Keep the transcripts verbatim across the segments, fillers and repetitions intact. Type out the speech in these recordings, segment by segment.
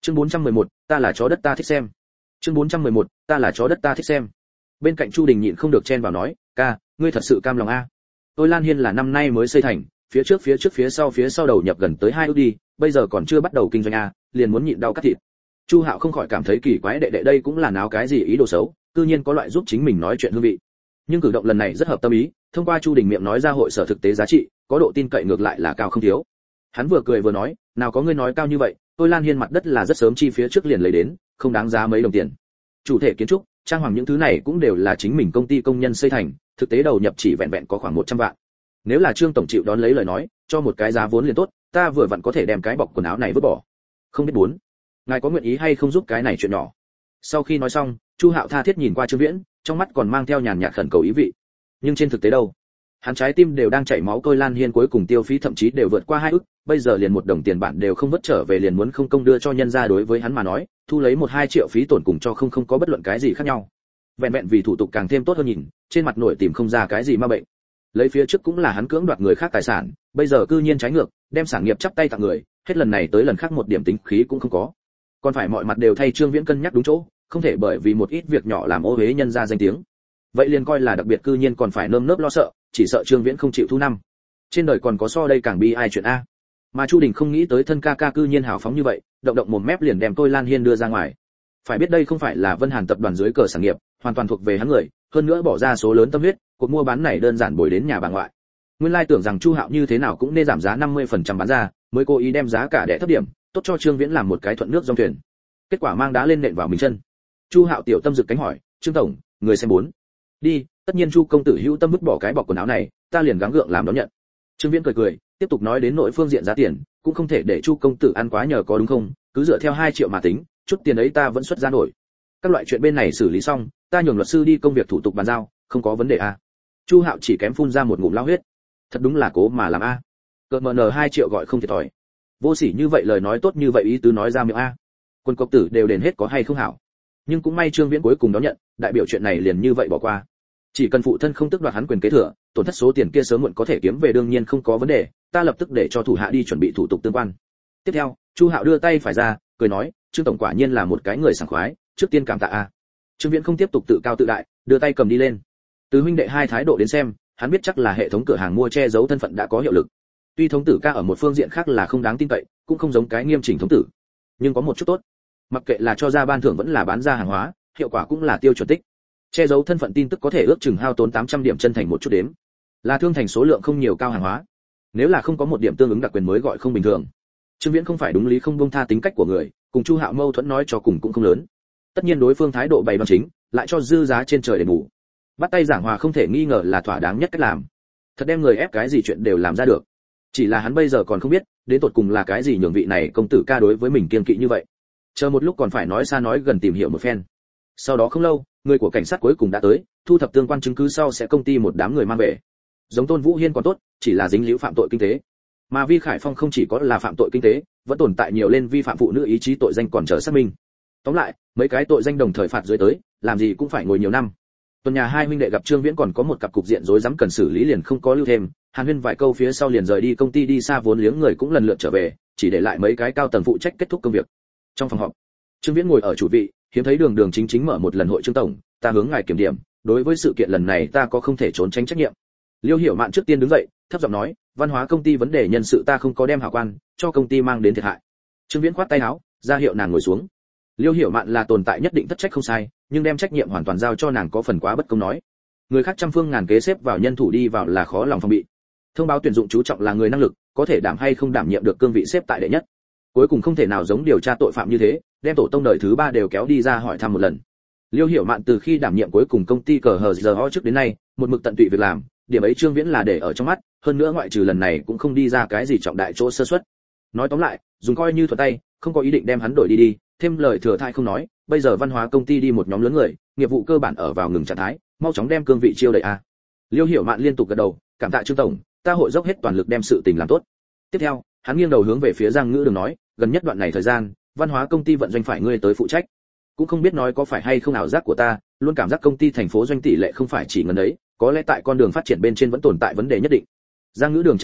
Chương bốn trăm mười một, ta là chó đất ta thích xem. Chương bốn trăm mười một, ta là chó đất ta thích xem. Bên cạnh Chu Đình nhịn không được chen vào nói, ca, ngươi thật sự cam lòng a? Tôi Lan Hiên là năm nay mới xây thành, phía trước phía trước phía sau phía sau đầu nhập gần tới hai ước đi, bây giờ còn chưa bắt đầu kinh doanh a, liền muốn nhịn đau cắt thịt. Chu Hạo không khỏi cảm thấy kỳ quái, đệ đệ đây cũng là náo cái gì ý đồ xấu, cư nhiên có loại giúp chính mình nói chuyện hương vị. Nhưng cử động lần này rất hợp tâm ý, thông qua Chu Đình miệng nói ra hội sở thực tế giá trị, có độ tin cậy ngược lại là cao không thiếu. Hắn vừa cười vừa nói, nào có ngươi nói cao như vậy, tôi Lan Hiên mặt đất là rất sớm chi phía trước liền lấy đến, không đáng giá mấy đồng tiền. Chủ thể kiến trúc, trang hoàng những thứ này cũng đều là chính mình công ty công nhân xây thành, thực tế đầu nhập chỉ vẹn vẹn có khoảng một trăm vạn. Nếu là Trương tổng chịu đón lấy lời nói, cho một cái giá vốn liền tốt, ta vừa vặn có thể đem cái bọc quần áo này vứt bỏ. Không biết bốn, ngài có nguyện ý hay không giúp cái này chuyện nhỏ. Sau khi nói xong, Chu Hạo tha thiết nhìn qua Trương Viễn, trong mắt còn mang theo nhàn nhạt khẩn cầu ý vị. Nhưng trên thực tế đâu, hắn trái tim đều đang chảy máu. Tôi Lan Hiên cuối cùng tiêu phí thậm chí đều vượt qua hai ức, bây giờ liền một đồng tiền bản đều không vất trở về, liền muốn không công đưa cho nhân gia. Đối với hắn mà nói, thu lấy một hai triệu phí tổn cùng cho không không có bất luận cái gì khác nhau. Vẹn vẹn vì thủ tục càng thêm tốt hơn nhìn, trên mặt nổi tìm không ra cái gì ma bệnh. Lấy phía trước cũng là hắn cưỡng đoạt người khác tài sản, bây giờ cư nhiên trái ngược, đem sản nghiệp chắp tay tặng người, hết lần này tới lần khác một điểm tính khí cũng không có. Còn phải mọi mặt đều thay Trương Viễn cân nhắc đúng chỗ, không thể bởi vì một ít việc nhỏ làm ô uế nhân gia danh tiếng. Vậy liền coi là đặc biệt, cư nhiên còn phải nơm nớp lo sợ, chỉ sợ Trương Viễn không chịu thu năm. Trên đời còn có so đây càng bi ai chuyện a. Mà Chu Đình không nghĩ tới thân ca ca cư nhiên hào phóng như vậy, động động mồm mép liền đem Tôi Lan Hiên đưa ra ngoài. Phải biết đây không phải là Vân Hàn tập đoàn dưới cờ sản nghiệp, hoàn toàn thuộc về hắn người, hơn nữa bỏ ra số lớn tâm huyết, cuộc mua bán này đơn giản bồi đến nhà bà ngoại. Nguyên lai tưởng rằng Chu Hạo như thế nào cũng nên giảm giá năm mươi phần trăm bán ra, mới cố ý đem giá cả đẻ thấp điểm, tốt cho Trương Viễn làm một cái thuận nước dòng thuyền. Kết quả mang đá lên nện vào mình chân. Chu Hạo tiểu tâm rực cánh hỏi, "Trương tổng, người xem bốn." "Đi, tất nhiên Chu công tử hữu tâm vứt bỏ cái bọc quần áo này, ta liền gắng gượng làm đón nhận." Trương Viễn cười cười, tiếp tục nói đến nội phương diện giá tiền, cũng không thể để Chu công tử ăn quá nhờ có đúng không, cứ dựa theo hai triệu mà tính, chút tiền ấy ta vẫn xuất ra nổi. Các loại chuyện bên này xử lý xong, ta nhường luật sư đi công việc thủ tục bàn giao, không có vấn đề a. Chu Hạo chỉ kém phun ra một ngụm lao huyết. Thật đúng là cố mà làm a. Cợt mờ nờ hai triệu gọi không thiệt thòi. Vô sỉ như vậy, lời nói tốt như vậy ý tứ nói ra miệng a. Quân cộc tử đều đền hết có hay không hảo. Nhưng cũng may Trương Viễn cuối cùng đón nhận, đại biểu chuyện này liền như vậy bỏ qua. Chỉ cần phụ thân không tức đoạt hắn quyền kế thừa, tổn thất số tiền kia sớm muộn có thể kiếm về, đương nhiên không có vấn đề, ta lập tức để cho thủ hạ đi chuẩn bị thủ tục tương quan. Tiếp theo, Chu Hạo đưa tay phải ra, cười nói, Trương tổng quả nhiên là một cái người sảng khoái, trước tiên cảm tạ a. Trương Viễn không tiếp tục tự cao tự đại, đưa tay cầm đi lên. Từ huynh đệ hai thái độ đến xem, hắn biết chắc là hệ thống cửa hàng mua che giấu thân phận đã có hiệu lực. Tuy thống tử ca ở một phương diện khác là không đáng tin cậy, cũng không giống cái nghiêm chỉnh thống tử, nhưng có một chút tốt, mặc kệ là cho ra ban thưởng vẫn là bán ra hàng hóa, hiệu quả cũng là tiêu chuẩn tích. Che giấu thân phận tin tức có thể ước chừng hao tốn tám trăm điểm chân thành một chút đếm, là thương thành số lượng không nhiều cao hàng hóa. Nếu là không có một điểm tương ứng đặc quyền mới gọi không bình thường. Trương Viễn không phải đúng lý không buông tha tính cách của người, cùng Chu Hạo mâu thuẫn nói cho cùng cũng không lớn. Tất nhiên đối phương thái độ bày bằng chính, lại cho dư giá trên trời để ngủ. Bắt tay giảng hòa không thể nghi ngờ là thỏa đáng nhất cách làm. Thật đem người ép cái gì chuyện đều làm ra được. Chỉ là hắn bây giờ còn không biết, đến tột cùng là cái gì nhường vị này công tử ca đối với mình kiêng kỵ như vậy. Chờ một lúc còn phải nói xa nói gần tìm hiểu một phen. Sau đó không lâu, người của cảnh sát cuối cùng đã tới, thu thập tương quan chứng cứ sau sẽ công ty một đám người mang về. Giống Tôn Vũ Hiên còn tốt, chỉ là dính líu phạm tội kinh tế. Mà Vi Khải Phong không chỉ có là phạm tội kinh tế, vẫn tồn tại nhiều lên vi phạm phụ nữ ý chí tội danh còn chờ xác minh. Tóm lại, mấy cái tội danh đồng thời phạt dưới tới, làm gì cũng phải ngồi nhiều năm. Tuần nhà hai huynh đệ gặp Trương Viễn còn có một cặp cục diện rối rắm cần xử lý, liền không có lưu thêm, hàn huyên vài câu phía sau liền rời đi công ty đi xa, vốn liếng người cũng lần lượt trở về, chỉ để lại mấy cái cao tầng phụ trách kết thúc công việc. Trong phòng họp, Trương Viễn ngồi ở chủ vị, hiếm thấy đường đường chính chính mở một lần hội. Trương tổng, ta hướng ngài kiểm điểm, đối với sự kiện lần này ta có không thể trốn tránh trách nhiệm. Liêu Hiểu Mạn trước tiên đứng dậy, thấp giọng nói, văn hóa công ty vấn đề nhân sự ta không có đem hảo quan, cho công ty mang đến thiệt hại. Trương Viễn khoát tay áo, ra hiệu nàng ngồi xuống. Liêu Hiểu Mạn là tồn tại nhất định thất trách không sai, nhưng đem trách nhiệm hoàn toàn giao cho nàng có phần quá bất công nói. Người khác trăm phương ngàn kế xếp vào nhân thủ đi vào là khó lòng phòng bị. Thông báo tuyển dụng chú trọng là người năng lực, có thể đảm hay không đảm nhiệm được cương vị xếp tại đệ nhất. Cuối cùng không thể nào giống điều tra tội phạm như thế, đem tổ tông đời thứ ba đều kéo đi ra hỏi thăm một lần. Liêu Hiểu Mạn từ khi đảm nhiệm cuối cùng công ty cờ hờ giờ ho trước đến nay, một mực tận tụy việc làm, điểm ấy Trương Viễn là để ở trong mắt, hơn nữa ngoại trừ lần này cũng không đi ra cái gì trọng đại chỗ sơ suất. Nói tóm lại, dùng coi như thuận tay, không có ý định đem hắn đổi đi đi, thêm lời thừa thai không nói, bây giờ văn hóa công ty đi một nhóm lớn người, nghiệp vụ cơ bản ở vào ngừng trạng thái, mau chóng đem cương vị chiêu đậy a. Liêu Hiểu Mạn liên tục gật đầu, cảm tạ Trương tổng, ta hội dốc hết toàn lực đem sự tình làm tốt. Tiếp theo, hắn nghiêng đầu hướng về phía Giang Ngữ Đường nói, gần nhất đoạn này thời gian, văn hóa công ty vận doanh phải ngươi tới phụ trách. Cũng không biết nói có phải hay không ảo giác của ta, luôn cảm giác công ty thành phố doanh tỷ lệ không phải chỉ ngần đấy, có lẽ tại con đường phát triển bên trên vẫn tồn tại vấn đề nhất định. Giang Ngữ Đường trả lời,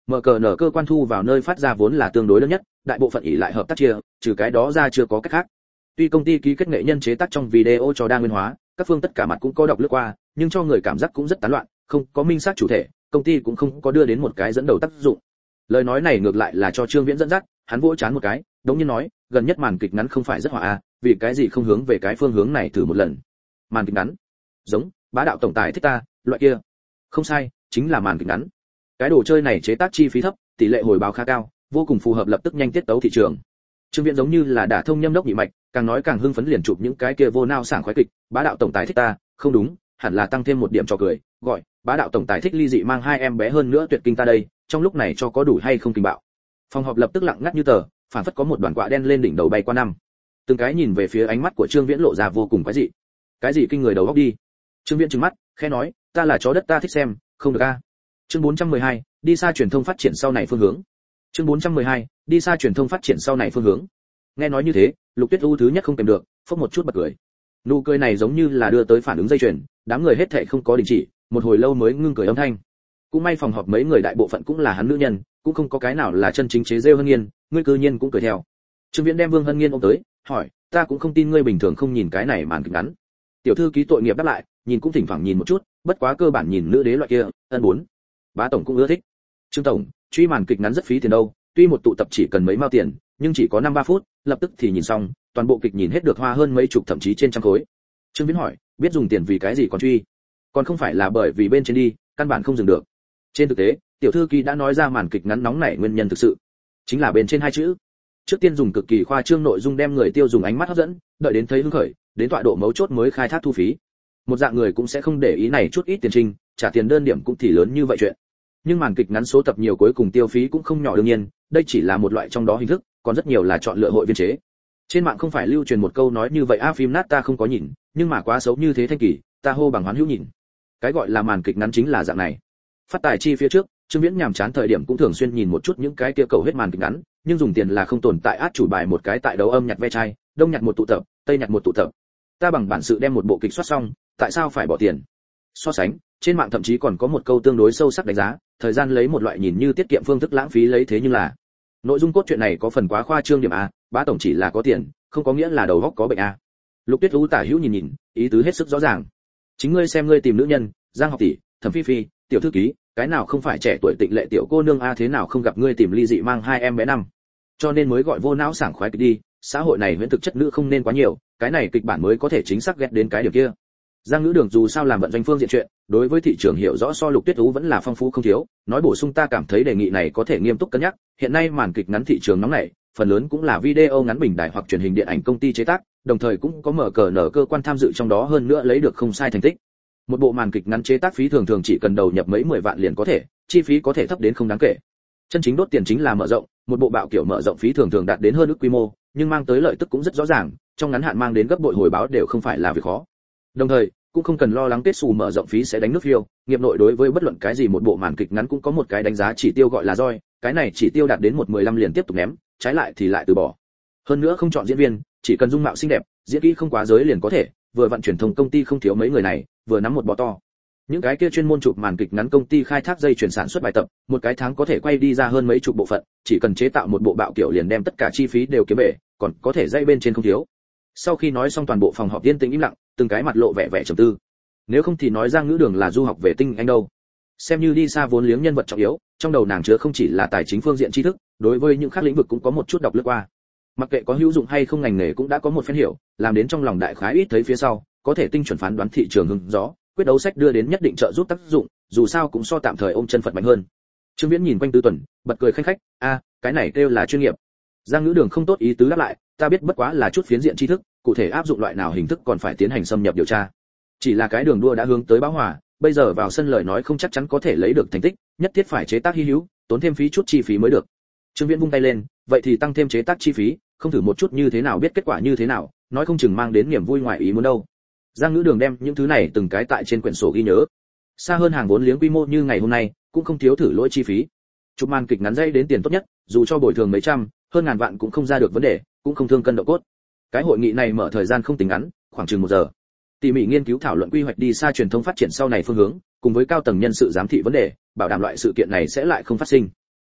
mở cờ nở cơ quan thu vào nơi phát ra vốn là tương đối lớn nhất, đại bộ phận ỷ lại hợp tác chia, trừ cái đó ra chưa có cách khác. Tuy công ty ký kết nghệ nhân chế tác trong video cho đa nguyên hóa, các phương tất cả mặt cũng có đọc lướt qua, nhưng cho người cảm giác cũng rất tán loạn, không có minh xác chủ thể, công ty cũng không có đưa đến một cái dẫn đầu tác dụng. Lời nói này ngược lại là cho Trương Viễn dẫn dắt, hắn vỗ chán một cái, đống nhiên nói, gần nhất màn kịch ngắn không phải rất hòa à, vì cái gì không hướng về cái phương hướng này thử một lần. Màn kịch ngắn, giống Bá đạo tổng tài thích ta, loại kia. Không sai, chính là màn kịch ngắn. Cái đồ chơi này chế tác chi phí thấp, tỷ lệ hồi báo khá cao, vô cùng phù hợp lập tức nhanh tiết tấu thị trường. Trương Viễn giống như là đả thông nhâm đốc nhị mạch, càng nói càng hưng phấn liền chụp những cái kia vô nao sảng khoái kịch, Bá đạo tổng tài thích ta, không đúng, hẳn là tăng thêm một điểm trò cười, gọi Bá đạo tổng tài thích ly dị mang hai em bé hơn nữa tuyệt kinh ta đây, trong lúc này cho có đủ hay không kinh bạo. Phòng họp lập tức lặng ngắt như tờ, phản phất có một đoàn quạ đen lên đỉnh đầu bay qua năm. Từng cái nhìn về phía ánh mắt của Trương Viễn lộ ra vô cùng quái dị. Cái gì kinh người đầu óc đi. Trương Viễn trừng mắt, khẽ nói, ta là chó đất ta thích xem, không được a. Chương bốn trăm mười hai, đi xa truyền thông phát triển sau này phương hướng. Chương bốn trăm mười hai, đi xa truyền thông phát triển sau này phương hướng. Nghe nói như thế, Lục Tuyết U thứ nhất không kèm được, phốc một chút bật cười. Nụ cười này giống như là đưa tới phản ứng dây chuyền, đám người hết thảy không có đình chỉ, một hồi lâu mới ngưng cười âm thanh. Cũng may phòng họp mấy người đại bộ phận cũng là hắn nữ nhân, cũng không có cái nào là chân chính chế rêu Hân Nghiên, ngươi cư nhiên cũng cười theo. Trương Viễn đem Vương Hân Nghiên ôm tới, hỏi, ta cũng không tin ngươi bình thường không nhìn cái này màn kịch ngắn. Tiểu thư ký tội nghiệp đáp lại, nhìn cũng thỉnh thoảng nhìn một chút, bất quá cơ bản nhìn nữ đế loại kia, ân bốn. Bá tổng cũng ưa thích. Trương tổng, truy màn kịch ngắn rất phí tiền đâu, tuy một tụ tập chỉ cần mấy mao tiền, nhưng chỉ có năm ba phút, lập tức thì nhìn xong, toàn bộ kịch nhìn hết được hoa hơn mấy chục thậm chí trên trăm khối. Trương Viễn hỏi, biết dùng tiền vì cái gì còn truy? Còn không phải là bởi vì bên trên đi, căn bản không dừng được. Trên thực tế, tiểu thư ký đã nói ra màn kịch ngắn nóng nảy nguyên nhân thực sự, chính là bên trên hai chữ. Trước tiên dùng cực kỳ khoa trương nội dung đem người tiêu dùng ánh mắt hấp dẫn, đợi đến thấy hứng khởi, đến tọa độ mấu chốt mới khai thác thu phí. Một dạng người cũng sẽ không để ý này chút ít tiền trinh, trả tiền đơn điểm cũng thì lớn như vậy chuyện. Nhưng màn kịch ngắn số tập nhiều cuối cùng tiêu phí cũng không nhỏ đương nhiên, đây chỉ là một loại trong đó hình thức, còn rất nhiều là chọn lựa hội viên chế. Trên mạng không phải lưu truyền một câu nói như vậy a phim nát ta không có nhìn, nhưng mà quá xấu như thế thanh kỳ, ta hô bằng hoán hữu nhìn. Cái gọi là màn kịch ngắn chính là dạng này. Phát tài chi phía trước, Trương Viễn nhàm chán thời điểm cũng thường xuyên nhìn một chút những cái kia cầu hết màn kịch ngắn, nhưng dùng tiền là không tồn tại át chủ bài một cái tại đấu âm nhặt ve chai, đông nhặt một tụ tập, tây nhặt một tụ tập. Ta bằng bản sự đem một bộ kịch soát xong, tại sao phải bỏ tiền? So sánh, trên mạng thậm chí còn có một câu tương đối sâu sắc đánh giá, thời gian lấy một loại nhìn như tiết kiệm phương thức lãng phí lấy thế nhưng là. Nội dung cốt truyện này có phần quá khoa trương điểm a, Bá tổng chỉ là có tiền, không có nghĩa là đầu óc có bệnh a. Lục Tuyết U tả hữu nhìn nhìn, ý tứ hết sức rõ ràng. Chính ngươi xem ngươi tìm nữ nhân, Giang Học tỷ, Thẩm Phi Phi, tiểu thư ký, cái nào không phải trẻ tuổi tịnh lệ tiểu cô nương a thế nào không gặp ngươi tìm ly dị mang hai em bé năm. Cho nên mới gọi vô não sảng khoái kịch đi, xã hội này huyễn thực chất nữ không nên quá nhiều, cái này kịch bản mới có thể chính xác ghét đến cái điểm kia. Giang Ngữ Đường dù sao làm vận doanh phương diện chuyện, đối với thị trường hiểu rõ so Lục Tuyết Ú vẫn là phong phú không thiếu, nói bổ sung ta cảm thấy đề nghị này có thể nghiêm túc cân nhắc, hiện nay màn kịch ngắn thị trường nóng nảy, phần lớn cũng là video ngắn bình đài hoặc truyền hình điện ảnh công ty chế tác, đồng thời cũng có mở cờ nở cơ quan tham dự trong đó hơn nữa lấy được không sai thành tích. Một bộ màn kịch ngắn chế tác phí thường thường chỉ cần đầu nhập mấy mười vạn liền có thể, chi phí có thể thấp đến không đáng kể. Chân chính đốt tiền chính là mở rộng, một bộ bạo kiểu mở rộng phí thường thường đạt đến hơn ước quy mô, nhưng mang tới lợi tức cũng rất rõ ràng, trong ngắn hạn mang đến gấp bội hồi báo đều không phải là việc khó. Đồng thời, cũng không cần lo lắng kết xù mở rộng phí sẽ đánh nước phiêu, nghiệp nội đối với bất luận cái gì một bộ màn kịch ngắn cũng có một cái đánh giá chỉ tiêu gọi là roi, cái này chỉ tiêu đạt đến một mười lăm liền tiếp tục ném, trái lại thì lại từ bỏ. Hơn nữa không chọn diễn viên, chỉ cần dung mạo xinh đẹp, diễn kỹ không quá giới liền có thể, vừa vận truyền thông công ty không thiếu mấy người này, vừa nắm một bò to. Những cái kia chuyên môn chụp màn kịch ngắn công ty khai thác dây chuyển sản xuất bài tập, một cái tháng có thể quay đi ra hơn mấy chục bộ phận, chỉ cần chế tạo một bộ bạo kiểu liền đem tất cả chi phí đều kiếm bể, còn có thể dây bên trên không thiếu. Sau khi nói xong toàn bộ phòng họp yên tĩnh im lặng, từng cái mặt lộ vẻ vẻ trầm tư. Nếu không thì nói Giang Ngữ Đường là du học về tinh anh đâu. Xem như đi xa vốn liếng nhân vật trọng yếu, trong đầu nàng chứa không chỉ là tài chính phương diện tri thức, đối với những khác lĩnh vực cũng có một chút đọc lướt qua. Mặc kệ có hữu dụng hay không ngành nghề cũng đã có một phen hiểu, làm đến trong lòng đại khái ít thấy phía sau, có thể tinh chuẩn phán đoán thị trường hứng gió, quyết đấu sách đưa đến nhất định trợ giúp tác dụng, dù sao cũng so tạm thời ôm chân Phật mạnh hơn. Trương Viễn nhìn quanh Tư Tuần, bật cười khanh khách, a, cái này kêu là chuyên nghiệp. Giang Ngữ Đường không tốt ý tứ đáp lại, ta biết bất quá là chút phiến diện tri thức, cụ thể áp dụng loại nào hình thức còn phải tiến hành xâm nhập điều tra. Chỉ là cái đường đua đã hướng tới bão hòa, bây giờ vào sân lời nói không chắc chắn có thể lấy được thành tích, nhất thiết phải chế tác hi hữu, tốn thêm phí chút chi phí mới được. Trương Viễn vung tay lên, vậy thì tăng thêm chế tác chi phí, không thử một chút như thế nào biết kết quả như thế nào, nói không chừng mang đến niềm vui ngoài ý muốn đâu. Giang Ngữ Đường đem những thứ này từng cái tại trên quyển sổ ghi nhớ. Xa hơn hàng vốn liếng quy mô như ngày hôm nay, cũng không thiếu thử lỗi chi phí. Chụp màn kịch ngắn dây đến tiền tốt nhất, dù cho bồi thường mấy trăm, hơn ngàn vạn cũng không ra được vấn đề, cũng không thương cân độ cốt. Cái hội nghị này mở thời gian không tính ngắn, khoảng chừng một giờ. Tỉ mỉ nghiên cứu thảo luận quy hoạch đi xa truyền thông phát triển sau này phương hướng, cùng với cao tầng nhân sự giám thị vấn đề, bảo đảm loại sự kiện này sẽ lại không phát sinh.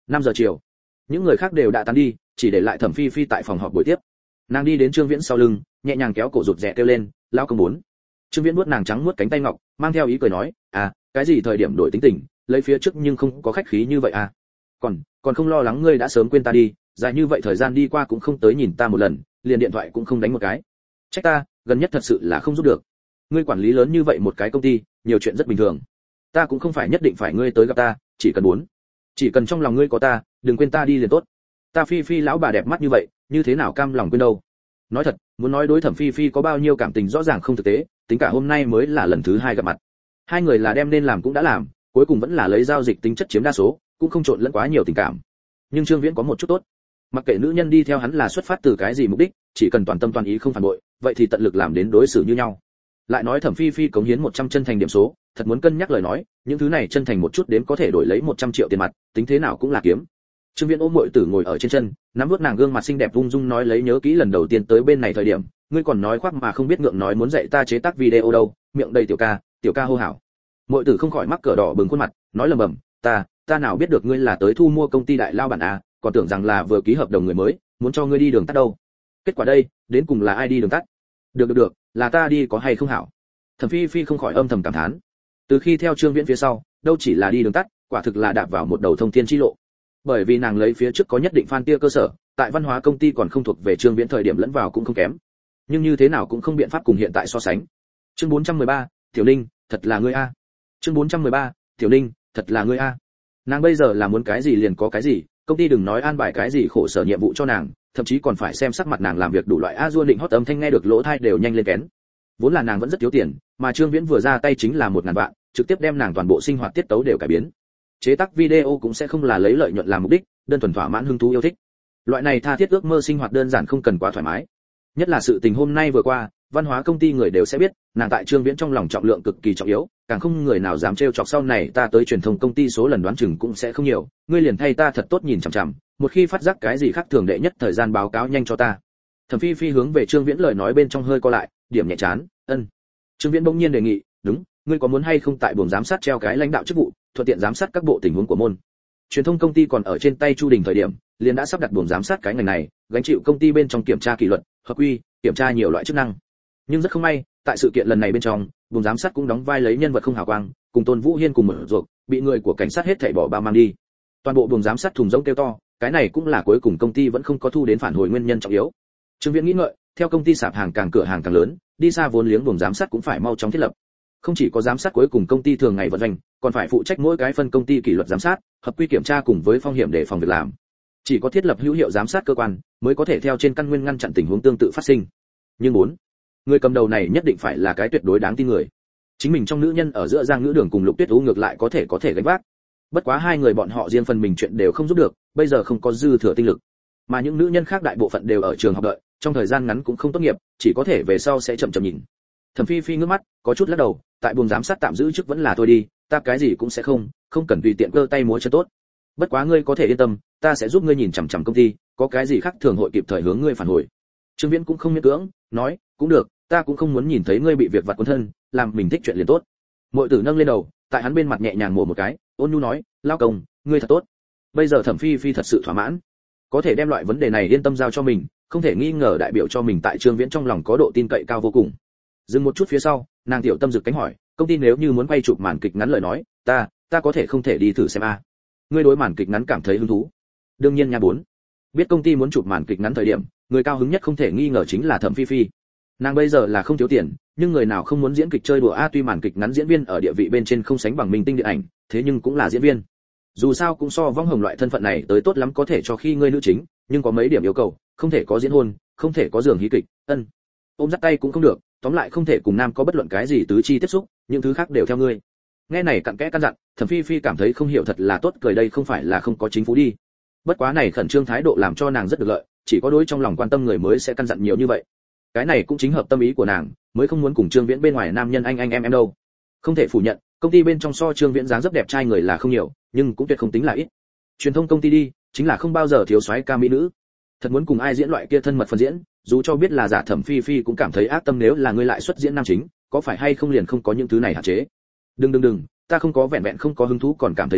năm giờ chiều, những người khác đều đã tán đi, chỉ để lại Thẩm Phi Phi tại phòng họp buổi tiếp. Nàng đi đến Trương Viễn sau lưng, nhẹ nhàng kéo cổ rụt rè kêu lên, "Lão công bốn." Trương Viễn vuốt nàng trắng muốt cánh tay ngọc, mang theo ý cười nói, "À, cái gì thời điểm đổi tính tình, lấy phía trước nhưng không có khách khí như vậy à. Còn, còn không lo lắng ngươi đã sớm quên ta đi, dài như vậy thời gian đi qua cũng không tới nhìn ta một lần, liền điện thoại cũng không đánh một cái. Trách ta, gần nhất thật sự là không giúp được. Ngươi quản lý lớn như vậy một cái công ty, nhiều chuyện rất bình thường. Ta cũng không phải nhất định phải ngươi tới gặp ta, chỉ cần muốn, chỉ cần trong lòng ngươi có ta, đừng quên ta đi liền tốt. Ta Phi Phi lão bà đẹp mắt như vậy, như thế nào cam lòng quên đâu." Nói thật, muốn nói đối Thẩm Phi Phi có bao nhiêu cảm tình rõ ràng không thực tế, tính cả hôm nay mới là lần thứ hai gặp mặt. Hai người là đem nên làm cũng đã làm, cuối cùng vẫn là lấy giao dịch tính chất chiếm đa số, cũng không trộn lẫn quá nhiều tình cảm. Nhưng Trương Viễn có một chút tốt, mặc kệ nữ nhân đi theo hắn là xuất phát từ cái gì mục đích, chỉ cần toàn tâm toàn ý không phản bội, vậy thì tận lực làm đến đối xử như nhau. Lại nói Thẩm Phi Phi cống hiến một trăm chân thành điểm số, thật muốn cân nhắc lời nói, những thứ này chân thành một chút đến có thể đổi lấy một trăm triệu tiền mặt, tính thế nào cũng là kiếm. Trương Viễn ôm muội tử ngồi ở trên chân, nắm vuốt nàng gương mặt xinh đẹp ung dung nói lấy nhớ kỹ lần đầu tiên tới bên này thời điểm, ngươi còn nói khoác mà không biết ngượng nói muốn dạy ta chế tác video đâu, miệng đầy tiểu ca, tiểu ca hô hào. Muội tử không khỏi mắc cỡ đỏ bừng khuôn mặt, nói lầm bầm, ta, ta nào biết được ngươi là tới thu mua công ty đại lao bản à, còn tưởng rằng là vừa ký hợp đồng người mới, muốn cho ngươi đi đường tắt đâu. Kết quả đây, đến cùng là ai đi đường tắt? Được được được, là ta đi có hay không hảo. Thẩm Phi Phi không khỏi âm thầm cảm thán. Từ khi theo Trương Viễn phía sau, đâu chỉ là đi đường tắt, quả thực là đạp vào một đầu thông thiên chi lộ. Bởi vì nàng lấy phía trước có nhất định fan tia cơ sở, tại văn hóa công ty còn không thuộc về Trương Viễn thời điểm lẫn vào cũng không kém. Nhưng như thế nào cũng không biện pháp cùng hiện tại so sánh. Chương bốn trăm mười ba, Tiểu Ninh, thật là ngươi a. Chương bốn trăm mười ba, Tiểu Ninh, thật là ngươi a. Nàng bây giờ là muốn cái gì liền có cái gì, công ty đừng nói an bài cái gì khổ sở nhiệm vụ cho nàng, thậm chí còn phải xem sắc mặt nàng làm việc đủ loại a dua định hót âm thanh nghe được lỗ tai đều nhanh lên kén. Vốn là nàng vẫn rất thiếu tiền, mà Trương Viễn vừa ra tay chính là một ngàn vạn, trực tiếp đem nàng toàn bộ sinh hoạt tiết tấu đều cải biến. Chế tác video cũng sẽ không là lấy lợi nhuận làm mục đích, đơn thuần thỏa mãn hứng thú yêu thích. Loại này tha thiết ước mơ sinh hoạt đơn giản không cần quá thoải mái. Nhất là sự tình hôm nay vừa qua, văn hóa công ty người đều sẽ biết, nàng tại Trương Viễn trong lòng trọng lượng cực kỳ trọng yếu, càng không người nào dám trêu chọc sau này ta tới truyền thông công ty số lần đoán chừng cũng sẽ không nhiều, ngươi liền thay ta thật tốt nhìn chằm chằm, một khi phát giác cái gì khác thường đệ nhất thời gian báo cáo nhanh cho ta. Thẩm Phi Phi hướng về Trương Viễn lời nói bên trong hơi co lại, điểm nhẹ chán, ân. Trương Viễn bỗng nhiên đề nghị, đúng, ngươi có muốn hay không tại buồng giám sát treo cái lãnh đạo chức vụ, thuận tiện giám sát các bộ tình huống của môn. Truyền thông công ty còn ở trên tay Chu Đình thời điểm, liền đã sắp đặt buồng giám sát cái ngành này, gánh chịu công ty bên trong kiểm tra kỷ luật, hợp quy, kiểm tra nhiều loại chức năng. Nhưng rất không may, tại sự kiện lần này bên trong, buồng giám sát cũng đóng vai lấy nhân vật không hào quang, cùng Tôn Vũ Hiên cùng mở ruột, bị người của cảnh sát hết thảy bỏ bao mang đi. Toàn bộ buồng giám sát thùng rỗng kêu to, cái này cũng là cuối cùng công ty vẫn không có thu đến phản hồi nguyên nhân trọng yếu. Trương Viễn nghĩ ngợi, theo công ty sạp hàng càng cửa hàng càng lớn, đi xa vốn liếng buồng giám sát cũng phải mau chóng thiết lập. Không chỉ có giám sát cuối cùng công ty thường ngày vận hành, còn phải phụ trách mỗi cái phân công ty kỷ luật giám sát, hợp quy kiểm tra cùng với phong hiểm để phòng việc làm. Chỉ có thiết lập hữu hiệu giám sát cơ quan, mới có thể theo trên căn nguyên ngăn chặn tình huống tương tự phát sinh. Nhưng bốn, người cầm đầu này nhất định phải là cái tuyệt đối đáng tin người. Chính mình trong nữ nhân ở giữa Giang Ngữ Đường cùng Lục Tuyết Ú ngược lại có thể có thể gánh vác. Bất quá hai người bọn họ riêng phần mình chuyện đều không giúp được, bây giờ không có dư thừa tinh lực. Mà những nữ nhân khác đại bộ phận đều ở trường học đợi, trong thời gian ngắn cũng không tốt nghiệp, chỉ có thể về sau sẽ chậm chậm nhìn. Thẩm Phi Phi ngước mắt, có chút lắc đầu, tại buồng giám sát tạm giữ chức vẫn là thôi đi, ta cái gì cũng sẽ không, không cần tùy tiện cơ tay múa chân tốt. Bất quá ngươi có thể yên tâm, ta sẽ giúp ngươi nhìn chằm chằm công ty, có cái gì khác thường hội kịp thời hướng ngươi phản hồi. Trương Viễn cũng không miễn cưỡng, nói, cũng được, ta cũng không muốn nhìn thấy ngươi bị việc vặt cuốn thân, làm mình thích chuyện liền tốt. Muội tử nâng lên đầu, tại hắn bên mặt nhẹ nhàng mổ một cái, ôn nhu nói, lao công, ngươi thật tốt. Bây giờ Thẩm Phi Phi thật sự thỏa mãn, có thể đem loại vấn đề này yên tâm giao cho mình, không thể nghi ngờ đại biểu cho mình tại Trương Viễn trong lòng có độ tin cậy cao vô cùng. Dừng một chút phía sau, nàng tiểu tâm rực cánh hỏi, công ty nếu như muốn quay chụp màn kịch ngắn lời nói, ta, ta có thể không thể đi thử xem a? À. Ngươi đối màn kịch ngắn cảm thấy hứng thú? Đương nhiên nha bốn. Biết công ty muốn chụp màn kịch ngắn thời điểm, người cao hứng nhất không thể nghi ngờ chính là Thẩm Phi Phi. Nàng bây giờ là không thiếu tiền, nhưng người nào không muốn diễn kịch chơi đùa a, tuy màn kịch ngắn diễn viên ở địa vị bên trên không sánh bằng minh tinh điện ảnh, thế nhưng cũng là diễn viên. Dù sao cũng so vong hồng loại thân phận này tới tốt lắm, có thể cho khi ngươi nữ chính, nhưng có mấy điểm yêu cầu, không thể có diễn hôn, không thể có giường hí kịch, ân. Ôm dắt tay cũng không được, tóm lại không thể cùng nam có bất luận cái gì tứ chi tiếp xúc, những thứ khác đều theo ngươi. Nghe này cặn kẽ căn dặn, Thẩm Phi Phi cảm thấy không hiểu thật là tốt cười, đây không phải là không có chính phủ đi. Bất quá này khẩn trương thái độ làm cho nàng rất được lợi, chỉ có đối trong lòng quan tâm người mới sẽ căn dặn nhiều như vậy. Cái này cũng chính hợp tâm ý của nàng, mới không muốn cùng Trương Viễn bên ngoài nam nhân anh anh em em đâu. Không thể phủ nhận, công ty bên trong so Trương Viễn dáng dấp đẹp trai người là không nhiều, nhưng cũng tuyệt không tính là ít. Truyền thông công ty đi, chính là không bao giờ thiếu soái ca mỹ nữ. Thật muốn cùng ai diễn loại kia thân mật phần diễn, dù cho biết là giả, Thẩm Phi Phi cũng cảm thấy ác tâm, nếu là ngươi lại xuất diễn nam chính, có phải hay không liền không có những thứ này hạn chế. Đừng đừng đừng, ta không có vẹn vẹn không có hứng thú còn cảm thấy giới,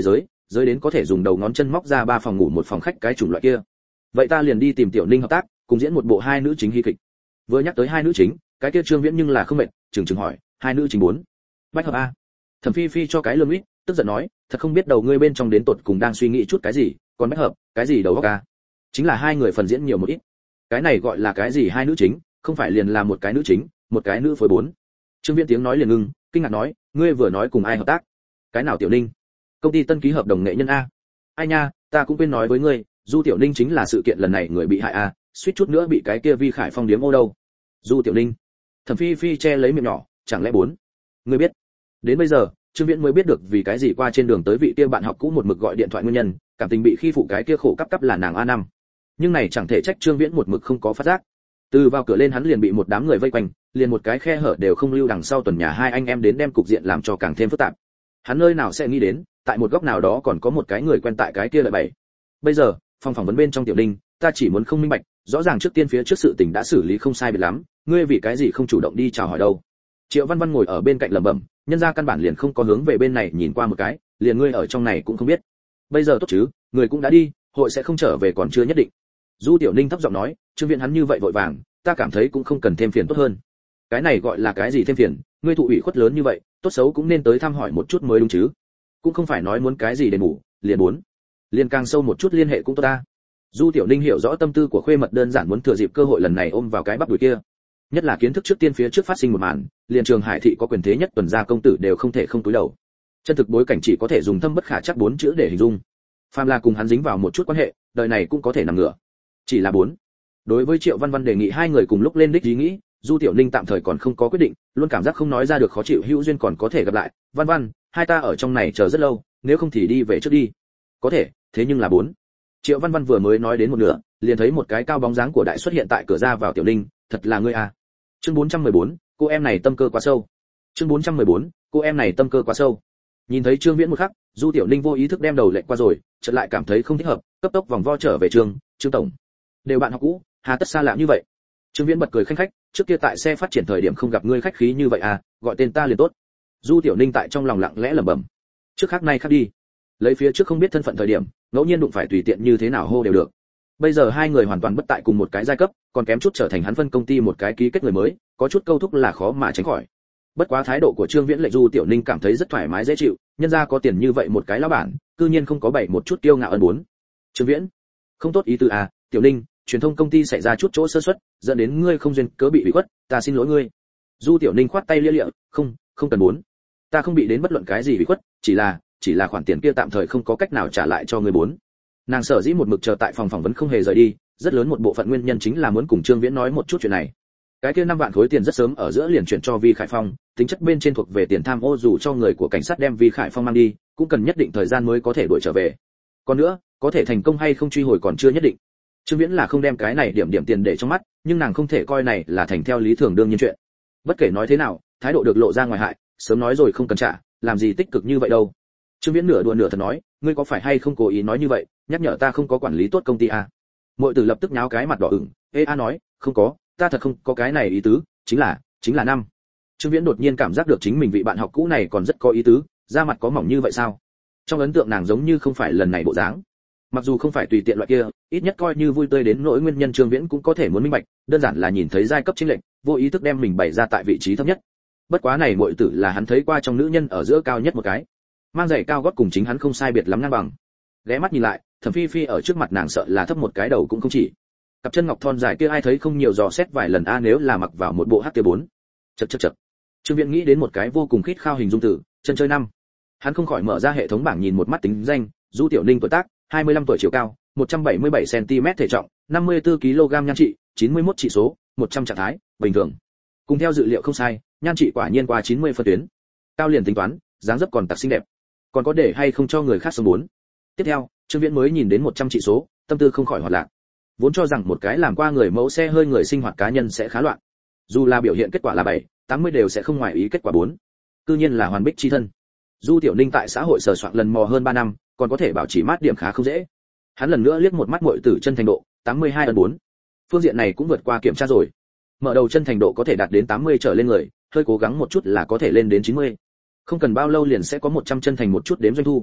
giới đến có thể dùng đầu ngón chân móc ra ba phòng ngủ một phòng khách cái chủng loại kia. Vậy ta liền đi tìm Tiểu Ninh hợp tác, cùng diễn một bộ hai nữ chính hy kịch. Vừa nhắc tới hai nữ chính, cái kia Trương Viễn nhưng là không mệt, chừng chừng hỏi, hai nữ chính bốn. Bách hợp a. Thẩm Phi Phi cho cái lương ít, tức giận nói, thật không biết đầu ngươi bên trong đến tột cùng đang suy nghĩ chút cái gì, còn bách hợp, cái gì đầu óc a? Chính là hai người phần diễn nhiều một ít. Cái này gọi là cái gì hai nữ chính, không phải liền là một cái nữ chính, một cái nữ phối bốn. Trương Viễn tiếng nói liền ngưng, kinh ngạc nói, ngươi vừa nói cùng ai hợp tác? Cái nào Tiểu Ninh? Công ty tân ký hợp đồng nghệ nhân a. Ai nha, ta cũng quên nói với ngươi, Du Tiểu Ninh chính là sự kiện lần này người bị hại a, suýt chút nữa bị cái kia Vi Khải Phong điếm ô đâu. Du Tiểu Ninh. Thẩm Phi Phi che lấy miệng nhỏ, chẳng lẽ bốn? Ngươi biết? Đến bây giờ, Trương Viễn mới biết được vì cái gì qua trên đường tới vị kia bạn học cũ một mực gọi điện thoại nguyên nhân, cảm tình bị khi phụ cái kia khổ cấp cấp là nàng a năm. Nhưng này chẳng thể trách Trương Viễn một mực không có phát giác. Từ vào cửa lên hắn liền bị một đám người vây quanh, liền một cái khe hở đều không lưu, đằng sau tuần nhà hai anh em đến đem cục diện làm cho càng thêm phức tạp. Hắn nơi nào sẽ nghĩ đến, tại một góc nào đó còn có một cái người quen tại cái kia lợi bảy. Bây giờ, phòng phỏng vấn bên trong Tiểu Ninh, ta chỉ muốn không minh bạch, rõ ràng trước tiên phía trước sự tình đã xử lý không sai biệt lắm, ngươi vì cái gì không chủ động đi chào hỏi đâu? Triệu Văn Văn ngồi ở bên cạnh lẩm bẩm, nhân ra căn bản liền không có hướng về bên này nhìn qua một cái, liền ngươi ở trong này cũng không biết. Bây giờ tốt chứ, người cũng đã đi, hội sẽ không trở về còn chưa nhất định. Du Tiểu Ninh thấp giọng nói, Trương Viễn hắn như vậy vội vàng, ta cảm thấy cũng không cần thêm phiền tốt hơn. Cái này gọi là cái gì thêm phiền, ngươi thụ ủy khuất lớn như vậy, tốt xấu cũng nên tới thăm hỏi một chút mới đúng chứ. Cũng không phải nói muốn cái gì đền bù, liền muốn. Liền càng sâu một chút liên hệ cũng tốt ta. Du Tiểu Ninh hiểu rõ tâm tư của khuê mật, đơn giản muốn thừa dịp cơ hội lần này ôm vào cái bắp đùi kia. Nhất là kiến thức trước tiên phía trước phát sinh một màn, liền Trường Hải thị có quyền thế nhất tuần gia công tử đều không thể không túi đầu. Chân thực bối cảnh chỉ có thể dùng thâm bất khả chắc bốn chữ để hình dung. Phàm là cùng hắn dính vào một chút quan hệ, đời này cũng có thể nằm ngửa. Chỉ là bốn. Đối với Triệu Văn Văn đề nghị hai người cùng lúc lên đích ý nghĩ, Du Tiểu Ninh tạm thời còn không có quyết định, luôn cảm giác không nói ra được khó chịu, hữu duyên còn có thể gặp lại. Văn Văn, hai ta ở trong này chờ rất lâu, nếu không thì đi về trước đi. Có thể, thế nhưng là bốn. Triệu Văn Văn vừa mới nói đến một nửa, liền thấy một cái cao bóng dáng của đại xuất hiện tại cửa ra vào Tiểu Ninh, thật là ngươi à? Chương bốn trăm mười bốn, cô em này tâm cơ quá sâu. Chương bốn trăm mười bốn, cô em này tâm cơ quá sâu. Nhìn thấy Trương Viễn một khắc, Du Tiểu Ninh vô ý thức đem đầu lệch qua rồi, chợt lại cảm thấy không thích hợp, cấp tốc vòng vo trở về trường, Trương tổng. Đều bạn học cũ, hà tất xa lạ như vậy. Trương Viễn bật cười khanh khách, trước kia tại xe phát triển thời điểm không gặp ngươi khách khí như vậy à, gọi tên ta liền tốt. Du Tiểu Ninh tại trong lòng lặng lẽ lẩm bẩm. Trước khác nay khác đi. Lấy phía trước không biết thân phận thời điểm, ngẫu nhiên đụng phải tùy tiện như thế nào hô đều được. Bây giờ hai người hoàn toàn bất tại cùng một cái giai cấp, còn kém chút trở thành hắn phân công ty một cái ký kết người mới, có chút câu thúc là khó mà tránh khỏi. Bất quá thái độ của Trương Viễn lệnh Du Tiểu Ninh cảm thấy rất thoải mái dễ chịu, nhân ra có tiền như vậy một cái lão bản, cư nhiên không có bảy một chút kiêu ngạo ân bốn. Trương Viễn, không tốt ý tư à, Tiểu Ninh, truyền thông công ty xảy ra chút chỗ sơ suất, dẫn đến ngươi không duyên cớ bị bị quất, ta xin lỗi ngươi. Du Tiểu Ninh khoát tay lia lịa, không, không cần bốn. Ta không bị đến bất luận cái gì bị quất, chỉ là, chỉ là khoản tiền kia tạm thời không có cách nào trả lại cho ngươi bốn. Nàng sở dĩ một mực chờ tại phòng phỏng vấn không hề rời đi, rất lớn một bộ phận nguyên nhân chính là muốn cùng Trương Viễn nói một chút chuyện này. Cái kia năm vạn khối tiền rất sớm ở giữa liền chuyển cho Vi Khải Phong, tính chất bên trên thuộc về tiền tham ô, dù cho người của cảnh sát đem Vi Khải Phong mang đi, cũng cần nhất định thời gian mới có thể đuổi trở về. Còn nữa, có thể thành công hay không truy hồi còn chưa nhất định. Trương Viễn là không đem cái này điểm điểm tiền để trong mắt, nhưng nàng không thể coi này là thành theo lý thường đương nhiên chuyện. Bất kể nói thế nào, thái độ được lộ ra ngoài hại, sớm nói rồi không cần trả, làm gì tích cực như vậy đâu. Trương Viễn nửa đùa nửa thật nói, ngươi có phải hay không cố ý nói như vậy, nhắc nhở ta không có quản lý tốt công ty à? Muội tử lập tức nháo cái mặt đỏ ửng, ê a nói, không có, ta thật không có cái này ý tứ, chính là, chính là năm. Trương Viễn đột nhiên cảm giác được chính mình vị bạn học cũ này còn rất có ý tứ, da mặt có mỏng như vậy sao? Trong ấn tượng nàng giống như không phải lần này bộ dáng. Mặc dù không phải tùy tiện loại kia, ít nhất coi như vui tươi đến nỗi nguyên nhân Trương Viễn cũng có thể muốn minh bạch, đơn giản là nhìn thấy giai cấp chính lệnh, vô ý thức đem mình bày ra tại vị trí thấp nhất. Bất quá này muội tử là hắn thấy qua trong nữ nhân ở giữa cao nhất một cái, mang giày cao gót cùng chính hắn không sai biệt lắm ngang bằng. Ghé mắt nhìn lại, Thẩm Phi Phi ở trước mặt nàng sợ là thấp một cái đầu cũng không chỉ. Cặp chân ngọc thon dài kia ai thấy không nhiều, dò xét vài lần a nếu là mặc vào một bộ hát kia bốn. Chậc chậc chậc. Trương Viễn nghĩ đến một cái vô cùng khít khao hình dung từ, chân chơi năm. Hắn không khỏi mở ra hệ thống bảng nhìn một mắt tính danh, Du Tiểu Ninh tuổi tác, hai mươi lăm tuổi, chiều cao, một trăm bảy mươi bảy xăng ti mét, thể trọng, năm mươi tư ki lô gam, nhan trị, chín mươi mốt chỉ số, một trăm trạng thái, bình thường. Cùng theo dự liệu không sai, nhan trị quả nhiên qua chín mươi phân tuyến. Cao liền tính toán, dáng dấp còn tặc xinh đẹp. Còn có để hay không cho người khác sống bốn. Tiếp theo, Trương Viễn mới nhìn đến một trăm chỉ số, tâm tư không khỏi hoạt lạc. Vốn cho rằng một cái làm qua người mẫu xe hơi người sinh hoạt cá nhân sẽ khá loạn. Dù là biểu hiện kết quả là bảy, tám mươi đều sẽ không ngoài ý kết quả bốn. Cư nhiên là hoàn bích chi thân. Du Tiểu Ninh tại xã hội sờ soạn lần mò hơn ba năm, còn có thể bảo trì mát điểm khá không dễ. Hắn lần nữa liếc một mắt muội tử chân thành độ, tám mươi hai ấn bốn. Phương diện này cũng vượt qua kiểm tra rồi. Mở đầu chân thành độ có thể đạt đến tám mươi trở lên người, hơi cố gắng một chút là có thể lên đến chín mươi. Không cần bao lâu liền sẽ có một trăm chân thành một chút đếm doanh thu.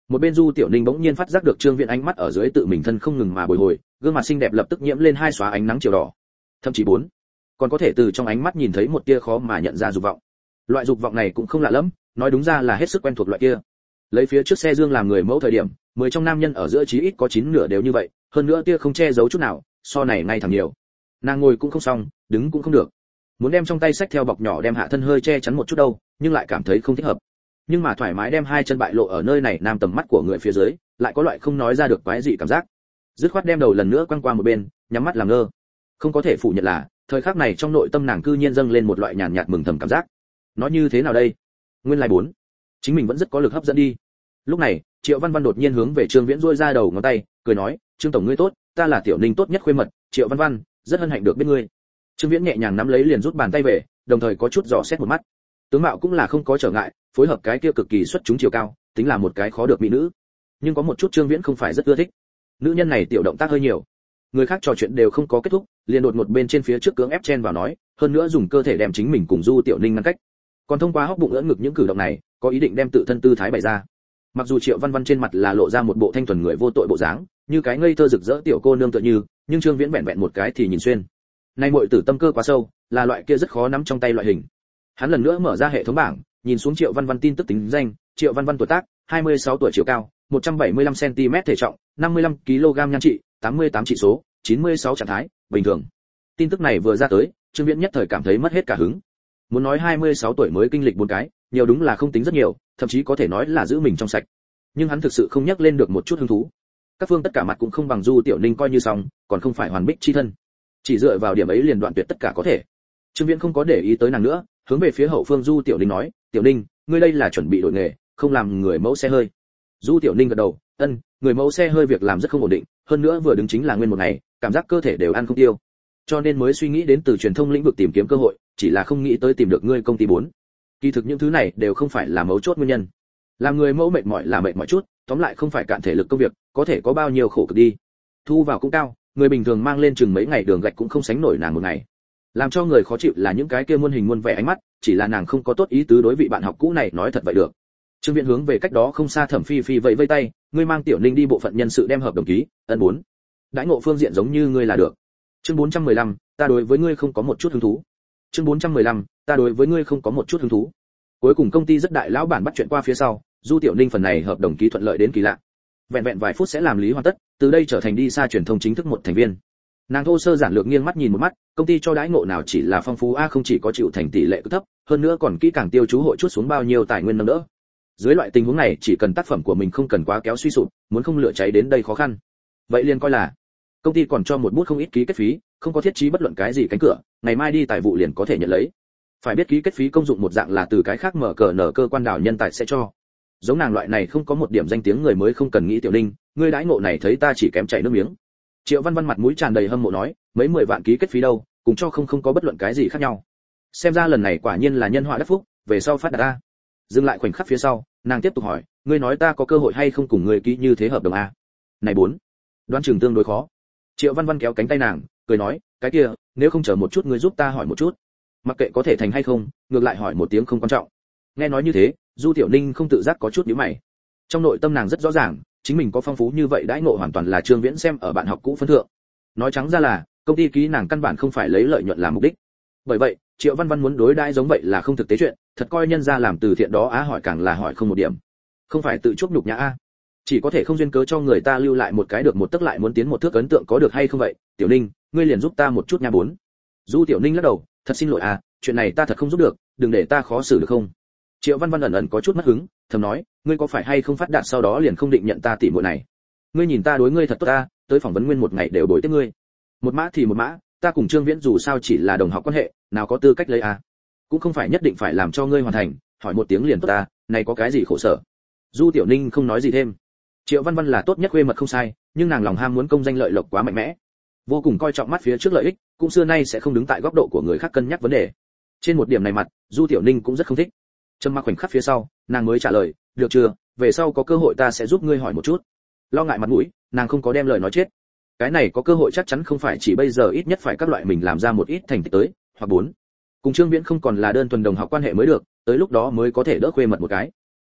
Một bên Du Tiểu Ninh bỗng nhiên phát giác được Trương Viễn ánh mắt ở dưới tự mình thân không ngừng mà bồi hồi, gương mặt xinh đẹp lập tức nhiễm lên hai xóa ánh nắng chiều đỏ, thậm chí bốn, còn có thể từ trong ánh mắt nhìn thấy một tia khó mà nhận ra dục vọng. Loại dục vọng này cũng không lạ lắm, nói đúng ra là hết sức quen thuộc loại kia. Lấy phía trước xe Dương làm người mẫu thời điểm, mười trong nam nhân ở giữa chí ít có chín nửa đều như vậy, hơn nữa tia không che giấu chút nào, so này ngay thẳng nhiều. Nàng ngồi cũng không xong, đứng cũng không được. Muốn đem trong tay sách theo bọc nhỏ đem hạ thân hơi che chắn một chút đâu, nhưng lại cảm thấy không thích hợp. Nhưng mà thoải mái đem hai chân bại lộ ở nơi này nam tầm mắt của người phía dưới, lại có loại không nói ra được quái dị cảm giác. Dứt khoát đem đầu lần nữa quăng qua một bên, nhắm mắt làm ngơ. Không có thể phủ nhận là, thời khắc này trong nội tâm nàng cư nhiên dâng lên một loại nhàn nhạt mừng thầm cảm giác. Nó như thế nào đây? Nguyên lai bốn, chính mình vẫn rất có lực hấp dẫn đi. Lúc này, Triệu Văn Văn đột nhiên hướng về Trương Viễn duỗi ra đầu ngón tay, cười nói, "Trương tổng ngươi tốt, ta là Tiểu Ninh tốt nhất khuê mật, Triệu Văn Văn, rất hân hạnh được biết ngươi." Trương Viễn nhẹ nhàng nắm lấy liền rút bàn tay về, đồng thời có chút dò xét một mắt. Tướng mạo cũng là không có trở ngại, phối hợp cái kia cực kỳ xuất chúng chiều cao, tính là một cái khó được mỹ nữ. Nhưng có một chút Trương Viễn không phải rất ưa thích. Nữ nhân này tiểu động tác hơi nhiều. Người khác trò chuyện đều không có kết thúc, liền đột một bên trên phía trước cưỡng ép chen vào nói, hơn nữa dùng cơ thể đem chính mình cùng Du Tiểu Ninh ngăn cách. Còn thông qua hốc bụng ưỡn ngực những cử động này, có ý định đem tự thân tư thái bày ra. Mặc dù Triệu Văn Văn trên mặt là lộ ra một bộ thanh thuần người vô tội bộ dáng, như cái ngây thơ rực rỡ tiểu cô nương tựa như, nhưng Trương Viễn vẹn vẹn một cái thì nhìn xuyên. Nay muội tử tâm cơ quá sâu, là loại kia rất khó nắm trong tay loại hình. Hắn lần nữa mở ra hệ thống bảng, nhìn xuống Triệu Văn Văn tin tức tính danh, Triệu Văn Văn tuổi tác, hai mươi sáu tuổi, chiều cao, một trăm bảy mươi lăm xăng ti mét, thể trọng, năm mươi lăm ki lô gam, nhan trị, tám mươi tám chỉ số, chín mươi sáu trạng thái, bình thường. Tin tức này vừa ra tới, Trương Viễn nhất thời cảm thấy mất hết cả hứng. Muốn nói hai mươi sáu tuổi mới kinh lịch bốn cái, nhiều đúng là không tính rất nhiều, thậm chí có thể nói là giữ mình trong sạch. Nhưng hắn thực sự không nhắc lên được một chút hứng thú. Các phương tất cả mặt cũng không bằng Du Tiểu Ninh coi như xong, còn không phải hoàn bích chi thân. Chỉ dựa vào điểm ấy liền đoạn tuyệt tất cả có thể. Trương Viễn không có để ý tới nàng nữa, hướng về phía hậu phương Du Tiểu Ninh nói, "Tiểu Ninh, ngươi đây là chuẩn bị đổi nghề, không làm người mẫu xe hơi?" Du Tiểu Ninh gật đầu, "Ân, người mẫu xe hơi việc làm rất không ổn định, hơn nữa vừa đứng chính là nguyên một ngày, cảm giác cơ thể đều ăn không tiêu. Cho nên mới suy nghĩ đến từ truyền thông lĩnh vực tìm kiếm cơ hội, chỉ là không nghĩ tới tìm được ngươi công ty bốn. Kỳ thực những thứ này đều không phải là mấu chốt nguyên nhân. Làm người mẫu mệt mỏi là mệt mỏi chút, tóm lại không phải cạn thể lực công việc, có thể có bao nhiêu khổ cực đi. Thu vào cũng cao, người bình thường mang lên chừng mấy ngày đường gạch cũng không sánh nổi nàng một ngày. Làm cho người khó chịu là những cái kia muôn hình muôn vẻ ánh mắt, chỉ là nàng không có tốt ý tứ đối vị bạn học cũ này nói thật vậy được." Trương Viễn hướng về cách đó không xa Thẩm Phi Phi vẫy vẫy tay, "Ngươi mang Tiểu Ninh đi bộ phận nhân sự đem hợp đồng ký, ân bốn. Đãi ngộ phương diện giống như ngươi là được." Chương bốn trăm mười lăm, ta đối với ngươi không có một chút hứng thú. Chương bốn trăm mười lăm, ta đối với ngươi không có một chút hứng thú. Cuối cùng công ty rất đại lão bản bắt chuyện qua phía sau, Du Tiểu Ninh phần này hợp đồng ký thuận lợi đến kỳ lạ. Vẹn vẹn vài phút sẽ làm lý hoàn tất, từ đây trở thành đi xa truyền thông chính thức một thành viên. Nàng thô sơ giản lược nghiêng mắt nhìn một mắt, công ty cho đãi ngộ nào chỉ là phong phú a, không chỉ có chịu thành tỷ lệ cực thấp, hơn nữa còn kỹ càng tiêu chú hội chút xuống bao nhiêu tài nguyên nâng đỡ. Dưới loại tình huống này, chỉ cần tác phẩm của mình không cần quá kéo suy sụp, muốn không lửa cháy đến đây khó khăn. Vậy liền coi là công ty còn cho một bút không ít ký kết phí, không có thiết trí bất luận cái gì cánh cửa, ngày mai đi tài vụ liền có thể nhận lấy. Phải biết ký kết phí công dụng một dạng là từ cái khác mở cờ nở cơ quan đảo nhân tài sẽ cho. Giống nàng loại này không có một điểm danh tiếng người mới không cần nghĩ. Tiểu Ninh, ngươi đãi ngộ này thấy ta chỉ kém chảy nước miếng. Triệu Văn Văn mặt mũi tràn đầy hâm mộ nói, mấy mười vạn ký kết phí đâu, cùng cho không không có bất luận cái gì khác nhau. Xem ra lần này quả nhiên là nhân họa đắc phúc, về sau phát đạt ta. Dừng lại khoảnh khắc phía sau, nàng tiếp tục hỏi, ngươi nói ta có cơ hội hay không cùng ngươi ký như thế hợp đồng a? Này bốn, đoán chừng tương đối khó. Triệu Văn Văn kéo cánh tay nàng, cười nói, cái kia, nếu không chờ một chút ngươi giúp ta hỏi một chút. Mặc kệ có thể thành hay không, ngược lại hỏi một tiếng không quan trọng. Nghe nói như thế, Du Tiểu Ninh không tự giác có chút nhíu mày. Trong nội tâm nàng rất rõ ràng, chính mình có phong phú như vậy đãi ngộ hoàn toàn là Trương Viễn xem ở bạn học cũ phân thượng. Nói trắng ra là, công ty ký nàng căn bản không phải lấy lợi nhuận làm mục đích. Bởi vậy, Triệu Văn Văn muốn đối đãi giống vậy là không thực tế chuyện, thật coi nhân ra làm từ thiện đó á hỏi càng là hỏi không một điểm. Không phải tự chuốc nhục nhã a. Chỉ có thể không duyên cớ cho người ta lưu lại một cái được một tức lại muốn tiến một thước ấn tượng có được hay không vậy? Tiểu Ninh, ngươi liền giúp ta một chút nha bốn. Du Tiểu Ninh lắc đầu, thật xin lỗi à, chuyện này ta thật không giúp được, đừng để ta khó xử được không? Triệu Văn Văn ẩn ẩn có chút mất hứng, thầm nói, ngươi có phải hay không phát đạt sau đó liền không định nhận ta tỷ muội này? Ngươi nhìn ta đối ngươi thật tốt ta, tới phỏng vấn nguyên một ngày đều bồi tiếp ngươi. Một mã thì một mã, ta cùng Trương Viễn dù sao chỉ là đồng học quan hệ, nào có tư cách lấy à? Cũng không phải nhất định phải làm cho ngươi hoàn thành, hỏi một tiếng liền tốt ta, này có cái gì khổ sở? Du Tiểu Ninh không nói gì thêm. Triệu Văn Văn là tốt nhất khuê mật không sai, nhưng nàng lòng ham muốn công danh lợi lộc quá mạnh mẽ, vô cùng coi trọng mắt phía trước lợi ích, cũng xưa nay sẽ không đứng tại góc độ của người khác cân nhắc vấn đề. Trên một điểm này mặt, Du Tiểu Ninh cũng rất không thích. Trầm mặc khoảnh khắc phía sau, nàng mới trả lời, được chưa, về sau có cơ hội ta sẽ giúp ngươi hỏi một chút. Lo ngại mặt mũi, nàng không có đem lời nói chết. Cái này có cơ hội chắc chắn không phải chỉ bây giờ, ít nhất phải các loại mình làm ra một ít thành tích tới, hoặc bốn. Cùng Trương Viễn không còn là đơn thuần đồng học quan hệ mới được, tới lúc đó mới có thể đỡ khuê mật một cái.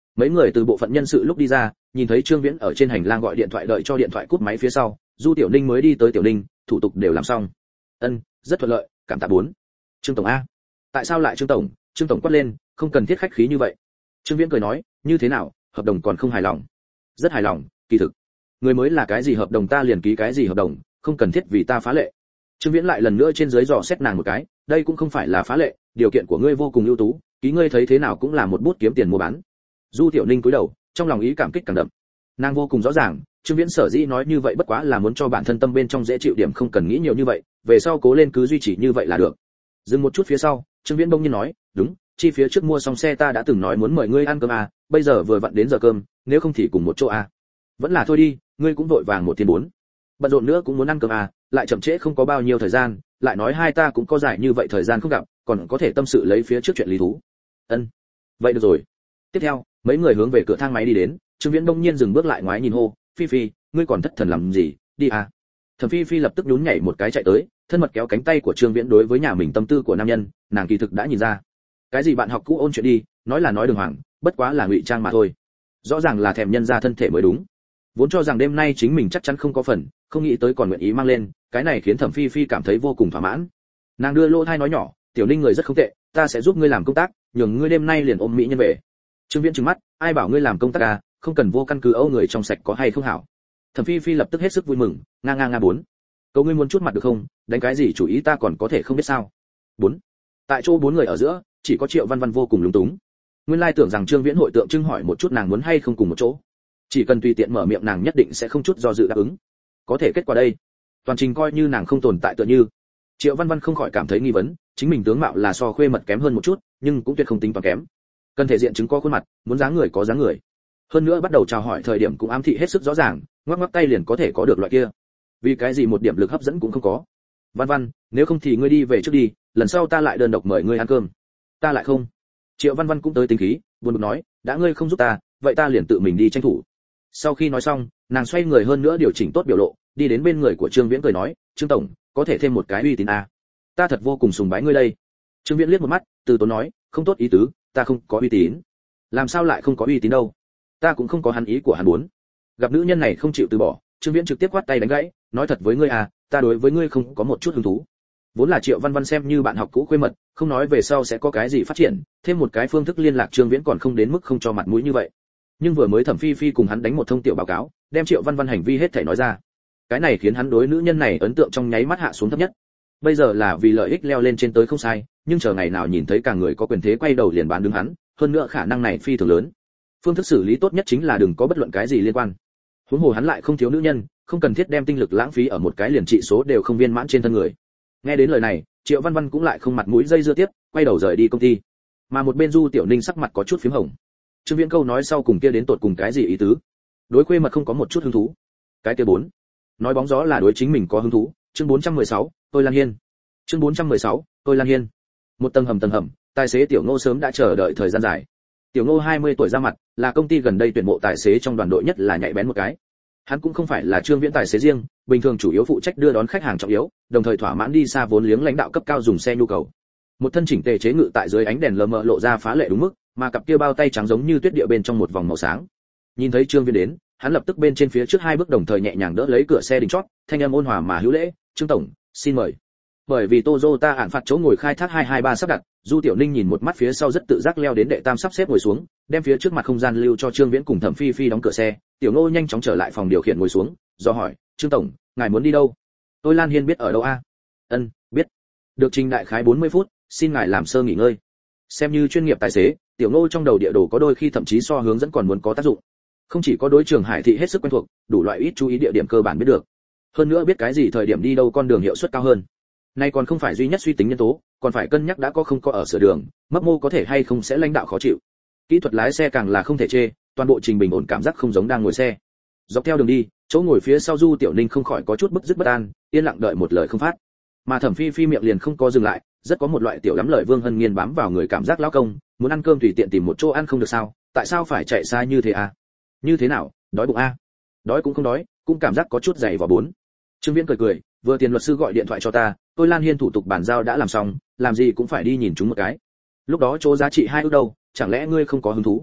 Mấy người từ bộ phận nhân sự lúc đi ra, nhìn thấy Trương Viễn ở trên hành lang gọi điện thoại đợi cho điện thoại cúp máy phía sau, Du Tiểu Ninh mới đi tới. Tiểu Ninh, thủ tục đều làm xong. Ân, rất thuận lợi, cảm tạ bốn. Trương tổng a. Tại sao lại Trương tổng? Trương tổng quát lên, không cần thiết khách khí như vậy. Trương Viễn cười nói, như thế nào, hợp đồng còn không hài lòng? Rất hài lòng, kỳ thực. Người mới là cái gì hợp đồng ta liền ký cái gì hợp đồng, không cần thiết vì ta phá lệ. Trương Viễn lại lần nữa trên dưới dò xét nàng một cái, đây cũng không phải là phá lệ, điều kiện của ngươi vô cùng ưu tú, ký ngươi thấy thế nào cũng là một bút kiếm tiền mua bán. Du Tiểu Ninh cúi đầu, trong lòng ý cảm kích càng đậm. Nàng vô cùng rõ ràng, Trương Viễn sở dĩ nói như vậy bất quá là muốn cho bản thân tâm bên trong dễ chịu điểm, không cần nghĩ nhiều như vậy, về sau cố lên cứ duy trì như vậy là được. Dừng một chút phía sau, Trương Viễn bỗng nhiên nói, đúng, chi phía trước mua xong xe ta đã từng nói muốn mời ngươi ăn cơm à, bây giờ vừa vặn đến giờ cơm, nếu không thì cùng một chỗ à. Vẫn là thôi đi, ngươi cũng vội vàng một thiên bốn. Bận rộn nữa cũng muốn ăn cơm à, lại chậm trễ không có bao nhiêu thời gian, lại nói hai ta cũng có dài như vậy thời gian không gặp, còn có thể tâm sự lấy phía trước chuyện lý thú. Ân, vậy được rồi. Tiếp theo, mấy người hướng về cửa thang máy đi đến, Trương Viễn đông nhiên dừng bước lại ngoái nhìn hô, Phi Phi, ngươi còn thất thần làm gì, đi à. Thẩm Phi Phi lập tức nhún nhảy một cái chạy tới, thân mật kéo cánh tay của Trương Viễn. Đối với nhà mình tâm tư của nam nhân, nàng kỳ thực đã nhìn ra. Cái gì bạn học cũ ôn chuyện đi, nói là nói đường hoàng, bất quá là ngụy trang mà thôi. Rõ ràng là thèm nhân ra thân thể mới đúng. Vốn cho rằng đêm nay chính mình chắc chắn không có phần, không nghĩ tới còn nguyện ý mang lên, cái này khiến Thẩm Phi Phi cảm thấy vô cùng thỏa mãn. Nàng đưa lô thai nói nhỏ, Tiểu Ninh người rất không tệ, ta sẽ giúp ngươi làm công tác, nhường ngươi đêm nay liền ôm mỹ nhân về. Trương Viễn trừng mắt, ai bảo ngươi làm công tác à, không cần vô căn cứ âu người trong sạch có hay không hảo. Thẩm Phi Phi lập tức hết sức vui mừng, nga nga nga bốn. Cậu ngươi muốn chút mặt được không, đánh cái gì chủ ý ta còn có thể không biết sao. Bốn. Tại chỗ bốn người ở giữa, chỉ có Triệu Văn Văn vô cùng lúng túng. Nguyên lai tưởng rằng Trương Viễn hội tượng trưng hỏi một chút nàng muốn hay không cùng một chỗ. Chỉ cần tùy tiện mở miệng nàng nhất định sẽ không chút do dự đáp ứng. Có thể kết quả đây, toàn trình coi như nàng không tồn tại tựa như. Triệu Văn Văn không khỏi cảm thấy nghi vấn, chính mình tướng mạo là so khuê mật kém hơn một chút, nhưng cũng tuyệt không tính toàn kém. Cần thể diện chứng có khuôn mặt, muốn dáng người có dáng người. Hơn nữa bắt đầu chào hỏi thời điểm cũng ám thị hết sức rõ ràng, ngoắc ngoắc tay liền có thể có được loại kia. Vì cái gì một điểm lực hấp dẫn cũng không có. Văn Văn, nếu không thì ngươi đi về trước đi, lần sau ta lại đơn độc mời ngươi ăn cơm. Ta lại không. Triệu Văn Văn cũng tới tính khí, buồn bực nói, đã ngươi không giúp ta, vậy ta liền tự mình đi tranh thủ. Sau khi nói xong, nàng xoay người hơn nữa điều chỉnh tốt biểu lộ, đi đến bên người của Trương Viễn cười nói, Trương tổng, có thể thêm một cái uy tín à? Ta thật vô cùng sùng bái ngươi đây. Trương Viễn liếc một mắt, từ tốn nói, không tốt ý tứ, ta không có uy tín. Làm sao lại không có uy tín đâu? Ta cũng không có hắn ý của hắn muốn. Gặp nữ nhân này không chịu từ bỏ, Trương Viễn trực tiếp quát tay đánh gãy, nói thật với ngươi à, ta đối với ngươi không có một chút hứng thú. Vốn là Triệu Văn Văn xem như bạn học cũ khuê mật, không nói về sau sẽ có cái gì phát triển, thêm một cái phương thức liên lạc Trương Viễn còn không đến mức không cho mặt mũi như vậy. Nhưng vừa mới Thẩm Phi Phi cùng hắn đánh một thông tiểu báo cáo, đem Triệu Văn Văn hành vi hết thảy nói ra. Cái này khiến hắn đối nữ nhân này ấn tượng trong nháy mắt hạ xuống thấp nhất. Bây giờ là vì lợi ích leo lên trên tới không sai, nhưng chờ ngày nào nhìn thấy cả người có quyền thế quay đầu liền bán đứng hắn, hơn nữa khả năng này phi thường lớn. Phương thức xử lý tốt nhất chính là đừng có bất luận cái gì liên quan. Huống hồ hắn lại không thiếu nữ nhân, không cần thiết đem tinh lực lãng phí ở một cái liền trị số đều không viên mãn trên thân người. Nghe đến lời này, Triệu Văn Văn cũng lại không mặt mũi dây dưa tiếp, quay đầu rời đi công ty. Mà một bên Du Tiểu Ninh sắc mặt có chút phím hồng. Trương Viễn câu nói sau cùng kia đến tột cùng cái gì ý tứ? Đối khuê mật không có một chút hứng thú. Cái kia bốn, nói bóng gió là đối chính mình có hứng thú. Chương bốn trăm mười sáu, tôi Lan Hiên. Chương bốn trăm mười sáu, tôi Lan Hiên. Một tầng hầm tầng hầm, tài xế Tiểu Ngô sớm đã chờ đợi thời gian dài. Tiểu Ngô hai mươi tuổi ra mặt, là công ty gần đây tuyển mộ tài xế trong đoàn đội nhất là nhạy bén một cái. Hắn cũng không phải là Trương Viễn tài xế riêng, bình thường chủ yếu phụ trách đưa đón khách hàng trọng yếu, đồng thời thỏa mãn đi xa vốn liếng lãnh đạo cấp cao dùng xe nhu cầu. Một thân chỉnh tề chế ngự tại dưới ánh đèn lờ mờ lộ ra phá lệ đúng mức, mà cặp kia bao tay trắng giống như tuyết địa bên trong một vòng màu sáng. Nhìn thấy Trương Viễn đến, hắn lập tức bên trên phía trước hai bước đồng thời nhẹ nhàng đỡ lấy cửa xe đỉnh chót, thanh âm ôn hòa mà hữu lễ, "Trương tổng, xin mời." Bởi vì Toyota hạn phạt chỗ ngồi khai thác hai hai ba sắp đặt, Du Tiểu Ninh nhìn một mắt phía sau rất tự giác leo đến đệ tam sắp xếp ngồi xuống, đem phía trước mặt không gian lưu cho Trương Viễn cùng Thẩm Phi Phi đóng cửa xe. Tiểu Ngô nhanh chóng trở lại phòng điều khiển ngồi xuống, do hỏi, "Trương tổng, ngài muốn đi đâu?" "Tôi Lan Hiên biết ở đâu a?" "Ân, biết." "Được trình đại khái bốn mươi phút, xin ngài làm sơ nghỉ ngơi." Xem như chuyên nghiệp tài xế, Tiểu Ngô trong đầu địa đồ có đôi khi thậm chí so hướng dẫn còn muốn có tác dụng. Không chỉ có đối trường Hải thị hết sức quen thuộc, đủ loại ít chú ý địa điểm cơ bản biết được. Hơn nữa biết cái gì thời điểm đi đâu con đường hiệu suất cao hơn. Nay còn không phải duy nhất suy tính nhân tố, còn phải cân nhắc đã có không có ở sửa đường, mấp mô có thể hay không sẽ lãnh đạo khó chịu. Kỹ thuật lái xe càng là không thể chê, toàn bộ trình bình ổn cảm giác không giống đang ngồi xe. Dọc theo đường đi, chỗ ngồi phía sau Du Tiểu Ninh không khỏi có chút bức dứt bất an, yên lặng đợi một lời không phát. Mà Thẩm Phi Phi miệng liền không có dừng lại, rất có một loại tiểu lắm lời Vương Hân Nghiên bám vào người cảm giác lão công, muốn ăn cơm tùy tiện tìm một chỗ ăn không được sao, tại sao phải chạy xa như thế à? Như thế nào, đói bụng à? Đói cũng không đói, cũng cảm giác có chút dày vào bốn. Trương Viễn cười cười, vừa tiền luật sư gọi điện thoại cho ta, tôi Lan Hiên thủ tục bản giao đã làm xong, làm gì cũng phải đi nhìn chúng một cái. Lúc đó chỗ giá trị hai ước đâu, chẳng lẽ ngươi không có hứng thú?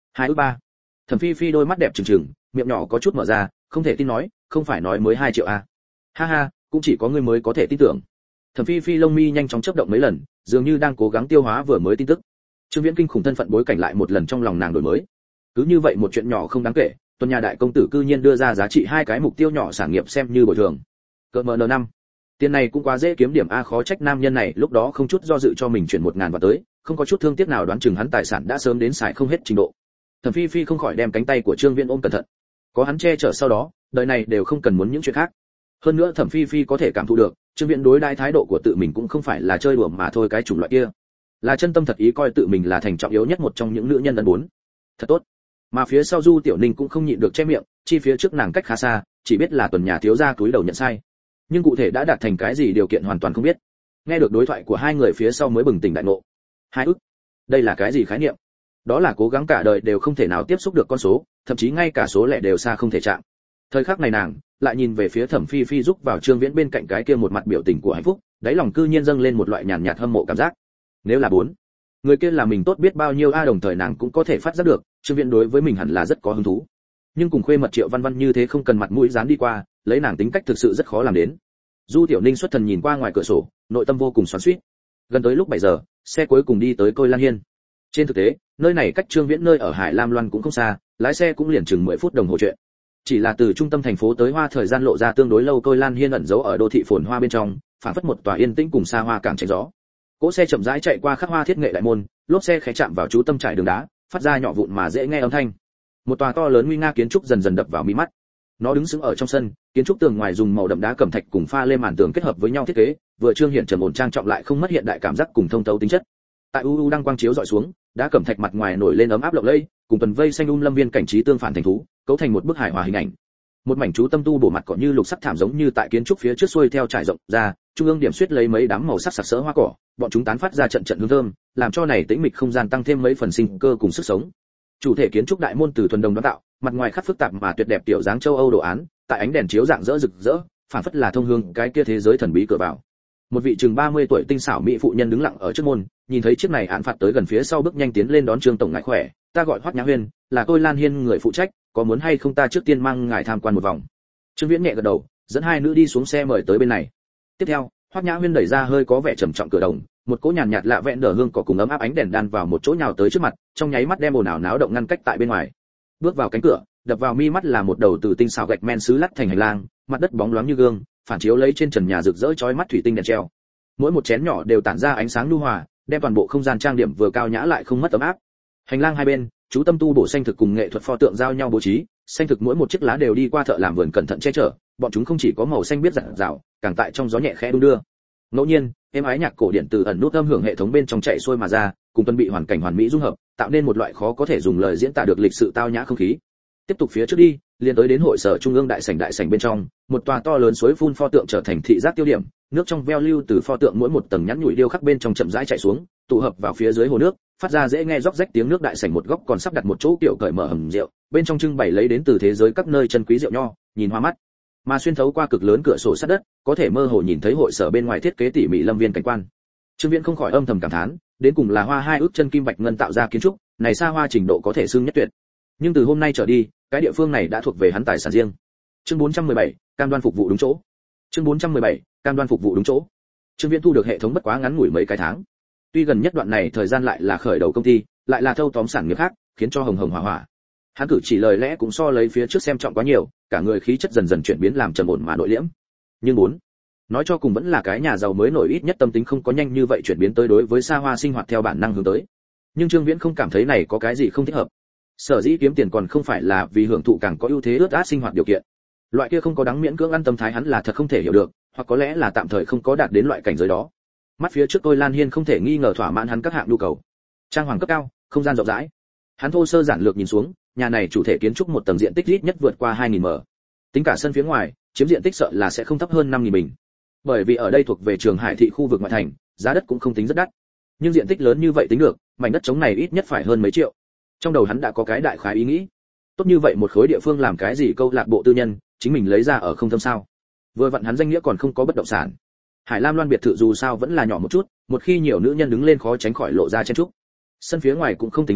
Hai ước ba. Thẩm Phi Phi đôi mắt đẹp trừng trừng, miệng nhỏ có chút mở ra, không thể tin nói, không phải nói mới hai triệu à? Ha ha, cũng chỉ có ngươi mới có thể tin tưởng. Thẩm Phi Phi lông mi nhanh chóng chớp động mấy lần, dường như đang cố gắng tiêu hóa vừa mới tin tức. Trương Viễn kinh khủng thân phận bối cảnh lại một lần trong lòng nàng đổi mới. Cứ như vậy một chuyện nhỏ không đáng kể, tuần nhà đại công tử cư nhiên đưa ra giá trị hai cái mục tiêu nhỏ sản nghiệp xem như bồi thường. Cỡ mờ năm. Tiền này cũng quá dễ kiếm điểm a, khó trách nam nhân này lúc đó không chút do dự cho mình chuyển một ngàn vào tới, không có chút thương tiếc nào, đoán chừng hắn tài sản đã sớm đến xài không hết trình độ. Thẩm Phi Phi không khỏi đem cánh tay của Trương Viễn ôm cẩn thận. Có hắn che chở sau đó, đời này đều không cần muốn những chuyện khác. Hơn nữa Thẩm Phi Phi có thể cảm thụ được, Trương Viễn đối đãi thái độ của tự mình cũng không phải là chơi đùa mà thôi, cái chủng loại kia là chân tâm thật ý coi tự mình là thành trọng yếu nhất một trong những nữ nhân ân bốn. Thật tốt. Mà phía sau Du Tiểu Ninh cũng không nhịn được che miệng, chi phía trước nàng cách khá xa, chỉ biết là tuần nhà thiếu gia túi đầu nhận sai, nhưng cụ thể đã đạt thành cái gì điều kiện hoàn toàn không biết. Nghe được đối thoại của hai người phía sau mới bừng tỉnh đại ngộ. Hai ức, đây là cái gì khái niệm? Đó là cố gắng cả đời đều không thể nào tiếp xúc được con số, thậm chí ngay cả số lẻ đều xa không thể chạm. Thời khắc này nàng lại nhìn về phía Thẩm Phi Phi giúp vào Trương Viễn bên cạnh cái kia một mặt biểu tình của hạnh phúc, đáy lòng cư nhiên dâng lên một loại nhàn nhạt hâm mộ cảm giác. Nếu là bốn, người kia là mình tốt biết bao nhiêu a, đồng thời nàng cũng có thể phát giác được, Trương Viễn đối với mình hẳn là rất có hứng thú. Nhưng cùng khuê mật Triệu Văn Văn như thế không cần mặt mũi dán đi qua, lấy nàng tính cách thực sự rất khó làm đến. Du Tiểu Ninh xuất thần nhìn qua ngoài cửa sổ, nội tâm vô cùng xoắn xuýt. Gần tới lúc bảy giờ, xe cuối cùng đi tới Côi Lan Hiên. Trên thực tế, nơi này cách Trương Viễn nơi ở Hải Lam Loan cũng không xa, lái xe cũng liền chừng mười phút đồng hồ chuyện. Chỉ là từ trung tâm thành phố tới Hoa thời gian lộ ra tương đối lâu. Côi Lan Hiên ẩn giấu ở đô thị phồn hoa bên trong, phản phất một tòa yên tĩnh cùng xa hoa cảng tránh gió. Cỗ xe chậm rãi chạy qua khắc hoa thiết nghệ đại môn, lốp xe khẽ chạm vào chú tâm trải đường đá, phát ra nhỏ vụn mà dễ nghe âm thanh. Một tòa to lớn nguy nga kiến trúc dần dần đập vào mi mắt. Nó đứng sững ở trong sân, kiến trúc tường ngoài dùng màu đậm đá cẩm thạch cùng pha lê màn tường kết hợp với nhau thiết kế, vừa trương hiện trầm ổn trang trọng lại không mất hiện đại cảm giác cùng thông thấu tính chất. Tại u u đang quang chiếu dọi xuống, đá cẩm thạch mặt ngoài nổi lên ấm áp lộng lẫy, cùng tuần vây xanh um lâm viên cảnh trí tương phản thành thú, cấu thành một bức hài hòa hình ảnh. Một mảnh chú tâm tu bổ mặt cỏ như lục sắc thảm giống như tại kiến trúc phía trước xuôi theo trải rộng ra, trung ương điểm xuyết lấy mấy đám màu sắc sặc sỡ hoa cỏ, bọn chúng tán phát ra trận trận hương thơm, làm cho này tĩnh mịch không gian tăng thêm mấy phần sinh cơ cùng sức sống. Chủ thể kiến trúc đại môn từ thuần đồng đón tạo, mặt ngoài khắc phức tạp mà tuyệt đẹp tiểu dáng châu Âu đồ án, tại ánh đèn chiếu rạng rỡ rực rỡ, phản phất là thông hương cái kia thế giới thần bí cửa vào. Một vị chừng ba mươi tuổi tinh xảo mỹ phụ nhân đứng lặng ở trước môn, nhìn thấy chiếc này án phạt tới gần phía sau bước nhanh tiến lên đón Trương tổng ngài khỏe, ta gọi Hoắc Nhã Huyên, là Côi Lan Hiên người phụ trách, có muốn hay không ta trước tiên mang ngài tham quan một vòng. Trương Viễn nhẹ gật đầu, dẫn hai nữ đi xuống xe mời tới bên này. Tiếp theo, Hoắc Nhã Huyên đẩy ra hơi có vẻ trầm trọng cửa đồng, một cỗ nhàn nhạt lạ vẹn đờ hương cỏ cùng ấm áp ánh đèn đan vào một chỗ nhào tới trước mặt, trong nháy mắt đem ồn ào náo động ngăn cách tại bên ngoài. Bước vào cánh cửa, đập vào mi mắt là một đầu từ tinh xảo gạch men sứ lát thành hành lang, mặt đất bóng loáng như gương, phản chiếu lấy trên trần nhà rực rỡ chói mắt thủy tinh đèn treo. Mỗi một chén nhỏ đều tản ra ánh sáng nhu hòa, đem toàn bộ không gian trang điểm vừa cao nhã lại không mất ấm áp. Hành lang hai bên, chú tâm tu bổ xanh thực cùng nghệ thuật pho tượng giao nhau bố trí, xanh thực mỗi một chiếc lá đều đi qua thợ làm vườn cẩn thận che chở, bọn chúng không chỉ có màu xanh biết rạng rào, càng tại trong gió nhẹ khẽ đung đưa. Ngẫu nhiên, êm ái nhạc cổ điển từ ẩn nút âm hưởng hệ thống bên trong chạy xuôi mà ra, cùng tuần bị hoàn cảnh hoàn mỹ dung hợp, tạo nên một loại khó có thể dùng lời diễn tả được lịch sự tao nhã không khí. Tiếp tục phía trước đi, liền tới đến hội sở trung ương đại sảnh đại sảnh bên trong, một tòa to lớn suối phun pho tượng trở thành thị giác tiêu điểm, nước trong veo lưu từ pho tượng mỗi một tầng nhắn nhủi điêu khắc bên trong chậm rãi chảy xuống, tụ hợp vào phía dưới hồ nước, phát ra dễ nghe róc rách tiếng nước. Đại sảnh một góc còn sắp đặt một chỗ tiểu cởi mở hầm rượu, bên trong trưng bày lấy đến từ thế giới các nơi chân quý rượu nho, nhìn hoa mắt. Mà xuyên thấu qua cực lớn cửa sổ sát đất, có thể mơ hồ nhìn thấy hội sở bên ngoài thiết kế tỉ mỉ lâm viên cảnh quan. Trương Viễn không khỏi âm thầm cảm thán, đến cùng là hoa hai ước chân kim bạch ngân tạo ra kiến trúc, này xa hoa trình độ có thể xưng nhất tuyệt. Nhưng từ hôm nay trở đi, cái địa phương này đã thuộc về hắn tài sản riêng. Chương bốn trăm mười bảy, cam đoan phục vụ đúng chỗ. Chương bốn trăm mười bảy, cam đoan phục vụ đúng chỗ. Trương Viễn thu được hệ thống bất quá ngắn ngủi mấy cái tháng. Tuy gần nhất đoạn này thời gian lại là khởi đầu công ty, lại là thâu tóm sản nghiệp khác, khiến cho hồng hồng hỏa hỏa. Hắn cử chỉ lời lẽ cũng so lấy phía trước xem trọng quá nhiều, cả người khí chất dần dần chuyển biến làm trầm ổn mà nội liễm. Nhưng muốn nói cho cùng vẫn là cái nhà giàu mới nổi, ít nhất tâm tính không có nhanh như vậy chuyển biến tới đối với xa hoa sinh hoạt theo bản năng hướng tới. Nhưng Trương Viễn không cảm thấy này có cái gì không thích hợp. Sở dĩ kiếm tiền còn không phải là vì hưởng thụ càng có ưu thế ướt át sinh hoạt điều kiện. Loại kia không có đáng miễn cưỡng ăn tâm thái hắn là thật không thể hiểu được, hoặc có lẽ là tạm thời không có đạt đến loại cảnh giới đó. Mắt phía trước Côi Lan Hiên không thể nghi ngờ thỏa mãn hắn các hạng nhu cầu. Trang hoàng cấp cao, không gian rộng rãi. Hắn thô sơ giản lược nhìn xuống, nhà này chủ thể kiến trúc một tầng diện tích ít nhất vượt qua hai nghìn mét. Tính cả sân phía ngoài, chiếm diện tích sợ là sẽ không thấp hơn năm nghìn bình. Bởi vì ở đây thuộc về Trường Hải thị khu vực ngoại thành, giá đất cũng không tính rất đắt. Nhưng diện tích lớn như vậy tính được, mảnh đất trống này ít nhất phải hơn mấy triệu. Trong đầu hắn đã có cái đại khái ý nghĩ. Tốt như vậy một khối địa phương làm cái gì câu lạc bộ tư nhân, chính mình lấy ra ở không thâm sao? Vừa vặn hắn danh nghĩa còn không có bất động sản. Hải Lam Loan biệt thự dù sao vẫn là nhỏ một chút, một khi nhiều nữ nhân đứng lên khó tránh khỏi lộ ra chen chúc. Sân phía ngoài cũng không tính lớn,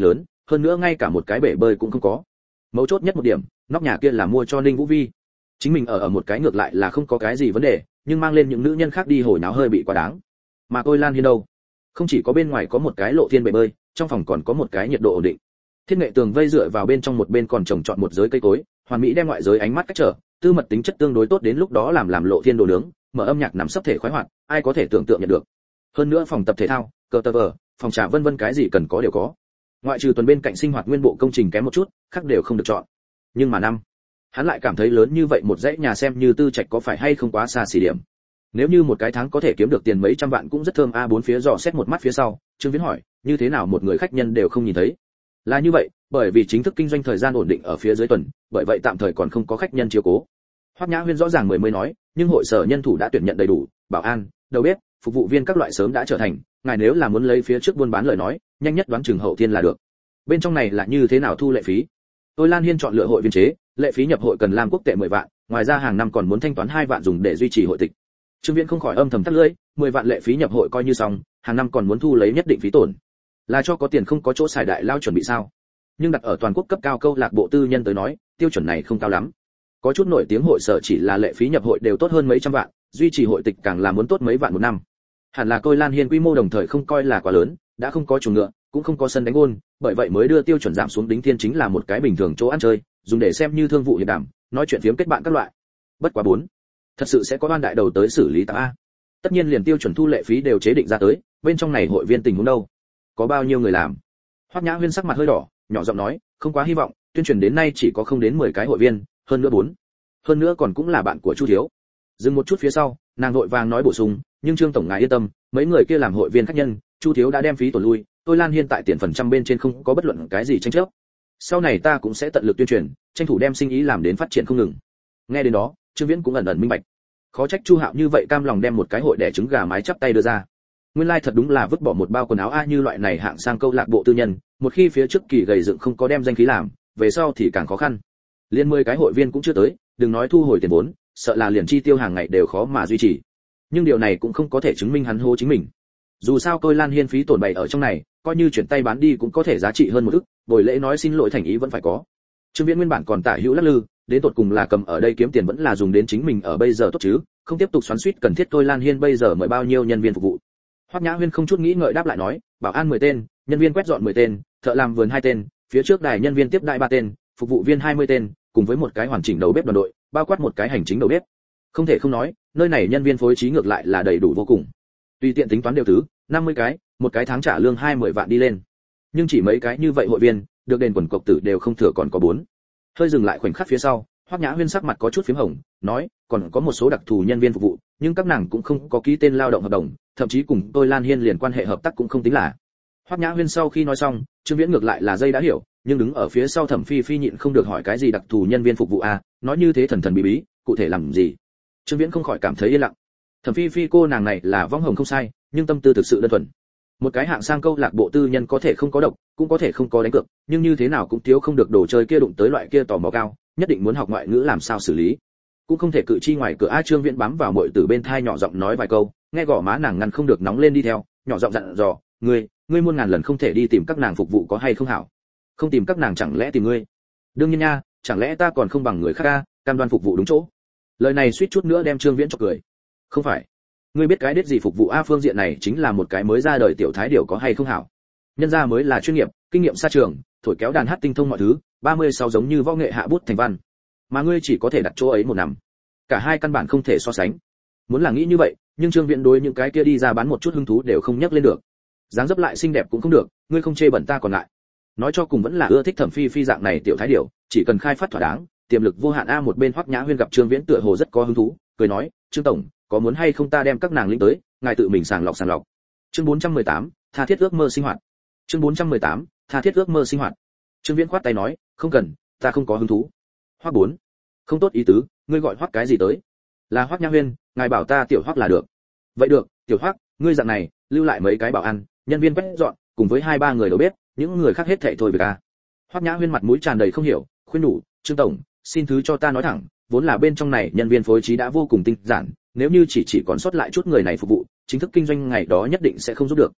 hơn nữa ngay cả một cái bể bơi cũng không có. Mấu chốt nhất một điểm, nóc nhà kia là mua cho Ninh Vũ Vi. Chính mình ở ở một cái ngược lại là không có cái gì vấn đề, nhưng mang lên những nữ nhân khác đi hồi náo hơi bị quá đáng. Mà tôi Lan Hiên đâu? Không chỉ có bên ngoài có một cái lộ thiên bể bơi, trong phòng còn có một cái nhiệt độ ổn định. Thiết nghệ tường vây dựa vào bên trong một bên còn trồng trọt một giới cây cối, hoàn mỹ đem ngoại giới ánh mắt cách trở, tư mật tính chất tương đối tốt đến lúc đó làm làm lộ thiên đồ nướng, mở âm nhạc nằm sấp thể khoái hoạt, ai có thể tưởng tượng nhận được. Hơn nữa phòng tập thể thao, cờ tờ vờ, phòng trà vân vân cái gì cần có đều có. Ngoại trừ tuần bên cạnh sinh hoạt nguyên bộ công trình kém một chút, khác đều không được chọn. Nhưng mà năm, hắn lại cảm thấy lớn như vậy một dãy nhà xem như tư trạch có phải hay không quá xa xỉ điểm. Nếu như một cái tháng có thể kiếm được tiền mấy trăm vạn cũng rất thơm a. Bốn phía dò xét một mắt phía sau, Trương Viễn hỏi, như thế nào một người khách nhân đều không nhìn thấy? Là như vậy, bởi vì chính thức kinh doanh thời gian ổn định ở phía dưới tuần, bởi vậy tạm thời còn không có khách nhân chiếu cố. Hoắc Nhã Huyên rõ ràng mười mới nói, nhưng hội sở nhân thủ đã tuyển nhận đầy đủ, bảo an, đầu bếp, phục vụ viên các loại sớm đã trở thành, ngài nếu là muốn lấy phía trước buôn bán lời nói, nhanh nhất đoán chừng hậu thiên là được. Bên trong này là như thế nào thu lệ phí? Tôi Lan Hiên chọn lựa hội viên chế, lệ phí nhập hội cần làm quốc tệ mười vạn, ngoài ra hàng năm còn muốn thanh toán hai vạn dùng để duy trì hội tịch. Trương Viễn không khỏi âm thầm thắt lưỡi, mười vạn lệ phí nhập hội coi như xong, hàng năm còn muốn thu lấy nhất định phí tổn. Là cho có tiền không có chỗ xài đại lao chuẩn bị sao? Nhưng đặt ở toàn quốc cấp cao câu lạc bộ tư nhân tới nói, tiêu chuẩn này không cao lắm. Có chút nổi tiếng hội sở chỉ là lệ phí nhập hội đều tốt hơn mấy trăm vạn, duy trì hội tịch càng là muốn tốt mấy vạn một năm. Hẳn là Tôi Lan Hiên quy mô đồng thời không coi là quá lớn, đã không có chuồng ngựa, cũng không có sân đánh gôn, bởi vậy mới đưa tiêu chuẩn giảm xuống. Đính Thiên chính là một cái bình thường chỗ ăn chơi, dùng để xem như thương vụ hiệp đàm, nói chuyện phiếm kết bạn các loại. Bất quá bốn, thật sự sẽ có ban đại đầu tới xử lý ta a. Tất nhiên liền tiêu chuẩn thu lệ phí đều chế định ra tới, bên trong này hội viên tình huống đâu? Có bao nhiêu người làm? Hoắc Nhã Huyên sắc mặt hơi đỏ, nhỏ giọng nói, không quá hy vọng, tuyên truyền đến nay chỉ có không đến mười cái hội viên, hơn nữa bốn, hơn nữa còn cũng là bạn của Chu thiếu. Dừng một chút phía sau, nàng vội vàng nói bổ sung, nhưng Trương tổng ngài yên tâm, mấy người kia làm hội viên khách nhân, Chu thiếu đã đem phí tổn lui, tôi Lan Hiên tại tiền phần trăm bên trên không có bất luận cái gì tranh chấp. Sau này ta cũng sẽ tận lực tuyên truyền, tranh thủ đem sinh ý làm đến phát triển không ngừng. Nghe đến đó, Trương Viễn cũng ẩn ẩn minh bạch. Khó trách Chu Hạo như vậy cam lòng đem một cái hội đẻ trứng gà mái chắp tay đưa ra. Nguyên lai like thật đúng là vứt bỏ một bao quần áo a. Như loại này hạng sang câu lạc bộ tư nhân, một khi phía trước kỳ gầy dựng không có đem danh khí làm, về sau thì càng khó khăn. Liên mười cái hội viên cũng chưa tới, đừng nói thu hồi tiền vốn, sợ là liền chi tiêu hàng ngày đều khó mà duy trì. Nhưng điều này cũng không có thể chứng minh hắn hô chính mình. Dù sao Tôi Lan Hiên phí tổn bày ở trong này, coi như chuyển tay bán đi cũng có thể giá trị hơn một ức, buổi lễ nói xin lỗi thành ý vẫn phải có. Trương Viễn nguyên bản còn tả hữu lắc lư, đến tột cùng là cầm ở đây kiếm tiền vẫn là dùng đến chính mình ở bây giờ tốt chứ, không tiếp tục xoắn xuýt cần thiết. Tôi Lan Hiên bây giờ mời bao nhiêu nhân viên phục vụ? Hoắc Nhã Huyên không chút nghĩ ngợi đáp lại nói, bảo an mười tên, nhân viên quét dọn mười tên, thợ làm vườn hai tên, phía trước đài nhân viên tiếp đại ba tên, phục vụ viên hai mươi tên, cùng với một cái hoàn chỉnh đầu bếp đoàn đội, bao quát một cái hành chính đầu bếp. Không thể không nói, nơi này nhân viên phối trí ngược lại là đầy đủ vô cùng. Tùy tiện tính toán đều thứ, năm mươi cái, một cái tháng trả lương hai mươi vạn đi lên. Nhưng chỉ mấy cái như vậy hội viên, được đền quần cộc tử đều không thừa còn có bốn. Hơi dừng lại khoảnh khắc phía sau, Hoắc Nhã Huyên sắc mặt có chút phím hồng, nói, còn có một số đặc thù nhân viên phục vụ, nhưng các nàng cũng không có ký tên lao động hợp đồng, thậm chí cùng tôi Lan Hiên liền quan hệ hợp tác cũng không tính là. Hoắc Nhã Huyên sau khi nói xong, Trương Viễn ngược lại là dây đã hiểu, nhưng đứng ở phía sau Thẩm Phi Phi nhịn không được hỏi cái gì đặc thù nhân viên phục vụ a, nói như thế thần thần bí bí, cụ thể làm gì? Trương Viễn không khỏi cảm thấy yên lặng. Thẩm Phi Phi cô nàng này là võng hồng không sai, nhưng tâm tư thực sự đơn thuần. Một cái hạng sang câu lạc bộ tư nhân có thể không có độc, cũng có thể không có đánh cược, nhưng như thế nào cũng thiếu không được đồ chơi kia đụng tới loại kia tò mò cao, nhất định muốn học ngoại ngữ làm sao xử lý. Cũng không thể cự chi ngoài cửa a. Trương Viễn bám vào muội tử bên thai nhỏ giọng nói vài câu, nghe gò má nàng ngăn không được nóng lên đi theo, nhỏ giọng dặn dò, ngươi, ngươi muôn ngàn lần không thể đi tìm các nàng phục vụ có hay không hảo? Không tìm các nàng chẳng lẽ tìm ngươi? Đương nhiên nha, chẳng lẽ ta còn không bằng người khác a, cam đoan phục vụ đúng chỗ. Lời này suýt chút nữa đem Trương Viễn chọc cười. Không phải, ngươi biết cái đết gì phục vụ a? Phương diện này chính là một cái mới ra đời tiểu thái điều có hay không hảo? Nhân gia mới là chuyên nghiệp, kinh nghiệm xa trường, thổi kéo đàn hát tinh thông mọi thứ, ba mươi sáu giống như võ nghệ hạ bút thành văn. Mà ngươi chỉ có thể đặt chỗ ấy một năm. Cả hai căn bản không thể so sánh. Muốn là nghĩ như vậy, nhưng Trương Viễn đối những cái kia đi ra bán một chút hứng thú đều không nhắc lên được. Dáng dấp lại xinh đẹp cũng không được, ngươi không chê bẩn ta còn lại. Nói cho cùng vẫn là ưa thích Thẩm Phi Phi dạng này tiểu thái điểu, chỉ cần khai phát thỏa đáng, tiềm lực vô hạn a. Một bên Hoắc Nhã Huyên gặp Trương Viễn tựa hồ rất có hứng thú, cười nói, Trương tổng, có muốn hay không ta đem các nàng lĩnh tới, ngài tự mình sàng lọc sàng lọc. Chương bốn trăm mười tám, tha thiết ước mơ sinh hoạt. Chương bốn trăm mười tám, tha thiết ước mơ sinh hoạt. Trương Viễn khoát tay nói, không cần, ta không có hứng thú. Hoắc bốn, không tốt ý tứ, ngươi gọi Hoắc cái gì tới? Là Hoắc Nhã Huyên, ngài bảo ta tiểu Hoắc là được. Vậy được, tiểu Hoắc, ngươi dạng này, lưu lại mấy cái bảo ăn, nhân viên quét dọn, cùng với hai ba người đầu bếp, những người khác hết thảy thôi việc a. Hoắc Nhã Huyên mặt mũi tràn đầy không hiểu, khuyên nhủ, Trương tổng, xin thứ cho ta nói thẳng, vốn là bên trong này nhân viên phối trí đã vô cùng tinh giản, nếu như chỉ chỉ còn sót lại chút người này phục vụ, chính thức kinh doanh ngày đó nhất định sẽ không giúp được.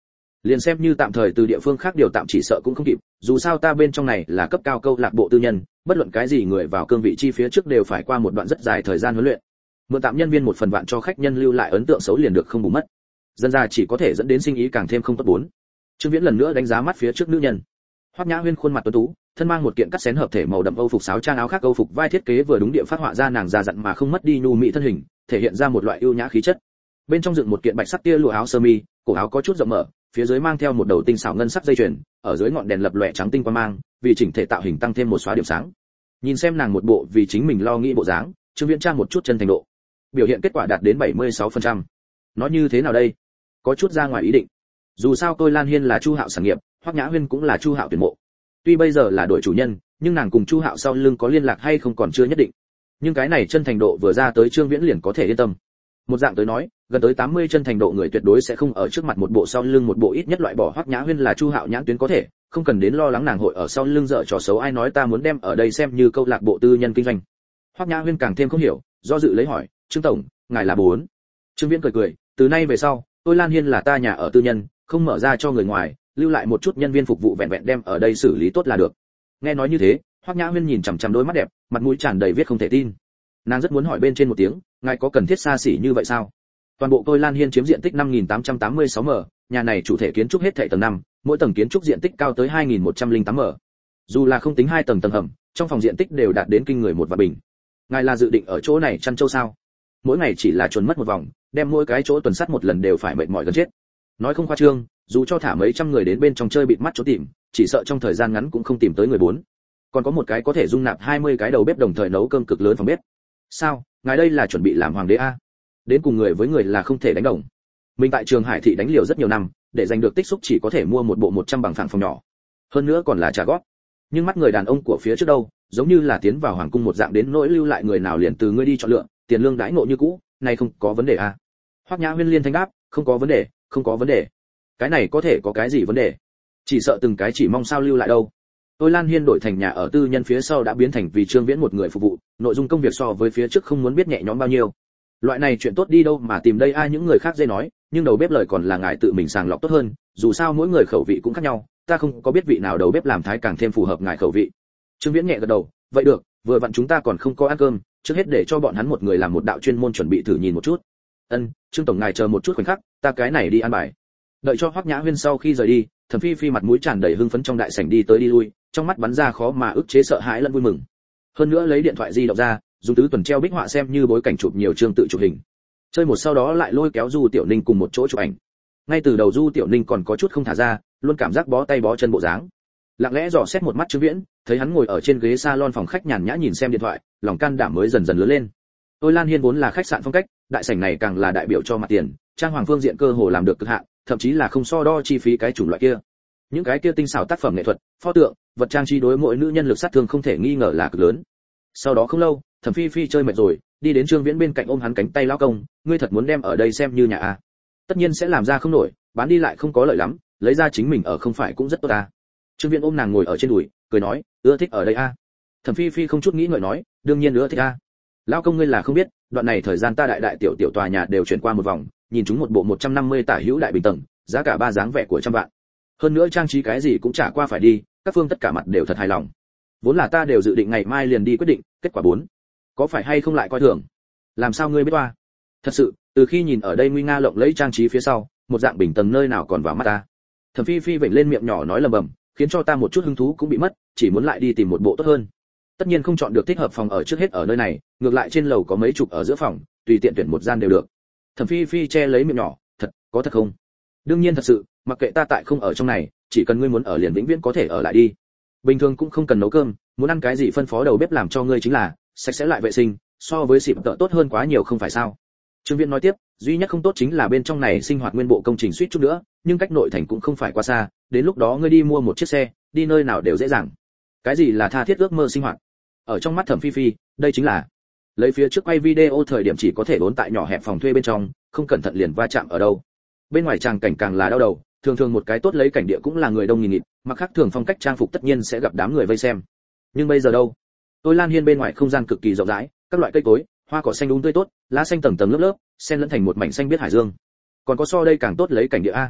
Liền xem như tạm thời từ địa phương khác điều tạm chỉ sợ cũng không kịp, dù sao ta bên trong này là cấp cao câu lạc bộ tư nhân, bất luận cái gì người vào cương vị chi phía trước đều phải qua một đoạn rất dài thời gian huấn luyện. Mượn tạm nhân viên một phần vạn cho khách nhân lưu lại ấn tượng xấu liền được không bù mất. Dân ra chỉ có thể dẫn đến sinh ý càng thêm không tốt bốn. Trương Viễn lần nữa đánh giá mắt phía trước nữ nhân. Hoắc Nhã Huyên khuôn mặt tuấn tú, thân mang một kiện cắt xén hợp thể màu đậm Âu phục sáo trang áo khác Âu phục vai thiết kế vừa đúng địa phát họa ra nàng già dặn mà không mất đi nhu mỹ thân hình, thể hiện ra một loại ưu nhã khí chất. Bên trong dựng một kiện bạch sắc tia lụa áo sơ mi, cổ áo có chút rộng mở, phía dưới mang theo một đầu tinh xảo ngân sắc dây chuyền, ở dưới ngọn đèn lập lòe trắng tinh quang mang, vì chỉnh thể tạo hình tăng thêm một xóa điểm sáng. Nhìn xem nàng một bộ vì chính mình lo nghĩ bộ dáng, Trương Viễn tra một chút chân thành độ. Biểu hiện kết quả đạt đến bảy mươi sáu phần trăm. Nó như thế nào đây? Có chút ra ngoài ý định. Dù sao tôi Lan Hiên là Chu Hạo sản nghiệp, Hoắc Nhã Huyên cũng là Chu Hạo tuyển mộ. Tuy bây giờ là đổi chủ nhân, nhưng nàng cùng Chu Hạo sau lưng có liên lạc hay không còn chưa nhất định. Nhưng cái này chân thành độ vừa ra tới Trương Viễn liền có thể yên tâm. Một dạng tới nói, gần tới tám mươi chân thành độ người tuyệt đối sẽ không ở trước mặt một bộ sau lưng một bộ ít nhất loại bỏ Hoắc Nhã Huyên là Chu Hạo nhãn tuyến có thể, không cần đến lo lắng nàng hội ở sau lưng dở trò xấu ai nói ta muốn đem ở đây xem như câu lạc bộ tư nhân kinh doanh. Hoắc Nhã Huyên càng thêm không hiểu, do dự lấy hỏi, "Trương tổng, ngài là bốn?" Trương Viễn cười cười, "Từ nay về sau, tôi Lan Hiên là ta nhà ở tư nhân, không mở ra cho người ngoài, lưu lại một chút nhân viên phục vụ vẹn vẹn đem ở đây xử lý tốt là được." Nghe nói như thế, Hoắc Nhã Huyên nhìn chằm chằm đôi mắt đẹp, mặt mũi tràn đầy viết không thể tin. Nàng rất muốn hỏi bên trên một tiếng, "Ngài có cần thiết xa xỉ như vậy sao?" Toàn bộ tôi Lan Hiên chiếm diện tích năm nghìn tám trăm tám mươi sáu mẫu, nhà này chủ thể kiến trúc hết thảy tầng năm, mỗi tầng kiến trúc diện tích cao tới hai nghìn một trăm lẻ tám mẫu. Dù là không tính hai tầng tầng hầm, trong phòng diện tích đều đạt đến kinh người một vạn bình. Ngài là dự định ở chỗ này chăn trâu sao? Mỗi ngày chỉ là chuồn mất một vòng, đem mỗi cái chỗ tuần sắt một lần đều phải mệt mỏi gần chết. Nói không khoa trương, dù cho thả mấy trăm người đến bên trong chơi bịt mắt chỗ tìm, chỉ sợ trong thời gian ngắn cũng không tìm tới người bốn. Còn có một cái có thể dung nạp hai mươi cái đầu bếp đồng thời nấu cơm cực lớn phòng bếp. Sao, ngài đây là chuẩn bị làm hoàng đế a? Đến cùng người với người là không thể đánh đồng. Mình tại Trường Hải thị đánh liều rất nhiều năm, để giành được tích xúc chỉ có thể mua một bộ một trăm bằng phẳng phòng nhỏ. Hơn nữa còn là trả góp. Nhưng mắt người đàn ông của phía trước đâu, giống như là tiến vào hoàng cung một dạng đến nỗi lưu lại người nào liền từ ngươi đi chọn lựa, tiền lương đãi ngộ như cũ, này không có vấn đề a. Hoắc Nhã Huyên liên thanh đáp, không có vấn đề, không có vấn đề. Cái này có thể có cái gì vấn đề? Chỉ sợ từng cái chỉ mong sao lưu lại đâu. Tôi Lan Hiên đổi thành nhà ở tư nhân phía sau đã biến thành vì Trương Viễn một người phục vụ, nội dung công việc so với phía trước không muốn biết nhẹ nhõm bao nhiêu. Loại này chuyện tốt đi đâu mà tìm đây ai những người khác dễ nói, nhưng đầu bếp lời còn là ngài tự mình sàng lọc tốt hơn, dù sao mỗi người khẩu vị cũng khác nhau, ta không có biết vị nào đầu bếp làm thái càng thêm phù hợp ngài khẩu vị. Trương Viễn nhẹ gật đầu, vậy được, vừa vặn chúng ta còn không có ăn cơm, trước hết để cho bọn hắn một người làm một đạo chuyên môn chuẩn bị thử nhìn một chút. Ân, Trương tổng ngài chờ một chút khoảnh khắc, ta cái này đi ăn bài. Đợi cho Hoắc Nhã Huyên sau khi rời đi, Thẩm Phi Phi mặt mũi tràn đầy hưng phấn trong đại sảnh đi tới đi lui, trong mắt bắn ra khó mà ức chế sợ hãi lẫn vui mừng. Hơn nữa lấy điện thoại di động ra, dùng tứ tuần treo bích họa xem như bối cảnh chụp nhiều chương tự chụp hình. Chơi một sau đó lại lôi kéo Du Tiểu Ninh cùng một chỗ chụp ảnh. Ngay từ đầu Du Tiểu Ninh còn có chút không thả ra, luôn cảm giác bó tay bó chân bộ dáng. Lặng lẽ dò xét một mắt Trương Viễn, thấy hắn ngồi ở trên ghế salon phòng khách nhàn nhã nhìn xem điện thoại, lòng can đảm mới dần dần lớn lên. Tôi Lan Hiên vốn là khách sạn phong cách, đại sảnh này càng là đại biểu cho mặt tiền, trang hoàng phương diện cơ hồ làm được cực hạn, thậm chí là không so đo chi phí cái chủng loại kia. Những cái kia tinh xảo tác phẩm nghệ thuật, pho tượng, vật trang trí đối mỗi nữ nhân lực sát thương không thể nghi ngờ là cực lớn. Sau đó không lâu, Thẩm Phi Phi chơi mệt rồi, đi đến Trương Viễn bên cạnh ôm hắn cánh tay lão công, ngươi thật muốn đem ở đây xem như nhà à? Tất nhiên sẽ làm ra không nổi, bán đi lại không có lợi lắm, lấy ra chính mình ở không phải cũng rất tốt à? Trương Viễn ôm nàng ngồi ở trên đùi, cười nói, ưa thích ở đây à? Thẩm Phi Phi không chút nghĩ ngợi nói, đương nhiên ưa thích à? Lão công ngươi là không biết, đoạn này thời gian ta đại đại tiểu tiểu tòa nhà đều chuyển qua một vòng, nhìn chúng một bộ một trăm năm mươi tả hữu đại bình tầng, giá cả ba dáng vẻ của trăm vạn. Hơn nữa trang trí cái gì cũng trả qua phải đi, các phương tất cả mặt đều thật hài lòng. Vốn là ta đều dự định ngày mai liền đi quyết định, kết quả bốn, có phải hay không lại coi thường? Làm sao ngươi biết toa? Thật sự, từ khi nhìn ở đây nguy nga lộng lẫy trang trí phía sau, một dạng bình tầng nơi nào còn vào mắt ta. Thẩm Phi Phi vểnh lên miệng nhỏ nói lầm bầm, khiến cho ta một chút hứng thú cũng bị mất, chỉ muốn lại đi tìm một bộ tốt hơn. Tất nhiên không chọn được thích hợp phòng ở trước hết ở nơi này, ngược lại trên lầu có mấy chục ở giữa phòng, tùy tiện tuyển một gian đều được. Thẩm Phi Phi che lấy miệng nhỏ, thật, có thật không? Đương nhiên thật sự, mặc kệ ta tại không ở trong này, chỉ cần ngươi muốn ở liền vĩnh viễn có thể ở lại đi. Bình thường cũng không cần nấu cơm, muốn ăn cái gì phân phó đầu bếp làm cho ngươi chính là, sạch sẽ lại vệ sinh, so với xịp tợ tốt hơn quá nhiều không phải sao? Trương Viễn nói tiếp, duy nhất không tốt chính là bên trong này sinh hoạt nguyên bộ công trình suýt chút nữa, nhưng cách nội thành cũng không phải quá xa, đến lúc đó ngươi đi mua một chiếc xe, đi nơi nào đều dễ dàng. Cái gì là tha thiết ước mơ sinh hoạt? Ở trong mắt Thẩm Phi Phi, đây chính là lấy phía trước quay video thời điểm chỉ có thể đốn tại nhỏ hẹp phòng thuê bên trong, không cẩn thận liền va chạm ở đâu. Bên ngoài tràng cảnh càng là đau đầu, thường thường một cái tốt lấy cảnh địa cũng là người đông nghìn nghịt, mặc khác thường phong cách trang phục tất nhiên sẽ gặp đám người vây xem. Nhưng bây giờ đâu? Tôi Lan Hiên bên ngoài không gian cực kỳ rộng rãi, các loại cây cối, hoa cỏ xanh đúng tươi tốt, lá xanh tầng tầng lớp lớp, xen lẫn thành một mảnh xanh biếc hải dương. Còn có so đây càng tốt lấy cảnh địa a.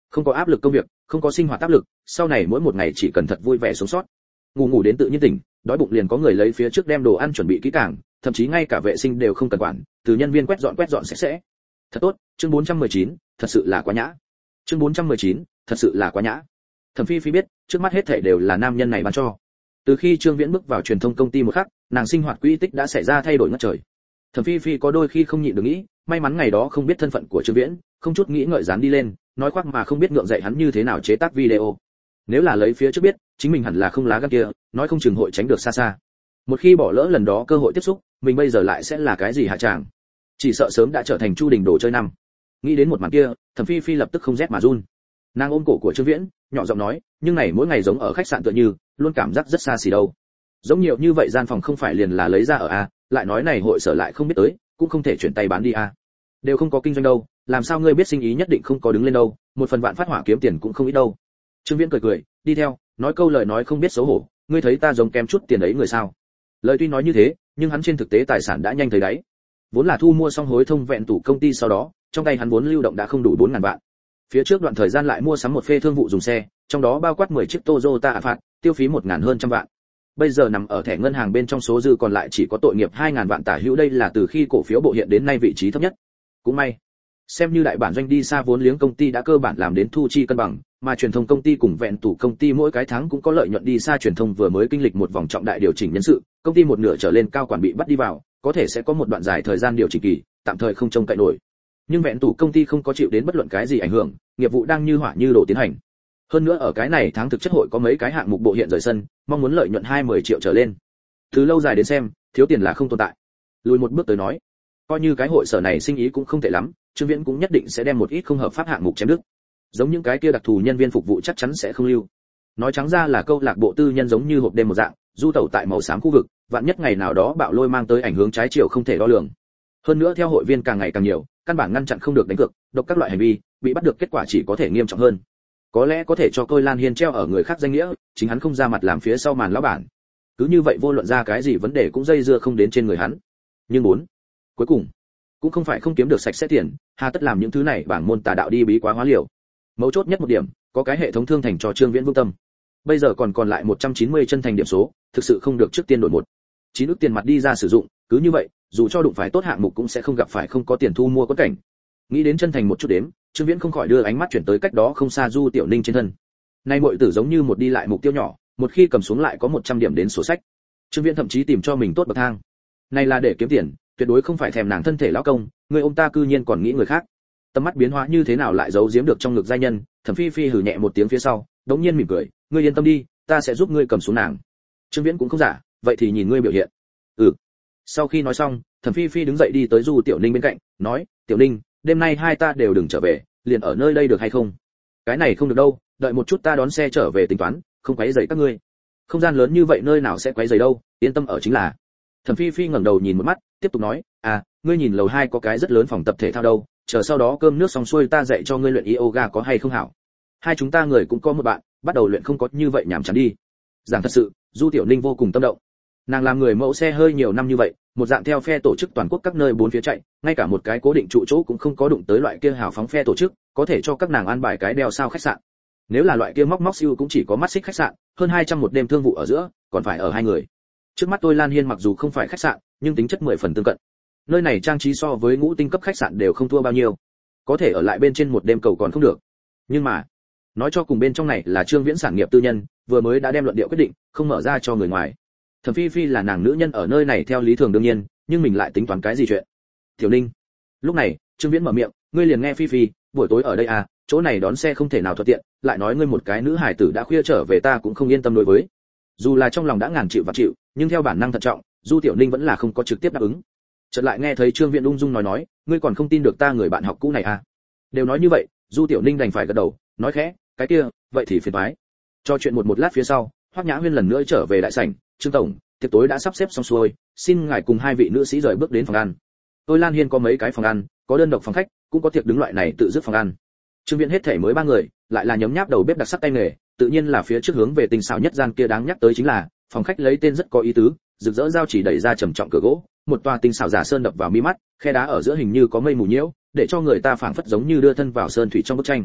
Không có áp lực công việc, không có sinh hoạt áp lực, sau này mỗi một ngày chỉ cần thật vui vẻ sống sót. Ngủ ngủ đến tự nhiên tỉnh, đói bụng liền có người lấy phía trước đem đồ ăn chuẩn bị kỹ càng, thậm chí ngay cả vệ sinh đều không cần quản, từ nhân viên quét dọn quét dọn sạch sẽ. Thật tốt, chương bốn trăm mười chín, thật sự là quá nhã. Chương bốn trăm mười chín, thật sự là quá nhã. Thẩm Phi Phi biết, trước mắt hết thảy đều là nam nhân này ban cho. Từ khi Trương Viễn bước vào truyền thông công ty một khắc, nàng sinh hoạt quỹ tích đã xảy ra thay đổi ngất trời. Thẩm Phi Phi có đôi khi không nhịn được nghĩ, may mắn ngày đó không biết thân phận của Trương Viễn, không chút nghĩ ngợi dán đi lên, nói khoác mà không biết ngượng dạy hắn như thế nào chế tác video. Nếu là lấy phía trước biết, chính mình hẳn là không lá gan kia, nói không chừng hội tránh được xa xa. Một khi bỏ lỡ lần đó cơ hội tiếp xúc, mình bây giờ lại sẽ là cái gì hạ tràng? Chỉ sợ sớm đã trở thành Chu Đình đồ chơi năm. Nghĩ đến một màn kia, Thẩm Phi Phi lập tức không rét mà run. Nàng ôm cổ của Trương Viễn, nhỏ giọng nói, nhưng này mỗi ngày giống ở khách sạn tựa như, luôn cảm giác rất xa xỉ đâu. Giống nhiều như vậy gian phòng không phải liền là lấy ra ở a, lại nói này hội sở lại không biết tới, cũng không thể chuyển tay bán đi a. Đều không có kinh doanh đâu, làm sao ngươi biết sinh ý nhất định không có đứng lên đâu, một phần vạn phát hỏa kiếm tiền cũng không ít đâu. Trương Viễn cười cười, đi theo, nói câu lời nói không biết xấu hổ, ngươi thấy ta giống kém chút tiền ấy người sao? Lời tuy nói như thế, nhưng hắn trên thực tế tài sản đã nhanh thấy đáy. Vốn là thu mua xong hối thông vẹn tủ công ty sau đó, trong tay hắn vốn lưu động đã không đủ bốn ngàn vạn. Phía trước đoạn thời gian lại mua sắm một phê thương vụ dùng xe, trong đó bao quát mười chiếc Toyota phạt, tiêu phí một ngàn hơn trăm vạn. Bây giờ nằm ở thẻ ngân hàng bên trong số dư còn lại chỉ có tội nghiệp hai ngàn vạn tả hữu, đây là từ khi cổ phiếu bộ hiện đến nay vị trí thấp nhất. Cũng may, xem như đại bản doanh đi xa vốn liếng công ty đã cơ bản làm đến thu chi cân bằng, mà truyền thông công ty cùng vẹn tủ công ty mỗi cái tháng cũng có lợi nhuận đi xa. Truyền thông vừa mới kinh lịch một vòng trọng đại điều chỉnh nhân sự, công ty một nửa trở lên cao quản bị bắt đi vào, có thể sẽ có một đoạn dài thời gian điều chỉnh kỳ, tạm thời không trông cậy nổi. Nhưng vẹn tủ công ty không có chịu đến bất luận cái gì ảnh hưởng, nghiệp vụ đang như hỏa như đổ tiến hành. Hơn nữa ở cái này tháng thực chất hội có mấy cái hạng mục bộ hiện rời sân, mong muốn lợi nhuận hai mươi triệu trở lên. Từ lâu dài đến xem, thiếu tiền là không tồn tại. Lùi một bước tới nói, coi như cái hội sở này sinh ý cũng không tệ lắm, Trương Viễn cũng nhất định sẽ đem một ít không hợp pháp hạng mục chém đứt. Giống những cái kia đặc thù nhân viên phục vụ chắc chắn sẽ không lưu. Nói trắng ra là câu lạc bộ tư nhân giống như hộp đêm một dạng, du tẩu tại màu xám khu vực, vạn nhất ngày nào đó bạo lôi mang tới ảnh hưởng trái chiều không thể đo lường. Hơn nữa theo hội viên càng ngày càng nhiều, căn bản ngăn chặn không được đánh cược, độc các loại hành vi, bị bắt được kết quả chỉ có thể nghiêm trọng hơn. Có lẽ có thể cho Tôi Lan Hiên treo ở người khác danh nghĩa, chính hắn không ra mặt làm phía sau màn lão bản. Cứ như vậy vô luận ra cái gì vấn đề cũng dây dưa không đến trên người hắn. Nhưng bốn, cuối cùng cũng không phải không kiếm được sạch sẽ tiền, hà tất làm những thứ này bảng môn tà đạo đi bí quá hóa liều. Mấu chốt nhất một điểm, có cái hệ thống thương thành cho Trương Viễn vững tâm. Bây giờ còn còn lại một trăm chín mươi chân thành điểm số, thực sự không được trước tiên đổi một. Chín ức tiền mặt đi ra sử dụng, cứ như vậy, dù cho đụng phải tốt hạng mục cũng sẽ không gặp phải không có tiền thu mua quất cảnh. Nghĩ đến chân thành một chút đếm, Trương Viễn không khỏi đưa ánh mắt chuyển tới cách đó không xa Du Tiểu Ninh trên thân. Nay muội tử giống như một đi lại mục tiêu nhỏ, một khi cầm xuống lại có một trăm điểm đến sổ sách. Trương Viễn thậm chí tìm cho mình tốt bậc thang. Này là để kiếm tiền, tuyệt đối không phải thèm nàng thân thể lão công, người ông ta cư nhiên còn nghĩ người khác. Tầm mắt biến hóa như thế nào lại giấu giếm được trong ngực giai nhân, Thẩm Phi Phi hừ nhẹ một tiếng phía sau, đống nhiên mỉm cười, ngươi yên tâm đi, ta sẽ giúp ngươi cầm xuống nàng. Trương Viễn cũng không giả, vậy thì nhìn ngươi biểu hiện. Ừ. Sau khi nói xong, Thẩm Phi Phi đứng dậy đi tới Du Tiểu Ninh bên cạnh, nói, Tiểu Ninh, đêm nay hai ta đều đừng trở về, liền ở nơi đây được hay không? Cái này không được đâu, đợi một chút ta đón xe trở về tính toán, không quấy rầy các ngươi. Không gian lớn như vậy nơi nào sẽ quấy rầy đâu, yên tâm ở chính là. Thẩm Phi Phi ngẩng đầu nhìn một mắt, tiếp tục nói, à, ngươi nhìn lầu hai có cái rất lớn phòng tập thể thao đâu, chờ sau đó cơm nước xong xuôi ta dạy cho ngươi luyện yoga có hay không hảo? Hai chúng ta người cũng có một bạn, bắt đầu luyện không có như vậy nhảm chán đi. Giảng thật sự, Du Tiểu Ninh vô cùng tâm động. Nàng làm người mẫu xe hơi nhiều năm như vậy, một dạng theo phe tổ chức toàn quốc các nơi bốn phía chạy, ngay cả một cái cố định trụ chỗ cũng không có đụng tới loại kia hào phóng phe tổ chức, có thể cho các nàng an bài cái đeo sao khách sạn. Nếu là loại kia móc móc siêu cũng chỉ có mắt xích khách sạn, hơn hai trăm một đêm thương vụ ở giữa, còn phải ở hai người. Trước mắt tôi Lan Hiên mặc dù không phải khách sạn, nhưng tính chất mười phần tương cận. Nơi này trang trí so với ngũ tinh cấp khách sạn đều không thua bao nhiêu, có thể ở lại bên trên một đêm cầu còn không được. Nhưng mà, nói cho cùng bên trong này là Trương Viễn sản nghiệp tư nhân, vừa mới đã đem luận điệu quyết định, không mở ra cho người ngoài. Thẩm Phi Phi là nàng nữ nhân ở nơi này theo lý thường đương nhiên, nhưng mình lại tính toán cái gì chuyện? Tiểu Ninh. Lúc này, Trương Viễn mở miệng, ngươi liền nghe Phi Phi, buổi tối ở đây à, chỗ này đón xe không thể nào thuận tiện, lại nói ngươi một cái nữ hài tử đã khuya trở về ta cũng không yên tâm đối với. Dù là trong lòng đã ngàn chịu và chịu, nhưng theo bản năng thận trọng, Du Tiểu Ninh vẫn là không có trực tiếp đáp ứng. Chợt lại nghe thấy Trương Viễn ung dung nói nói, ngươi còn không tin được ta người bạn học cũ này à? Đều nói như vậy, Du Tiểu Ninh đành phải gật đầu, nói khẽ, cái kia, vậy thì phiền toái. Cho chuyện một một lát phía sau, Hoắc Nhã Huyên lần nữa trở về đại sảnh, Trương tổng, tiệc tối đã sắp xếp xong xuôi, xin ngài cùng hai vị nữ sĩ rời bước đến phòng ăn. Tôi Lan Hiên có mấy cái phòng ăn, có đơn độc phòng khách, cũng có tiệc đứng loại này tự dứt phòng ăn. Trương Viễn hết thể mới ba người, lại là nhóm nháp đầu bếp đặc sắc tay nghề, tự nhiên là phía trước hướng về tinh xảo nhất gian kia đáng nhắc tới chính là phòng khách lấy tên rất có ý tứ, rực rỡ dao chỉ đẩy ra trầm trọng cửa gỗ, một tòa tinh xảo giả sơn đập vào mi mắt, khe đá ở giữa hình như có mây mù nhiễu, để cho người ta phảng phất giống như đưa thân vào sơn thủy trong bức tranh.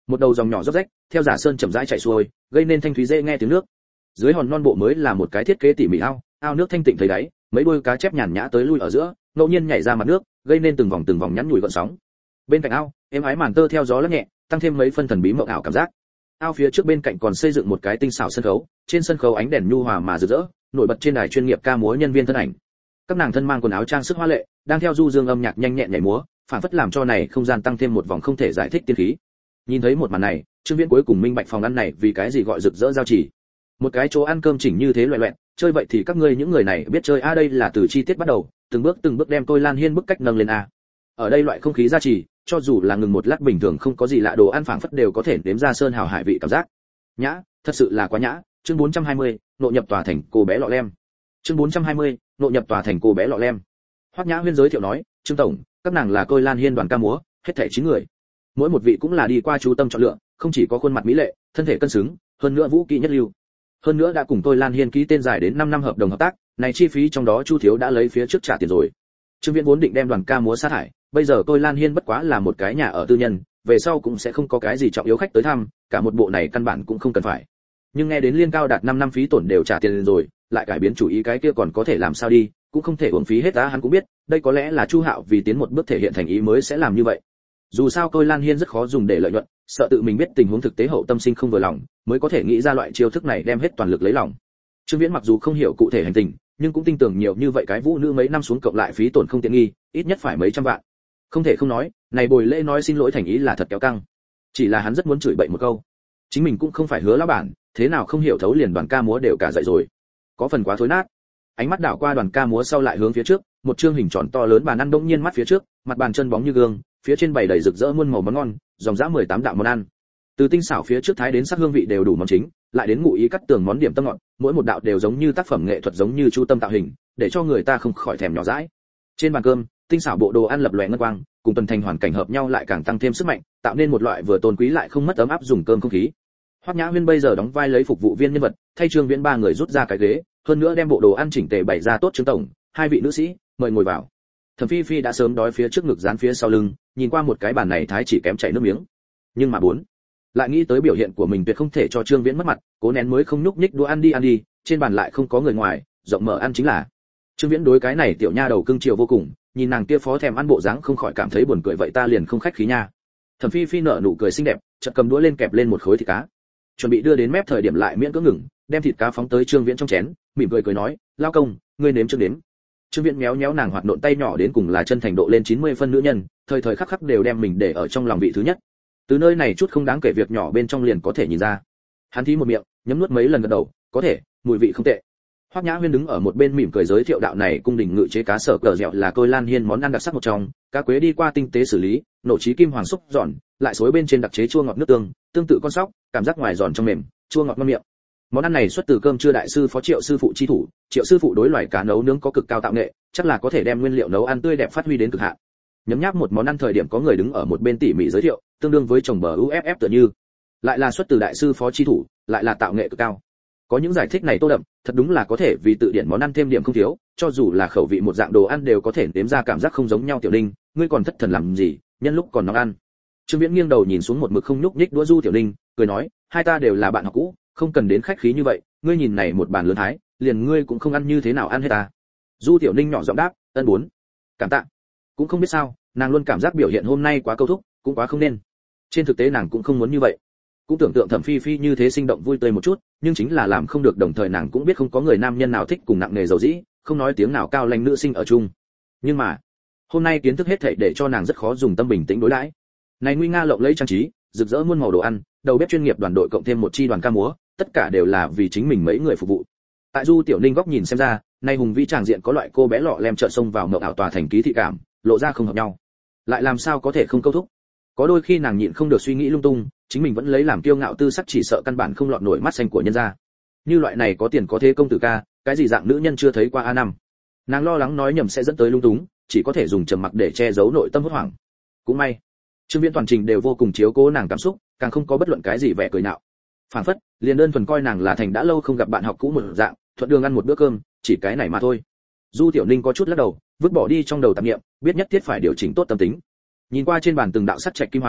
Một đầu dòng nhỏ róc rách theo giả sơn chậm rãi chảy xuôi, gây nên thanh thúy dễ nghe tiếng nước. Dưới hòn non bộ mới là một cái thiết kế tỉ mỉ ao, ao nước thanh tịnh thấy đáy, mấy đôi cá chép nhàn nhã tới lui ở giữa, ngẫu nhiên nhảy ra mặt nước, gây nên từng vòng từng vòng nhắn nhủi gợn sóng. Bên cạnh ao, êm ái màn tơ theo gió lắc nhẹ, tăng thêm mấy phân thần bí mộng ảo cảm giác. Ao phía trước bên cạnh còn xây dựng một cái tinh xảo sân khấu, trên sân khấu ánh đèn nhu hòa mà rực rỡ, nổi bật trên đài chuyên nghiệp ca múa nhân viên thân ảnh. Các nàng thân mang quần áo trang sức hoa lệ, đang theo du dương âm nhạc nhanh nhẹn nhảy múa, phản phất làm cho này không gian tăng thêm một vòng không thể giải thích tiên khí. Nhìn thấy một màn này, Trương Viễn cuối cùng minh bạch phòng ăn này vì cái gì gọi rực rỡ giao chỉ. Một cái chỗ ăn cơm chỉnh như thế loẹt loẹt, chơi vậy thì các ngươi những người này biết chơi a, đây là từ chi tiết bắt đầu, từng bước từng bước đem tôi Lan Hiên bức cách nâng lên a. Ở đây loại không khí gia trì, cho dù là ngừng một lát bình thường không có gì lạ đồ ăn phảng phất đều có thể nếm ra sơn hào hải vị cảm giác. Nhã, thật sự là quá nhã. Chương bốn trăm hai mươi, nộ nhập tòa thành cô bé lọ lem. Chương bốn trăm hai mươi, nộ nhập tòa thành cô bé lọ lem. Hoắc Nhã Huyên giới thiệu nói, "Trương tổng, các nàng là Tôi Lan Hiên đoàn ca múa, hết thảy chín người. Mỗi một vị cũng là đi qua chú tâm chọn lựa, không chỉ có khuôn mặt mỹ lệ, thân thể cân xứng, hơn nữa vũ kỹ nhất lưu. Hơn nữa đã cùng Tôi Lan Hiên ký tên dài đến năm năm hợp đồng hợp tác, này chi phí trong đó Chu thiếu đã lấy phía trước trả tiền rồi." Trương Viễn vốn định đem đoàn ca múa sa thải, bây giờ Tôi Lan Hiên bất quá là một cái nhà ở tư nhân, về sau cũng sẽ không có cái gì trọng yếu khách tới thăm, cả một bộ này căn bản cũng không cần phải. Nhưng nghe đến Liên Cao đạt năm năm phí tổn đều trả tiền rồi, lại cải biến chủ ý cái kia còn có thể làm sao đi, cũng không thể uổng phí hết á, hắn cũng biết, đây có lẽ là Chu Hạo vì tiến một bước thể hiện thành ý mới sẽ làm như vậy. Dù sao Tôi Lan Hiên rất khó dùng để lợi nhuận, sợ tự mình biết tình huống thực tế hậu tâm sinh không vừa lòng, mới có thể nghĩ ra loại chiêu thức này đem hết toàn lực lấy lòng. Trương Viễn mặc dù không hiểu cụ thể hành tình, nhưng cũng tin tưởng nhiều như vậy cái vũ nữ mấy năm xuống cộng lại phí tổn không tiện nghi, ít nhất phải mấy trăm vạn. Không thể không nói, này buổi lễ nói xin lỗi thành ý là thật kéo căng. Chỉ là hắn rất muốn chửi bậy một câu. Chính mình cũng không phải Hứa lão bản, thế nào không hiểu thấu liền đoàn ca múa đều cả dậy rồi. Có phần quá thối nát. Ánh mắt đảo qua đoàn ca múa sau lại hướng phía trước, một trương hình tròn to lớn bàn ăn đống nhiên mắt phía trước, mặt bàn chân bóng như gương, phía trên bày đầy rực rỡ muôn màu món ngon, dòng dã mười tám đạo món ăn. Từ tinh xảo phía trước thái đến sắc hương vị đều đủ món chính, lại đến ngụ ý cắt tường món điểm tâm ngọt, mỗi một đạo đều giống như tác phẩm nghệ thuật, giống như chu tâm tạo hình, để cho người ta không khỏi thèm nhỏ dãi. Trên bàn cơm, tinh xảo bộ đồ ăn lập lòe ngân quang, cùng tuần thành hoàn cảnh hợp nhau lại càng tăng thêm sức mạnh, tạo nên một loại vừa tôn quý lại không mất ấm áp dùng cơm không khí. Hoắc Nhã Huyên bây giờ đóng vai lấy phục vụ viên nhân vật, thay Trương Viễn ba người rút ra cái ghế, hơn nữa đem bộ đồ ăn chỉnh tề bày ra tốt. Trương tổng, hai vị nữ sĩ, mời ngồi vào. Thẩm Phi Phi đã sớm đói phía trước ngực dán phía sau lưng, nhìn qua một cái bàn này thái chỉ kém chảy nước miếng. Nhưng mà bốn, lại nghĩ tới biểu hiện của mình tuyệt không thể cho Trương Viễn mất mặt, cố nén mới không nhúc nhích đũa ăn đi ăn đi, trên bàn lại không có người ngoài, rộng mở ăn chính là. Trương Viễn đối cái này tiểu nha đầu cưng chiều vô cùng, nhìn nàng kia phó thèm ăn bộ dáng không khỏi cảm thấy buồn cười, vậy ta liền không khách khí nha. Thẩm Phi Phi nở nụ cười xinh đẹp, chợt cầm đũa lên kẹp lên một khối thịt cá, chuẩn bị đưa đến mép thời điểm lại miễn cưỡng ngừng, đem thịt cá phóng tới Trương Viễn trong chén, mỉm cười cười nói, lao công, ngươi nếm trước nếm. Trương Viễn méo méo nàng hoạt nộn tay nhỏ, đến cùng là chân thành độ lên chín mươi phân nữ nhân, thời thời khắc khắc đều đem mình để ở trong lòng vị thứ nhất. Từ nơi này chút không đáng kể việc nhỏ bên trong liền có thể nhìn ra. Hắn thí một miệng, nhấm nuốt mấy lần gật đầu, có thể, mùi vị không tệ. Hoắc Nhã Huyên đứng ở một bên mỉm cười giới thiệu, đạo này cung đình ngự chế cá sở cờ dẻo là Tôi Lan Hiên món ăn đặc sắc một trong, cá quế đi qua tinh tế xử lý, nổ chí kim hoàng xúc giòn, lại xối bên trên đặc chế chua ngọt nước tương, tương tự con sóc, cảm giác ngoài giòn trong mềm, chua ngọt ngon miệng. Món ăn này xuất từ cơm trưa đại sư phó Triệu sư phụ chi thủ, Triệu sư phụ đối loài cá nấu nướng có cực cao tạo nghệ, chắc là có thể đem nguyên liệu nấu ăn tươi đẹp phát huy đến cực hạn. Nhấm nháp một món ăn thời điểm có người đứng ở một bên tỉ mỉ giới thiệu, tương đương với chồng bờ u ép ép tựa như, lại là xuất từ đại sư phó chi thủ, lại là tạo nghệ cực cao. Có những giải thích này tô đậm, thật đúng là có thể vì tự điển món ăn thêm điểm không thiếu, cho dù là khẩu vị một dạng đồ ăn đều có thể nếm ra cảm giác không giống nhau. Tiểu Ninh, ngươi còn thất thần làm gì, nhân lúc còn nóng ăn. Trương Viễn nghiêng đầu nhìn xuống một mực không nhúc nhích đũa Du Tiểu Ninh, cười nói, hai ta đều là bạn học cũ, không cần đến khách khí như vậy, ngươi nhìn này một bàn lớn thái, liền ngươi cũng không ăn như thế nào ăn hết ta. Du Tiểu Ninh nhỏ giọng đáp, ân bốn, cảm tạ. Cũng không biết sao, nàng luôn cảm giác biểu hiện hôm nay quá câu thúc, cũng quá không nên. Trên thực tế nàng cũng không muốn như vậy, cũng tưởng tượng Thẩm Phi Phi như thế sinh động vui tươi một chút, nhưng chính là làm không được. Đồng thời nàng cũng biết không có người nam nhân nào thích cùng nặng nề dầu dĩ, không nói tiếng nào cao lãnh nữ sinh ở chung. Nhưng mà hôm nay kiến thức hết thảy để cho nàng rất khó dùng tâm bình tĩnh đối đãi. Này nguy nga lộng lẫy trang trí, rực rỡ muôn màu đồ ăn, đầu bếp chuyên nghiệp đoàn đội cộng thêm một chi đoàn ca múa, tất cả đều là vì chính mình mấy người phục vụ. Tại Du Tiểu Ninh góc nhìn xem ra, nay hùng vĩ tràng diện có loại cô bé lọ lem chợt xông vào mộng ảo tòa thành ký thị cảm, lộ ra không hợp nhau. Lại làm sao có thể không câu thúc? Có đôi khi nàng nhịn không được suy nghĩ lung tung, chính mình vẫn lấy làm kiêu ngạo tư sắc, chỉ sợ căn bản không lọt nổi mắt xanh của nhân gia. Như loại này có tiền có thế công tử ca, cái gì dạng nữ nhân chưa thấy qua a năm. Nàng lo lắng nói nhầm sẽ dẫn tới lung túng, chỉ có thể dùng trầm mặc để che giấu nội tâm hốt hoảng. Cũng may, Trương Viễn toàn trình đều vô cùng chiếu cố nàng cảm xúc, càng không có bất luận cái gì vẻ cười nhạo. Phản phất, liền đơn thuần coi nàng là thành đã lâu không gặp bạn học cũ một dạng, thuận đường ăn một bữa cơm, chỉ cái này mà thôi. Du Tiểu Ninh có chút lắc đầu, vứt bỏ đi trong đầu tạp niệm, biết nhất thiết phải điều chỉnh tốt tâm tính. Nhìn qua trên bàn từng đạo sắc trạch kim hoàng,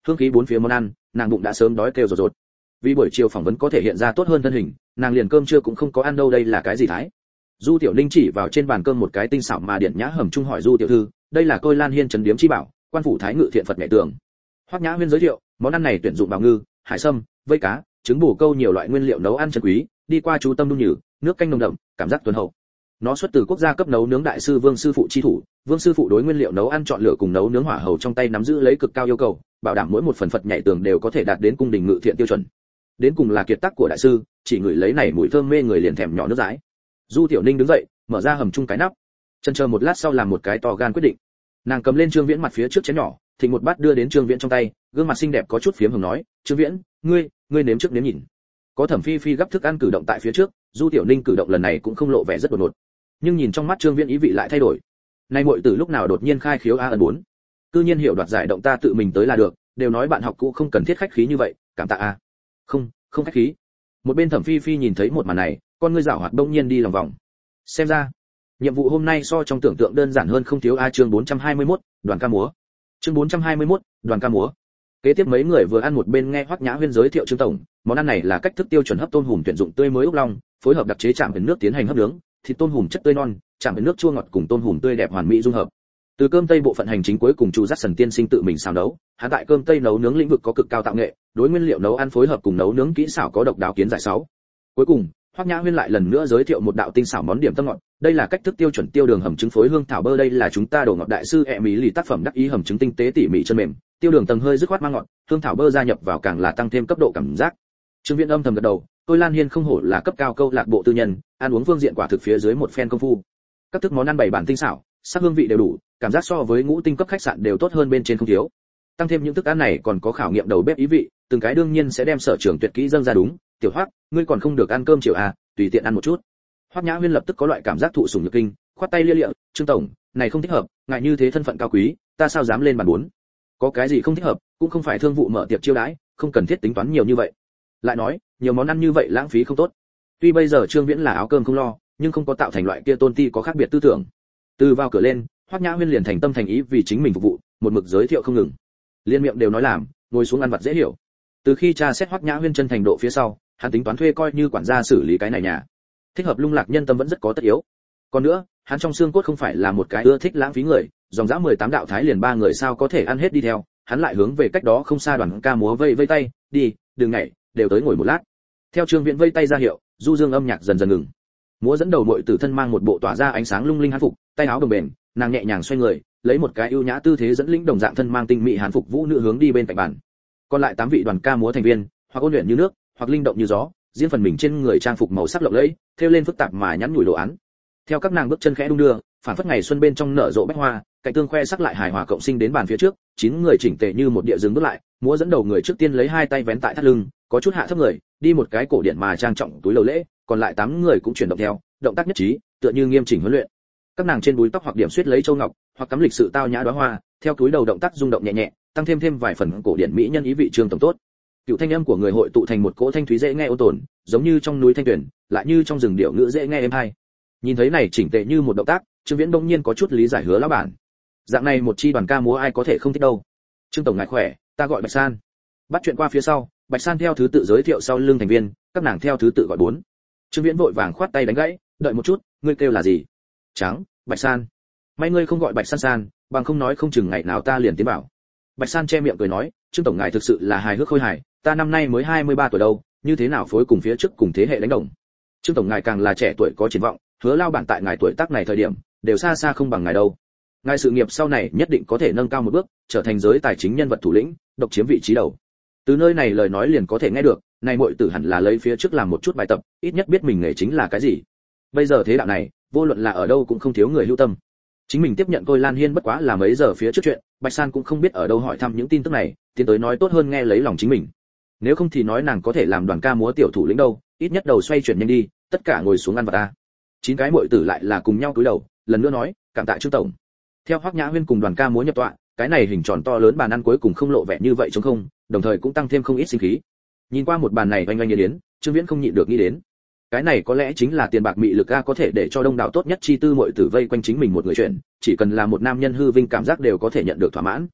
hương khí bốn phía món ăn, nàng bụng đã sớm đói kêu rột rột. Vì buổi chiều phỏng vấn có thể hiện ra tốt hơn thân hình, nàng liền cơm trưa cũng không có ăn đâu, đây là cái gì thái? Du Tiểu Ninh chỉ vào trên bàn cơm một cái tinh xảo mà điện nhã hầm trung hỏi Du tiểu thư, đây là Côi Lan Hiên trấn điếm chi bảo, quan phủ thái ngự thiện Phật mẹ tường. Hoắc Nhã Huyên giới thiệu, món ăn này tuyển dụng bào ngư, hải sâm, vây cá, trứng bổ câu nhiều loại nguyên liệu nấu ăn chân quý, đi qua chú tâm đun nhử, nước canh nồng đậm, cảm giác tuần hậu. Nó xuất từ quốc gia cấp nấu nướng đại sư Vương sư phụ chi thủ, Vương sư phụ đối nguyên liệu nấu ăn chọn lựa cùng nấu nướng hỏa hầu trong tay nắm giữ lấy cực cao yêu cầu, bảo đảm mỗi một phần Phật nhảy tường đều có thể đạt đến cung đình ngự thiện tiêu chuẩn. Đến cùng là kiệt tác của đại sư, chỉ ngửi lấy này mùi thơm mê người liền thèm nhỏ nước dãi. Du Tiểu Ninh đứng dậy, mở ra hầm chung cái nắp, chân chờ một lát sau làm một cái to gan quyết định. Nàng cầm lên Trương Viễn mặt phía trước chén nhỏ, thịnh một bát đưa đến Trương Viễn trong tay, gương mặt xinh đẹp có chút phiếm hồng nói, Trương Viễn, ngươi, ngươi nếm trước nếm nhìn. Có Thẩm Phi Phi gấp thức ăn cử động tại phía trước, Du Tiểu Ninh cử động lần này cũng không lộ vẻ rất đột ngột, nhưng nhìn trong mắt Trương Viễn ý vị lại thay đổi. Này muội tử lúc nào đột nhiên khai khiếu a ẩn bốn, cư nhiên hiểu đoạt giải động ta tự mình tới là được, đều nói bạn học cũ không cần thiết khách khí như vậy, cảm tạ a. Không, không khách khí. Một bên Thẩm Phi Phi nhìn thấy một màn này, con ngươi giảo hoạt đông nhiên đi lòng vòng. Xem ra, nhiệm vụ hôm nay so trong tưởng tượng đơn giản hơn không thiếu a. Chương bốn trăm hai mươi mốt, đoàn ca múa. Chương bốn trăm hai mươi mốt, đoàn ca múa. Kế tiếp mấy người vừa ăn một bên nghe Hoắc Nhã Huyên giới thiệu Trương tổng, món ăn này là cách thức tiêu chuẩn hấp tôm hùm tuyển dụng tươi mới úc long, phối hợp đặc chế chạm với nước tiến hành hấp nướng, thịt tôm hùm chất tươi non, chạm với nước chua ngọt cùng tôm hùm tươi đẹp hoàn mỹ dung hợp. Từ cơm tây bộ phận hành chính cuối cùng Chu Dắt Sần tiên sinh tự mình xào nấu, hắn tại cơm tây nấu nướng lĩnh vực có cực cao tạo nghệ, đối nguyên liệu nấu ăn phối hợp cùng nấu nướng kỹ xảo có độc đáo kiến giải sáu. Cuối cùng, Hoắc Nhã Huyên lại lần nữa giới thiệu một đạo tinh xảo món điểm tâm ngọt, đây là cách thức tiêu chuẩn tiêu đường hầm trứng phối hương thảo bơ, đây là chúng ta đồ ngọt đại sư ẹ mỹ lì tác phẩm đắc ý hầm trứng tinh tế tỉ mỉ chân mềm, tiêu đường tầng hơi dứt khoát mang ngọt, hương thảo bơ gia nhập vào càng là tăng thêm cấp độ cảm giác. Trương Viễn âm thầm gật đầu, tôi Lan Hiên không hổ là cấp cao câu lạc bộ tư nhân, ăn uống phương diện quả thực phía dưới một phen công phu. Các thức món ăn bày bản tinh xảo, sắc hương vị đều đủ, cảm giác so với ngũ tinh cấp khách sạn đều tốt hơn bên trên không thiếu. Tăng thêm những thức ăn này còn có khảo nghiệm đầu bếp ý vị, từng cái đương nhiên sẽ đem sở trường tuyệt kỹ dâng ra đúng. Tiểu Hoắc, ngươi còn không được ăn cơm chiều à, tùy tiện ăn một chút. Hoắc Nhã Huyên lập tức có loại cảm giác thụ sủng nhược kinh, khoát tay lia lịa, Trương tổng, này không thích hợp, ngại như thế thân phận cao quý, ta sao dám lên bàn bốn. Có cái gì không thích hợp, cũng không phải thương vụ mở tiệc chiêu đãi, không cần thiết tính toán nhiều như vậy. Lại nói, nhiều món ăn như vậy lãng phí không tốt. Tuy bây giờ Trương Viễn là áo cơm không lo, nhưng không có tạo thành loại kia tôn ti có khác biệt tư tưởng. Từ vào cửa lên, Hoắc Nhã Huyên liền thành tâm thành ý vì chính mình phục vụ, một mực giới thiệu không ngừng. Liên miệng đều nói làm, ngồi xuống ăn vặt dễ hiểu. Từ khi tra xét Hoắc Nhã Huyên chân thành độ phía sau, hắn tính toán thuê coi như quản gia xử lý cái này nhà. Thích hợp lung lạc nhân tâm vẫn rất có tất yếu. Còn nữa, hắn trong xương cốt không phải là một cái ưa thích lãng phí người, dòng dã mười tám đạo thái liền ba người sao có thể ăn hết đi theo, hắn lại hướng về cách đó không xa đoàn ca múa vây vây tay, đi, đừng nhảy, đều tới ngồi một lát. Theo Trương Viễn vây tay ra hiệu, du dương âm nhạc dần dần ngừng. Múa dẫn đầu muội tử thân mang một bộ tỏa ra ánh sáng lung linh hán phục, tay áo đồng bền, nàng nhẹ nhàng xoay người, lấy một cái ưu nhã tư thế dẫn lĩnh đồng dạng thân mang tinh mỹ hán phục vũ nữ hướng đi bên cạnh bàn. Còn lại tám vị đoàn ca múa thành viên, hoặc ôn luyện như nước, hoặc linh động như gió, riêng phần mình trên người trang phục màu sắc lộng lẫy, thêu lên phức tạp mà nhắn nhủi đồ án. Theo các nàng bước chân khẽ đung đưa, phản phất ngày xuân bên trong nở rộ bách hoa, cạnh tương khoe sắc lại hài hòa cộng sinh đến bàn phía trước, chín người chỉnh tề như một địa dừng bước lại, múa dẫn đầu người trước tiên lấy hai tay vén tại thắt lưng, có chút hạ thấp người, đi một cái cổ điển mà trang trọng túi lầu lễ, còn lại tám người cũng chuyển động theo, động tác nhất trí, tựa như nghiêm chỉnh huấn luyện. Các nàng trên búi tóc hoặc điểm xuyết lấy châu ngọc, hoặc cắm lịch sự tao nhã đóa hoa, theo túi đầu động tác rung động nhẹ nhẹ, tăng thêm thêm vài phần cổ điển mỹ nhân ý vị Trương tổng tốt. Cựu thanh âm của người hội tụ thành một cỗ thanh thúy dễ nghe ôn tồn, giống như trong núi thanh tuyển, lại như trong rừng điệu ngữ dễ nghe êm hay. Nhìn thấy này chỉnh tề như một động tác, Trương Viễn bỗng nhiên có chút lý giải Hứa lão bản. Dạng này một chi đoàn ca múa ai có thể không thích đâu. Trương tổng ngài khỏe, ta gọi Bạch San. Bắt chuyện qua phía sau, Bạch San theo thứ tự giới thiệu sau lưng thành viên, các nàng theo thứ tự gọi bốn. Trương Viễn vội vàng khoát tay đánh gãy, đợi một chút, ngươi kêu là gì? Trắng, Bạch San. May ngươi không gọi Bạch San San, bằng không nói không chừng ngày nào ta liền tiến bảo. Bạch San che miệng cười nói, Trương tổng ngài thực sự là hài hước khôi hài, ta năm nay mới hai mươi ba tuổi đâu, như thế nào phối cùng phía trước cùng thế hệ đánh đồng. Trương tổng ngài càng là trẻ tuổi có triển vọng, Hứa lao bản tại ngài tuổi tác này thời điểm, đều xa xa không bằng ngài đâu. Ngài sự nghiệp sau này nhất định có thể nâng cao một bước, trở thành giới tài chính nhân vật thủ lĩnh, độc chiếm vị trí đầu. Từ nơi này lời nói liền có thể nghe được, này muội tử hẳn là lấy phía trước làm một chút bài tập, ít nhất biết mình nghề chính là cái gì. Bây giờ thế đạo này, vô luận là ở đâu cũng không thiếu người lưu tâm. Chính mình tiếp nhận Côi Lan Hiên bất quá là mấy giờ phía trước chuyện, Bạch San cũng không biết ở đâu hỏi thăm những tin tức này, tiến tới nói tốt hơn nghe lấy lòng chính mình. Nếu không thì nói nàng có thể làm đoàn ca múa tiểu thủ lĩnh đâu, ít nhất đầu xoay chuyển nhanh đi, tất cả ngồi xuống ăn vào ta. Chín cái muội tử lại là cùng nhau cúi đầu, lần nữa nói, cảm tạ Trương tổng. Theo Hoắc Nhã Huyên cùng đoàn ca múa nhập tọa, cái này hình tròn to lớn bàn ăn cuối cùng không lộ vẻ như vậy trống không, đồng thời cũng tăng thêm không ít sinh khí. Nhìn qua một bàn này oanh oanh yến, Trương Viễn không nhịn được nghĩ đến, cái này có lẽ chính là tiền bạc mị lực a, có thể để cho đông đảo tốt nhất chi tư muội tử vây quanh chính mình một người chuyện, chỉ cần là một nam nhân hư vinh cảm giác đều có thể nhận được thỏa mãn.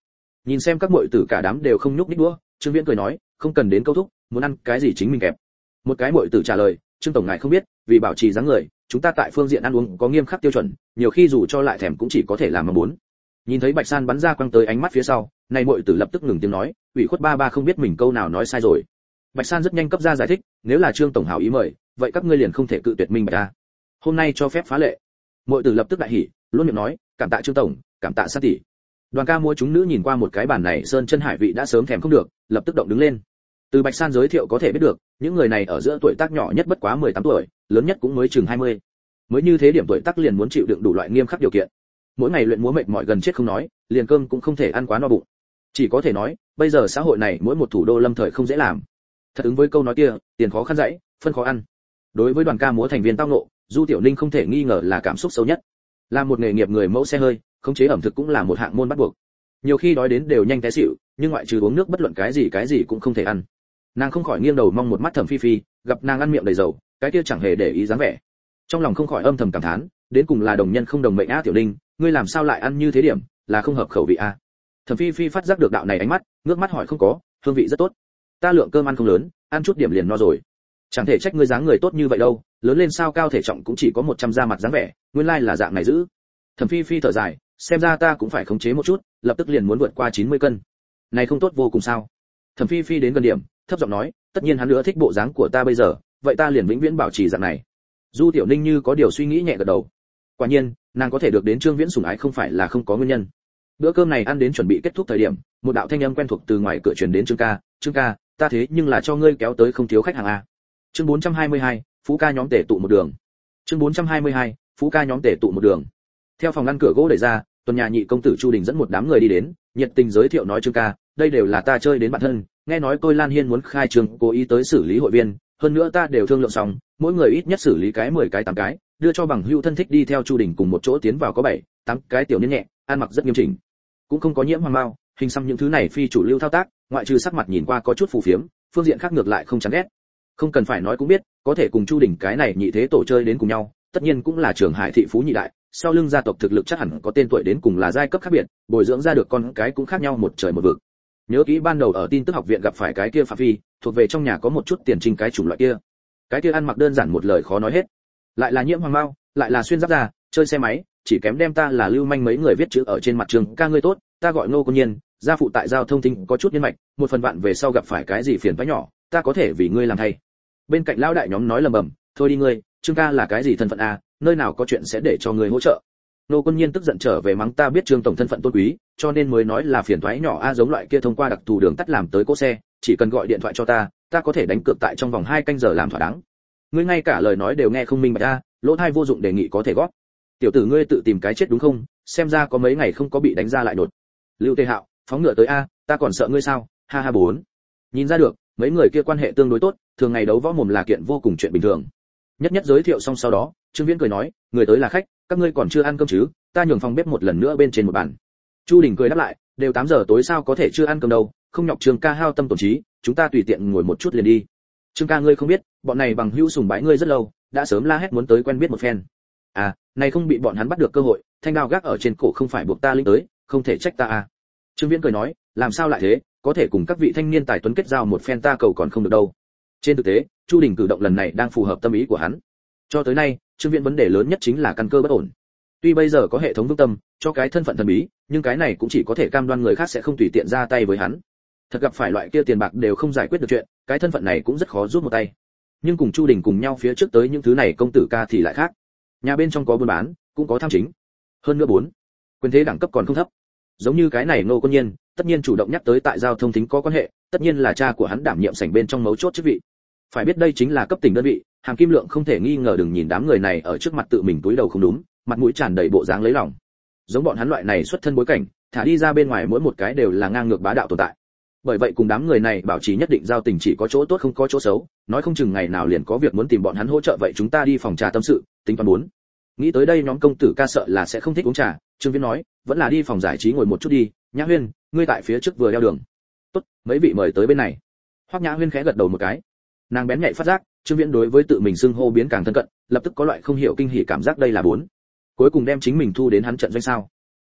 Nhìn xem các muội tử cả đám đều không nhúc nhích đũa, Trương Viễn cười nói, không cần đến câu thúc, muốn ăn cái gì chính mình kẹp. Một cái muội tử trả lời, Trương tổng ngài không biết, vì bảo trì dáng người, chúng ta tại phương diện ăn uống có nghiêm khắc tiêu chuẩn, nhiều khi dù cho lại thèm cũng chỉ có thể làm mà muốn. Nhìn thấy Bạch San bắn ra quăng tới ánh mắt phía sau, này muội tử lập tức ngừng tiếng nói, ủy khuất ba ba không biết mình câu nào nói sai rồi. Bạch San rất nhanh cấp ra giải thích, nếu là Trương tổng hảo ý mời, vậy các ngươi liền không thể cự tuyệt minh bạch a. Hôm nay cho phép phá lệ. Muội tử lập tức đại hỉ, luôn miệng nói, cảm tạ Trương tổng, cảm tạ San tỷ. Đoàn ca múa chúng nữ nhìn qua một cái bàn này sơn chân hải vị đã sớm thèm không được, lập tức động đứng lên. Từ Bạch San giới thiệu có thể biết được, những người này ở giữa tuổi tác nhỏ nhất bất quá mười tám tuổi, lớn nhất cũng mới chừng hai mươi. Mới như thế điểm tuổi tác liền muốn chịu đựng đủ loại nghiêm khắc điều kiện. Mỗi ngày luyện múa mệt mỏi gần chết không nói, liền cơm cũng không thể ăn quá no bụng. Chỉ có thể nói, bây giờ xã hội này mỗi một thủ đô lâm thời không dễ làm. Thật ứng với câu nói kia, tiền khó khăn dãy, phân khó ăn. Đối với đoàn ca múa thành viên tao ngộ, Du Tiểu Ninh không thể nghi ngờ là cảm xúc xấu nhất. Là một nghề nghiệp người mẫu xe hơi, khống chế ẩm thực cũng là một hạng môn bắt buộc. Nhiều khi đói đến đều nhanh té xỉu, nhưng ngoại trừ uống nước bất luận cái gì cái gì cũng không thể ăn. Nàng không khỏi nghiêng đầu mong một mắt Thẩm Phi Phi, gặp nàng ăn miệng đầy dầu, cái kia chẳng hề để ý dáng vẻ. Trong lòng không khỏi âm thầm cảm thán, đến cùng là đồng nhân không đồng mệnh a Tiểu Ninh, ngươi làm sao lại ăn như thế điểm, là không hợp khẩu vị a. Thẩm Phi Phi phát giác được đạo này ánh mắt, ngước mắt hỏi không có, hương vị rất tốt. Ta lượng cơm ăn không lớn, ăn chút điểm liền no rồi. Chẳng thể trách ngươi dáng người tốt như vậy đâu, lớn lên sao cao thể trọng cũng chỉ có một trăm da mặt dáng vẻ, nguyên lai là dạng này giữ. Thẩm Phi Phi thở dài, xem ra ta cũng phải khống chế một chút, lập tức liền muốn vượt qua chín mươi cân. Này không tốt vô cùng sao? Thẩm Phi Phi đến gần điểm, thấp giọng nói, tất nhiên hắn nữa thích bộ dáng của ta bây giờ, vậy ta liền vĩnh viễn bảo trì dạng này. Du Tiểu Ninh như có điều suy nghĩ nhẹ gật đầu. Quả nhiên, nàng có thể được đến Trương Viễn sủng ái không phải là không có nguyên nhân. Bữa cơm này ăn đến chuẩn bị kết thúc thời điểm, một đạo thanh âm quen thuộc từ ngoài cửa truyền đến Trương ca, "Trương ca, ta thế nhưng là cho ngươi kéo tới không thiếu khách hàng a." Chương bốn trăm hai mươi hai, Phú ca nhóm tề tụ một đường. Chương bốn trăm hai mươi hai, Phú ca nhóm tề tụ một đường. Theo phòng ngăn cửa gỗ đẩy ra, tuần nhà nhị công tử Chu Đình dẫn một đám người đi đến, nhiệt tình giới thiệu nói Trương ca, đây đều là ta chơi đến bạn thân, nghe nói tôi Lan Hiên muốn khai trường, cố ý tới xử lý hội viên, hơn nữa ta đều thương lượng xong, mỗi người ít nhất xử lý cái mười cái tám cái, đưa cho bằng hữu thân thích đi theo Chu Đình cùng một chỗ tiến vào có bảy, tám cái tiểu niên nhẹ, ăn mặc rất nghiêm chỉnh, cũng không có nhiễm hoàng mao, hình xăm những thứ này phi chủ lưu thao tác, ngoại trừ sắc mặt nhìn qua có chút phù phiếm, phương diện khác ngược lại không chán ghét. Không cần phải nói cũng biết, có thể cùng Chu Đình cái này nhị thế tổ chơi đến cùng nhau, tất nhiên cũng là Trường Hải thị phú nhị đại, sau lưng gia tộc thực lực chắc hẳn có tên tuổi đến cùng là giai cấp khác biệt, bồi dưỡng ra được con cái cũng khác nhau một trời một vực. Nhớ kỹ ban đầu ở tin tức học viện gặp phải cái kia Phạm Phi, thuộc về trong nhà có một chút tiền trình cái chủng loại kia. Cái kia ăn mặc đơn giản một lời khó nói hết, lại là nhiễm hoàng mao, lại là xuyên giáp da, chơi xe máy, chỉ kém đem ta là lưu manh mấy người viết chữ ở trên mặt trường, ca ngươi tốt, ta gọi Ngô Quân Nhiên, gia phụ tại giao thông tinh có chút nhân mạch, một phần vạn về sau gặp phải cái gì phiền toái nhỏ, ta có thể vì ngươi làm thay. Bên cạnh lão đại nhóm nói lầm bầm, thôi đi ngươi, Trương ca là cái gì thân phận a, nơi nào có chuyện sẽ để cho ngươi hỗ trợ. Ngô Quân Nhiên tức giận trở về mắng ta biết Trương tổng thân phận tôn quý, cho nên mới nói là phiền toái nhỏ a, giống loại kia thông qua đặc thù đường tắt làm tới cỗ xe, chỉ cần gọi điện thoại cho ta, ta có thể đánh cược tại trong vòng hai canh giờ làm thỏa đáng. Ngươi ngay cả lời nói đều nghe không minh bạch a, lỗ tai vô dụng đề nghị có thể góp. Tiểu tử ngươi tự tìm cái chết đúng không, xem ra có mấy ngày không có bị đánh ra lại đột. Lưu Tề Hạo, phóng ngựa tới a, ta còn sợ ngươi sao, ha ha bốn. Nhìn ra được, mấy người kia quan hệ tương đối tốt, thường ngày đấu võ mồm là kiện vô cùng chuyện bình thường. Nhất nhất giới thiệu xong sau đó, Trương Viễn cười nói, người tới là khách, các ngươi còn chưa ăn cơm chứ, ta nhường phòng bếp một lần nữa bên trên một bàn. Chu Đình cười đáp lại, đều tám giờ tối sao có thể chưa ăn cơm đâu, không nhọc Trương ca hao tâm tổn trí, chúng ta tùy tiện ngồi một chút liền đi. Trương ca ngươi không biết, bọn này bằng hữu sùng bái ngươi rất lâu, đã sớm la hét muốn tới quen biết một phen. À, này không bị bọn hắn bắt được cơ hội, thanh đao gác ở trên cổ không phải buộc ta linh tới, không thể trách ta à. Trương Viễn cười nói, làm sao lại thế, có thể cùng các vị thanh niên tài tuấn kết giao một phen ta cầu còn không được đâu. Trên thực tế, Chu Đình cử động lần này đang phù hợp tâm ý của hắn. Cho tới nay, Trương Viễn vấn đề lớn nhất chính là căn cơ bất ổn. Tuy bây giờ có hệ thống vững tâm, cho cái thân phận thần bí, nhưng cái này cũng chỉ có thể cam đoan người khác sẽ không tùy tiện ra tay với hắn. Thật gặp phải loại kia tiền bạc đều không giải quyết được chuyện, cái thân phận này cũng rất khó rút một tay. Nhưng cùng Chu Đình cùng nhau phía trước tới những thứ này công tử ca thì lại khác. Nhà bên trong có buôn bán, cũng có tham chính. Hơn nữa bốn, quyền thế đẳng cấp còn không thấp. Giống như cái này Ngô Quân Nhiên, tất nhiên chủ động nhắc tới tại giao thông thính có quan hệ, tất nhiên là cha của hắn đảm nhiệm sảnh bên trong mấu chốt chức vị. Phải biết đây chính là cấp tỉnh đơn vị, Hàm Kim Lượng không thể nghi ngờ đừng nhìn đám người này ở trước mặt tự mình túi đầu không đúng, mặt mũi tràn đầy bộ dáng lấy lòng. Giống bọn hắn loại này xuất thân bối cảnh, thả đi ra bên ngoài mỗi một cái đều là ngang ngược bá đạo tồn tại. Bởi vậy cùng đám người này bảo trì nhất định giao tình chỉ có chỗ tốt không có chỗ xấu, nói không chừng ngày nào liền có việc muốn tìm bọn hắn hỗ trợ, vậy chúng ta đi phòng trà tâm sự, tính toán muốn. Nghĩ tới đây nhóm công tử ca sợ là sẽ không thích uống trà, Trương Viễn nói, vẫn là đi phòng giải trí ngồi một chút đi, Nhã Huyên, ngươi tại phía trước vừa đeo đường. Tốt, mấy vị mời tới bên này. Hoắc Nhã Huyên khẽ gật đầu một cái. Nàng bén nhạy phát giác, Trương Viễn đối với tự mình xưng hô biến càng thân cận, lập tức có loại không hiểu kinh hỉ cảm giác đây là bốn. Cuối cùng đem chính mình thu đến hắn trận doanh sao?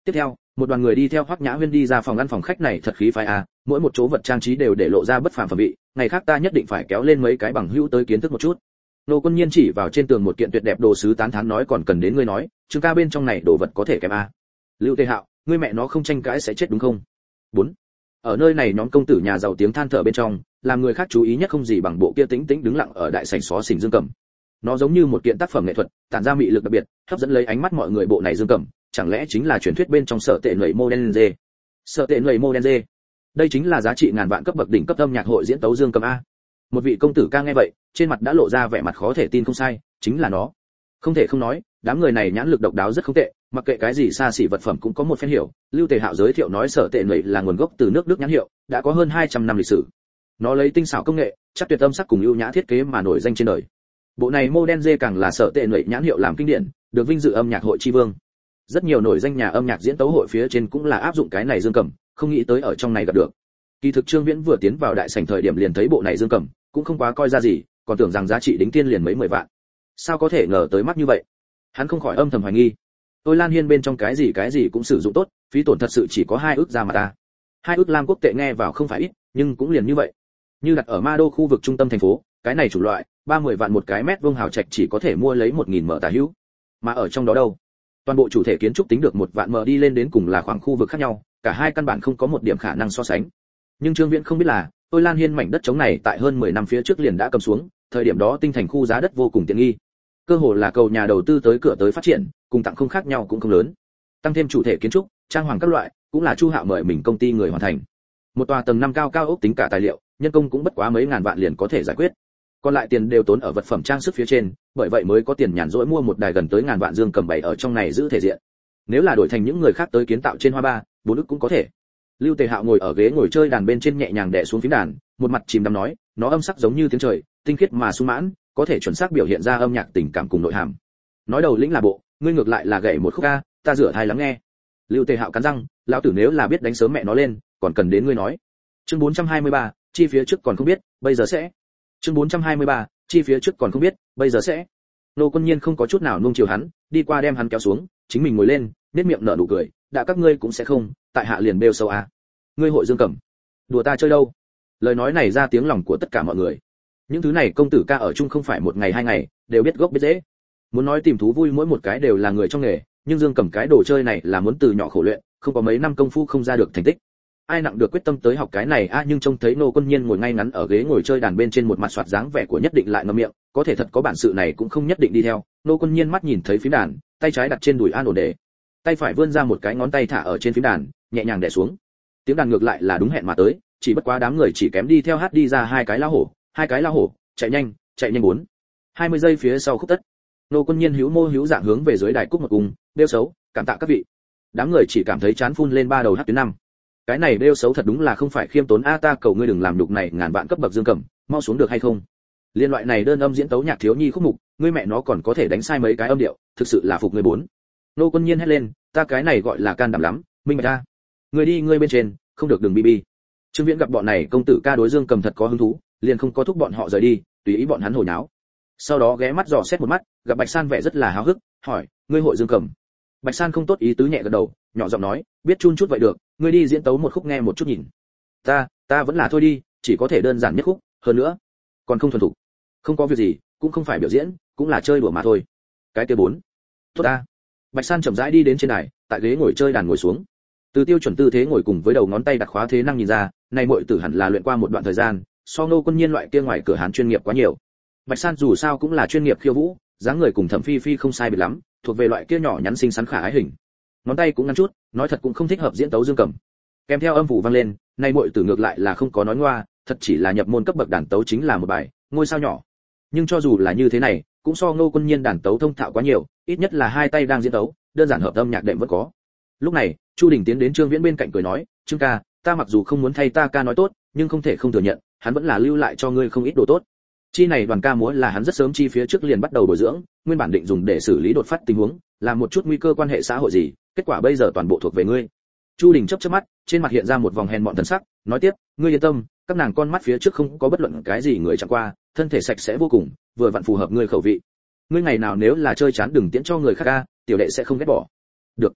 Tiếp theo, một đoàn người đi theo Hoắc Nhã Huyên đi ra phòng ăn phòng khách này thật khí phái a, mỗi một chỗ vật trang trí đều để lộ ra bất phàm phẩm vị, ngày khác ta nhất định phải kéo lên mấy cái bằng hữu tới kiến thức một chút. Nô Quân Nhiên chỉ vào trên tường một kiện tuyệt đẹp đồ sứ tán thán nói còn cần đến ngươi nói, Trương ca bên trong này đồ vật có thể kém a. Lưu Tề Hạo, ngươi mẹ nó không tranh cãi sẽ chết đúng không? bốn Ở nơi này nhóm công tử nhà giàu tiếng than thở bên trong, làm người khác chú ý nhất không gì bằng bộ kia tĩnh tĩnh đứng lặng ở đại sảnh xó xỉnh Dương Cẩm. Nó giống như một kiện tác phẩm nghệ thuật, tản ra mị lực đặc biệt, hấp dẫn lấy ánh mắt mọi người. Bộ này Dương Cẩm, chẳng lẽ chính là truyền thuyết bên trong Sở Tệ Nẩy Modernze? Sở Tệ Nẩy Modernze, đây chính là giá trị ngàn vạn cấp bậc đỉnh cấp âm nhạc hội diễn tấu Dương Cẩm a. Một vị công tử ca nghe vậy, trên mặt đã lộ ra vẻ mặt khó thể tin. Không sai, chính là nó. Không thể không nói, đám người này nhãn lực độc đáo rất không tệ, mặc kệ cái gì xa xỉ vật phẩm cũng có một phen hiểu. Lưu Tề Hạo giới thiệu nói Sở Tệ Nẩy là nguồn gốc từ nước Đức nhãn hiệu, đã có hơn hai trăm năm lịch sử. Nó lấy tinh xảo công nghệ, chắc tuyệt âm sắc cùng ưu nhã thiết kế mà nổi danh trên đời. Bộ này Modernze càng là Sở Tệ Nẩy nhãn hiệu làm kinh điển, được vinh dự âm nhạc hội tri vương. Rất nhiều nổi danh nhà âm nhạc diễn tấu hội phía trên cũng là áp dụng cái này Dương Cẩm, không nghĩ tới ở trong này gặp được. Kỳ thực Trương Viễn vừa tiến vào đại sảnh thời điểm liền thấy bộ này Dương Cẩm, cũng không quá coi ra gì, còn tưởng rằng giá trị đính tiên liền mấy mười vạn. Sao có thể ngờ tới mắt như vậy? Hắn không khỏi âm thầm hoài nghi. Tôi Lan Hiên bên trong cái gì cái gì cũng sử dụng tốt, phí tổn thật sự chỉ có hai ức ra mà ta. Hai ức lam quốc tệ nghe vào không phải ít, nhưng cũng liền như vậy. Như đặt ở Ma Đô khu vực trung tâm thành phố, cái này chủ loại, ba mươi vạn một cái mét vuông hào trạch chỉ có thể mua lấy một nghìn mở tà hữu. Mà ở trong đó đâu? Toàn bộ chủ thể kiến trúc tính được một vạn mở đi lên đến cùng là khoảng khu vực khác nhau, cả hai căn bản không có một điểm khả năng so sánh. Nhưng Trương Viễn không biết là, Tôi Lan Hiên mảnh đất trống này tại hơn mười năm phía trước liền đã cầm xuống, thời điểm đó tinh thành khu giá đất vô cùng tiện nghi. Cơ hồ là cầu nhà đầu tư tới cửa tới phát triển, cùng tặng không khác nhau cũng không lớn. Tăng thêm chủ thể kiến trúc, trang hoàng các loại, cũng là Chu Hạo mời mình công ty người hoàn thành. Một tòa tầng năm cao cao ốc tính cả tài liệu, nhân công cũng bất quá mấy ngàn vạn liền có thể giải quyết. Còn lại tiền đều tốn ở vật phẩm trang sức phía trên, bởi vậy mới có tiền nhàn rỗi mua một đài gần tới ngàn vạn Dương Cầm bày ở trong này giữ thể diện. Nếu là đổi thành những người khác tới kiến tạo trên hoa ba, bốn ức cũng có thể. Lưu Tề Hạo ngồi ở ghế ngồi chơi đàn bên trên nhẹ nhàng đè xuống phím đàn, một mặt chìm đắm nói, nó âm sắc giống như tiếng trời, tinh khiết mà sung mãn, có thể chuẩn xác biểu hiện ra âm nhạc tình cảm cùng nội hàm. Nói đầu lĩnh là bộ, ngươi ngược lại là gảy một khúc ca, ta rửa thai lắng nghe. Lưu Tề Hạo cắn răng, lão tử nếu là biết đánh sớm mẹ nó lên, còn cần đến ngươi nói. Chương bốn trăm hai mươi ba, chi phía trước còn không biết, bây giờ sẽ. Chương bốn trăm hai mươi ba, chi phía trước còn không biết, bây giờ sẽ. Nô Quân Nhiên không có chút nào nuông chiều hắn, đi qua đem hắn kéo xuống, chính mình ngồi lên, nét miệng nở nụ cười, đã các ngươi cũng sẽ không, tại hạ liền bêu sâu à. Ngươi hội Dương Cẩm, đùa ta chơi đâu? Lời nói này ra tiếng lòng của tất cả mọi người. Những thứ này công tử ca ở chung không phải một ngày hai ngày, đều biết gốc biết rễ. Muốn nói tìm thú vui mỗi một cái đều là người trong nghề, nhưng Dương Cẩm cái đồ chơi này là muốn từ nhỏ khổ luyện, không có mấy năm công phu không ra được thành tích. Ai nặng được quyết tâm tới học cái này a à, nhưng trông thấy Nô Quân Nhiên ngồi ngay ngắn ở ghế ngồi chơi đàn bên trên một mặt soạt dáng vẻ của nhất định lại ngậm miệng, có thể thật có bản sự này cũng không nhất định đi theo. Nô Quân Nhiên mắt nhìn thấy phím đàn, tay trái đặt trên đùi an ổn để, tay phải vươn ra một cái ngón tay thả ở trên phím đàn, nhẹ nhàng đè xuống. Tiếng đàn ngược lại là đúng hẹn mà tới, chỉ bất quá đám người chỉ kém đi theo hát đi ra hai cái lao hổ, hai cái lao hổ, chạy nhanh, chạy nhanh bốn. hai mươi giây phía sau khúc tất. Nô Quân Nhiên hữu mô hữu dạng hướng về dưới đài cúc một cung, đeo xấu, cảm tạ các vị. Đám người chỉ cảm thấy chán phun lên ba đầu hát tuyến năm. Cái này đeo xấu thật đúng là không phải khiêm tốn a, ta cầu ngươi đừng làm đục này ngàn vạn cấp bậc Dương Cẩm, mau xuống được hay không? Liên loại này đơn âm diễn tấu nhạc thiếu nhi khúc mục, ngươi mẹ nó còn có thể đánh sai mấy cái âm điệu, thực sự là phục ngươi bốn. Nô Quân Nhiên hét lên, ta cái này gọi là can đảm lắm, minh bạch ta. Ngươi đi ngươi bên trên, không được đừng bi bi. Trương Viễn gặp bọn này công tử ca đối Dương Cầm thật có hứng thú, liền không có thúc bọn họ rời đi, tùy ý bọn hắn hồi náo. Sau đó ghé mắt dò xét một mắt, gặp Bạch San vẻ rất là háo hức, hỏi, ngươi hội Dương Cầm? Bạch San không tốt ý tứ nhẹ gật đầu, nhỏ giọng nói, biết chun chút vậy được, ngươi đi diễn tấu một khúc nghe một chút nhìn. Ta, ta vẫn là thôi đi, chỉ có thể đơn giản nhất khúc, hơn nữa, còn không thuần thục. Không có việc gì, cũng không phải biểu diễn, cũng là chơi đùa mà thôi. Cái kia bốn. Tốt ta. Bạch San chậm rãi đi đến trên đài, tại ghế ngồi chơi đàn ngồi xuống. Từ tiêu chuẩn tư thế ngồi cùng với đầu ngón tay đặt khóa thế năng nhìn ra, này muội tử hẳn là luyện qua một đoạn thời gian, so Nô Quân Nhiên loại kia ngoài cửa hán chuyên nghiệp quá nhiều. Bạch San dù sao cũng là chuyên nghiệp khiêu vũ, dáng người cùng Thẩm Phi Phi không sai biệt lắm, thuộc về loại kia nhỏ nhắn xinh xắn khả ái hình. Ngón tay cũng ngắn chút, nói thật cũng không thích hợp diễn tấu Dương Cầm. Kèm theo âm phủ vang lên, này muội tử ngược lại là không có nói ngoa, thật chỉ là nhập môn cấp bậc đàn tấu chính là một bài ngôi sao nhỏ. Nhưng cho dù là như thế này, cũng so Nô Quân Nhiên đàn tấu thông thạo quá nhiều, ít nhất là hai tay đang diễn tấu, đơn giản hợp âm nhạc đệm vẫn có. Lúc này, Chu Đình tiến đến Trương Viễn bên cạnh cười nói, Trương ca, ta mặc dù không muốn thay ta ca nói tốt, nhưng không thể không thừa nhận, hắn vẫn là lưu lại cho ngươi không ít đồ tốt. Chi này đoàn ca múa là hắn rất sớm chi phía trước liền bắt đầu bồi dưỡng, nguyên bản định dùng để xử lý đột phát tình huống, làm một chút nguy cơ quan hệ xã hội gì, kết quả bây giờ toàn bộ thuộc về ngươi. Chu Đình chớp chớp mắt, trên mặt hiện ra một vòng hèn mọn thần sắc, nói tiếp, ngươi yên tâm, các nàng con mắt phía trước không có bất luận cái gì người chẳng qua, thân thể sạch sẽ vô cùng, vừa vặn phù hợp ngươi khẩu vị. Ngươi ngày nào nếu là chơi chán đừng tiễn cho người khác ca, tiểu đệ sẽ không ghét bỏ. Được.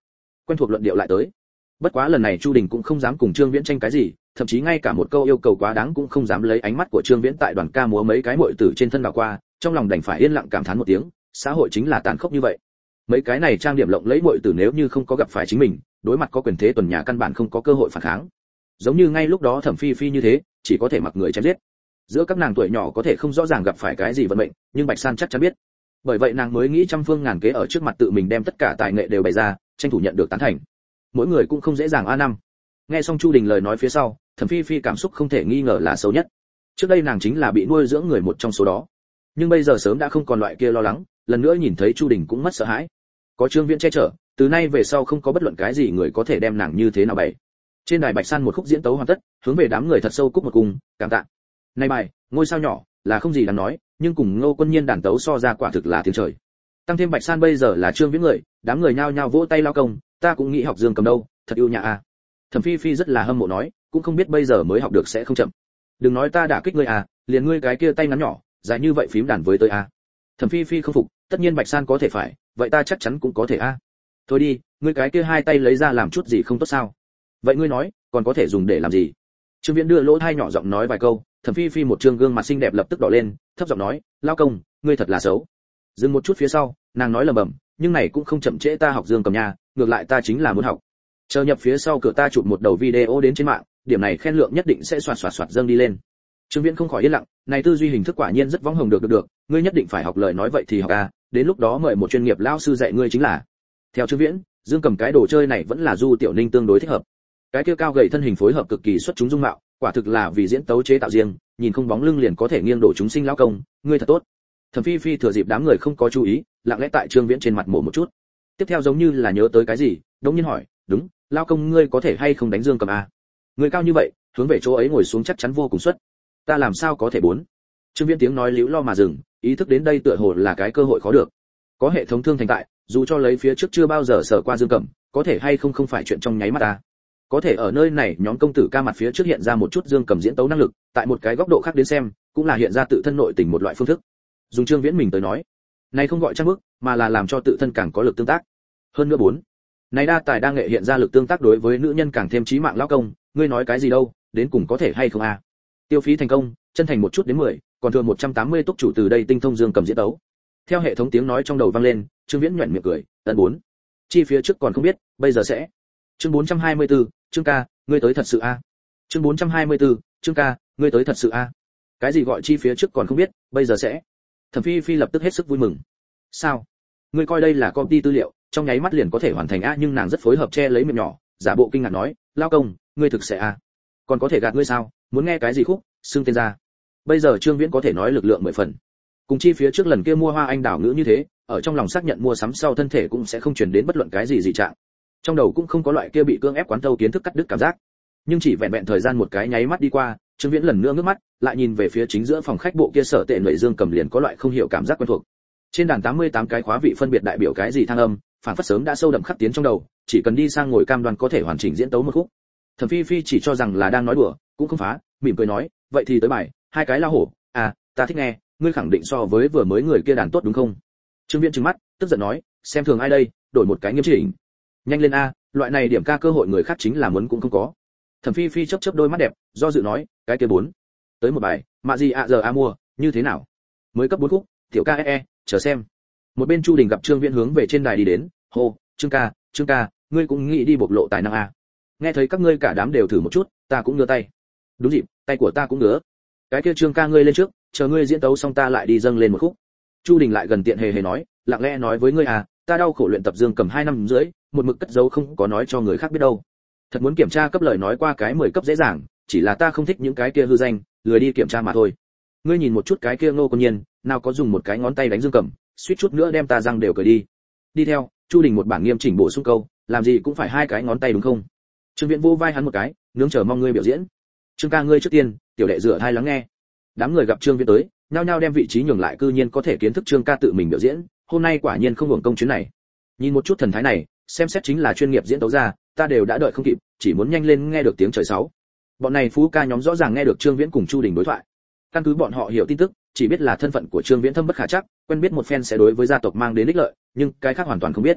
quen thuộc luận điệu lại tới. Bất quá lần này Chu Đình cũng không dám cùng Trương Viễn tranh cái gì, thậm chí ngay cả một câu yêu cầu quá đáng cũng không dám lấy ánh mắt của Trương Viễn tại đoàn ca múa mấy cái muội tử trên thân đảo qua, trong lòng đành phải yên lặng cảm thán một tiếng, xã hội chính là tàn khốc như vậy. Mấy cái này trang điểm lộng lẫy muội tử nếu như không có gặp phải chính mình, đối mặt có quyền thế tuần nhà căn bản không có cơ hội phản kháng. Giống như ngay lúc đó Thẩm Phi Phi như thế, chỉ có thể mặc người chém giết. Giữa các nàng tuổi nhỏ có thể không rõ ràng gặp phải cái gì vận mệnh, nhưng Bạch San chắc chắn biết. Bởi vậy nàng mới nghĩ trăm phương ngàn kế ở trước mặt tự mình đem tất cả tài nghệ đều bày ra, tranh thủ nhận được tán thành. Mỗi người cũng không dễ dàng a năm. Nghe xong Chu Đình lời nói phía sau, Thẩm Phi Phi cảm xúc không thể nghi ngờ là xấu nhất. Trước đây nàng chính là bị nuôi dưỡng người một trong số đó, nhưng bây giờ sớm đã không còn loại kia lo lắng, lần nữa nhìn thấy Chu Đình cũng mất sợ hãi. Có Trương Viễn che chở, từ nay về sau không có bất luận cái gì người có thể đem nàng như thế nào bày. Trên đài Bạch San một khúc diễn tấu hoàn tất, hướng về đám người thật sâu cúc một cung, cảm tạ. Này bài, ngôi sao nhỏ, là không gì đáng nói, nhưng cùng Ngô Quân Nhiên đàn tấu so ra quả thực là tiếng trời. Tăng thêm Bạch San bây giờ là Trương Viễn người, đám người nhao nhao vỗ tay lao công, ta cũng nghĩ học dương cầm đâu, thật yêu nhà a. Thẩm Phi Phi rất là hâm mộ nói, cũng không biết bây giờ mới học được sẽ không chậm. Đừng nói ta đả kích ngươi à, liền ngươi cái kia tay ngắn nhỏ, dài như vậy phím đàn với tôi a. Thẩm Phi Phi không phục, tất nhiên Bạch San có thể phải, vậy ta chắc chắn cũng có thể a. Thôi đi, ngươi cái kia hai tay lấy ra làm chút gì không tốt sao? Vậy ngươi nói, còn có thể dùng để làm gì? Trương Viễn đưa lỗ tai nhỏ giọng nói vài câu, Thẩm Phi Phi một trương gương mặt xinh đẹp lập tức đỏ lên, thấp giọng nói, lao công, ngươi thật là xấu. Dừng một chút phía sau, nàng nói lẩm bẩm, nhưng này cũng không chậm trễ ta học dương cầm nha, ngược lại ta chính là muốn học. Chờ nhập phía sau cửa ta chụp một đầu video đến trên mạng, điểm này khen lượng nhất định sẽ xoạt xoạt xoạt dâng đi lên. Trương Viễn không khỏi yên lặng, này tư duy hình thức quả nhiên rất võng hồng được được được, ngươi nhất định phải học lời nói vậy thì học a, đến lúc đó mời một chuyên nghiệp lão sư dạy ngươi chính là. Theo Trương Viễn, dương cầm cái đồ chơi này vẫn là Du Tiểu Ninh tương đối thích hợp. Cái kia cao gầy thân hình phối hợp cực kỳ xuất chúng dung mạo, quả thực là vì diễn tấu chế tạo riêng, nhìn không bóng lưng liền có thể nghiêng đổ chúng sinh lão công, ngươi thật tốt. Thẩm Phi Phi thừa dịp đám người không có chú ý, lặng lẽ tại Trương Viễn trên mặt mổ một chút. Tiếp theo giống như là nhớ tới cái gì, đống nhiên hỏi, đúng, lão công ngươi có thể hay không đánh dương cầm a? Người cao như vậy, hướng về chỗ ấy ngồi xuống chắc chắn vô cùng suất. Ta làm sao có thể bốn? Trương Viễn tiếng nói liễu lo mà dừng, ý thức đến đây tựa hồ là cái cơ hội khó được. Có hệ thống thương thành tại, dù cho lấy phía trước chưa bao giờ sở qua dương cầm, có thể hay không không phải chuyện trong nháy mắt ta. Có thể ở nơi này nhóm công tử ca mặt phía trước hiện ra một chút dương cầm diễn tấu năng lực, tại một cái góc độ khác đến xem, cũng là hiện ra tự thân nội tình một loại phương thức. Dùng Trương Viễn mình tới nói, này không gọi trang bức, mà là làm cho tự thân càng có lực tương tác. Hơn nữa bốn, này đa tài đa nghệ hiện ra lực tương tác đối với nữ nhân càng thêm chí mạng lão công, ngươi nói cái gì đâu, đến cùng có thể hay không a? Tiêu phí thành công, chân thành một chút đến mười, còn thừa một trăm tám mươi túc chủ từ đây tinh thông dương cầm diễn tấu. Theo hệ thống tiếng nói trong đầu vang lên, Trương Viễn nhuyễn miệng cười, tận bốn. Chi phía trước còn không biết, bây giờ sẽ. Chương bốn trăm hai mươi tư, Trương ca, ngươi tới thật sự a? Chương bốn trăm hai mươi tư, Trương ca, ngươi tới thật sự a? Cái gì gọi chi phía trước còn không biết, bây giờ sẽ. Thẩm Phi Phi lập tức hết sức vui mừng. Sao? Ngươi coi đây là copy tư liệu, trong nháy mắt liền có thể hoàn thành a, nhưng nàng rất phối hợp che lấy miệng nhỏ, giả bộ kinh ngạc nói, lao công, ngươi thực sẽ a? Còn có thể gạt ngươi sao? Muốn nghe cái gì khúc, xưng tên ra. Bây giờ Trương Viễn có thể nói lực lượng mười phần. Cùng chi phía trước lần kia mua hoa anh đào ngữ như thế, ở trong lòng xác nhận mua sắm sau thân thể cũng sẽ không truyền đến bất luận cái gì dị trạng. Trong đầu cũng không có loại kia bị cưỡng ép quán thâu kiến thức cắt đứt cảm giác. Nhưng chỉ vẹn vẹn thời gian một cái nháy mắt đi qua, Trương Viễn lần nữa ngước mắt, lại nhìn về phía chính giữa phòng khách bộ kia sở tệ nội dương cầm liền có loại không hiểu cảm giác quen thuộc. Trên đàn tám mươi tám cái khóa vị phân biệt đại biểu cái gì thang âm, phản phất sớm đã sâu đậm khắc tiến trong đầu, chỉ cần đi sang ngồi cam đoan có thể hoàn chỉnh diễn tấu một khúc. Thẩm Phi Phi chỉ cho rằng là đang nói đùa, cũng không phá, mỉm cười nói, vậy thì tới bài, hai cái lao hổ, à, ta thích nghe, ngươi khẳng định so với vừa mới người kia đàn tốt đúng không? Trương Viễn trừng mắt, tức giận nói, xem thường ai đây, đổi một cái nghiêm chỉnh. Nhanh lên a, loại này điểm ca cơ hội người khác chính là muốn cũng không có. Thẩm Phi Phi chớp chớp đôi mắt đẹp, do dự nói, cái kia bốn, tới một bài, mạ gì ạ giờ a mua, như thế nào? Mới cấp bốn khúc, tiểu ca e e, chờ xem. Một bên Chu Đình gặp Trương Viễn hướng về trên đài đi đến, hô, Trương ca, Trương ca, ngươi cũng nghĩ đi bộc lộ tài năng a? Nghe thấy các ngươi cả đám đều thử một chút, ta cũng ngửa tay. Đúng dịp, tay của ta cũng ngứa. Cái kia Trương ca ngươi lên trước, chờ ngươi diễn tấu xong ta lại đi dâng lên một khúc. Chu Đình lại gần tiện hề hề nói, lặng lẽ nói với ngươi à, ta đau khổ luyện tập dương cầm hai năm rưỡi, một mực cất giấu không có nói cho người khác biết đâu. Thật muốn kiểm tra cấp lời nói qua cái mười cấp dễ dàng, chỉ là ta không thích những cái kia hư danh, lười đi kiểm tra mà thôi. Ngươi nhìn một chút cái kia Ngô Quân Nhiên, nào có dùng một cái ngón tay đánh dương cầm, suýt chút nữa đem ta răng đều cởi đi. Đi theo, Chu Đình một bản nghiêm chỉnh bổ sung câu, làm gì cũng phải hai cái ngón tay đúng không? Trương Viễn vô vai hắn một cái, nướng chờ mong ngươi biểu diễn. Trương ca ngươi trước tiên, tiểu đệ rửa hai lắng nghe. Đám người gặp Trương Viễn tới, nhao nhao đem vị trí nhường lại, cư nhiên có thể kiến thức Trương ca tự mình biểu diễn, hôm nay quả nhiên không hưởng công chuyến này. Nhìn một chút thần thái này, xem xét chính là chuyên nghiệp diễn tấu ra, ta đều đã đợi không kịp, chỉ muốn nhanh lên nghe được tiếng trời sáu. Bọn này phú ca nhóm rõ ràng nghe được Trương Viễn cùng Chu Đình đối thoại. Căn cứ bọn họ hiểu tin tức, chỉ biết là thân phận của Trương Viễn thâm bất khả trắc, quen biết một phen sẽ đối với gia tộc mang đến ích lợi, nhưng cái khác hoàn toàn không biết.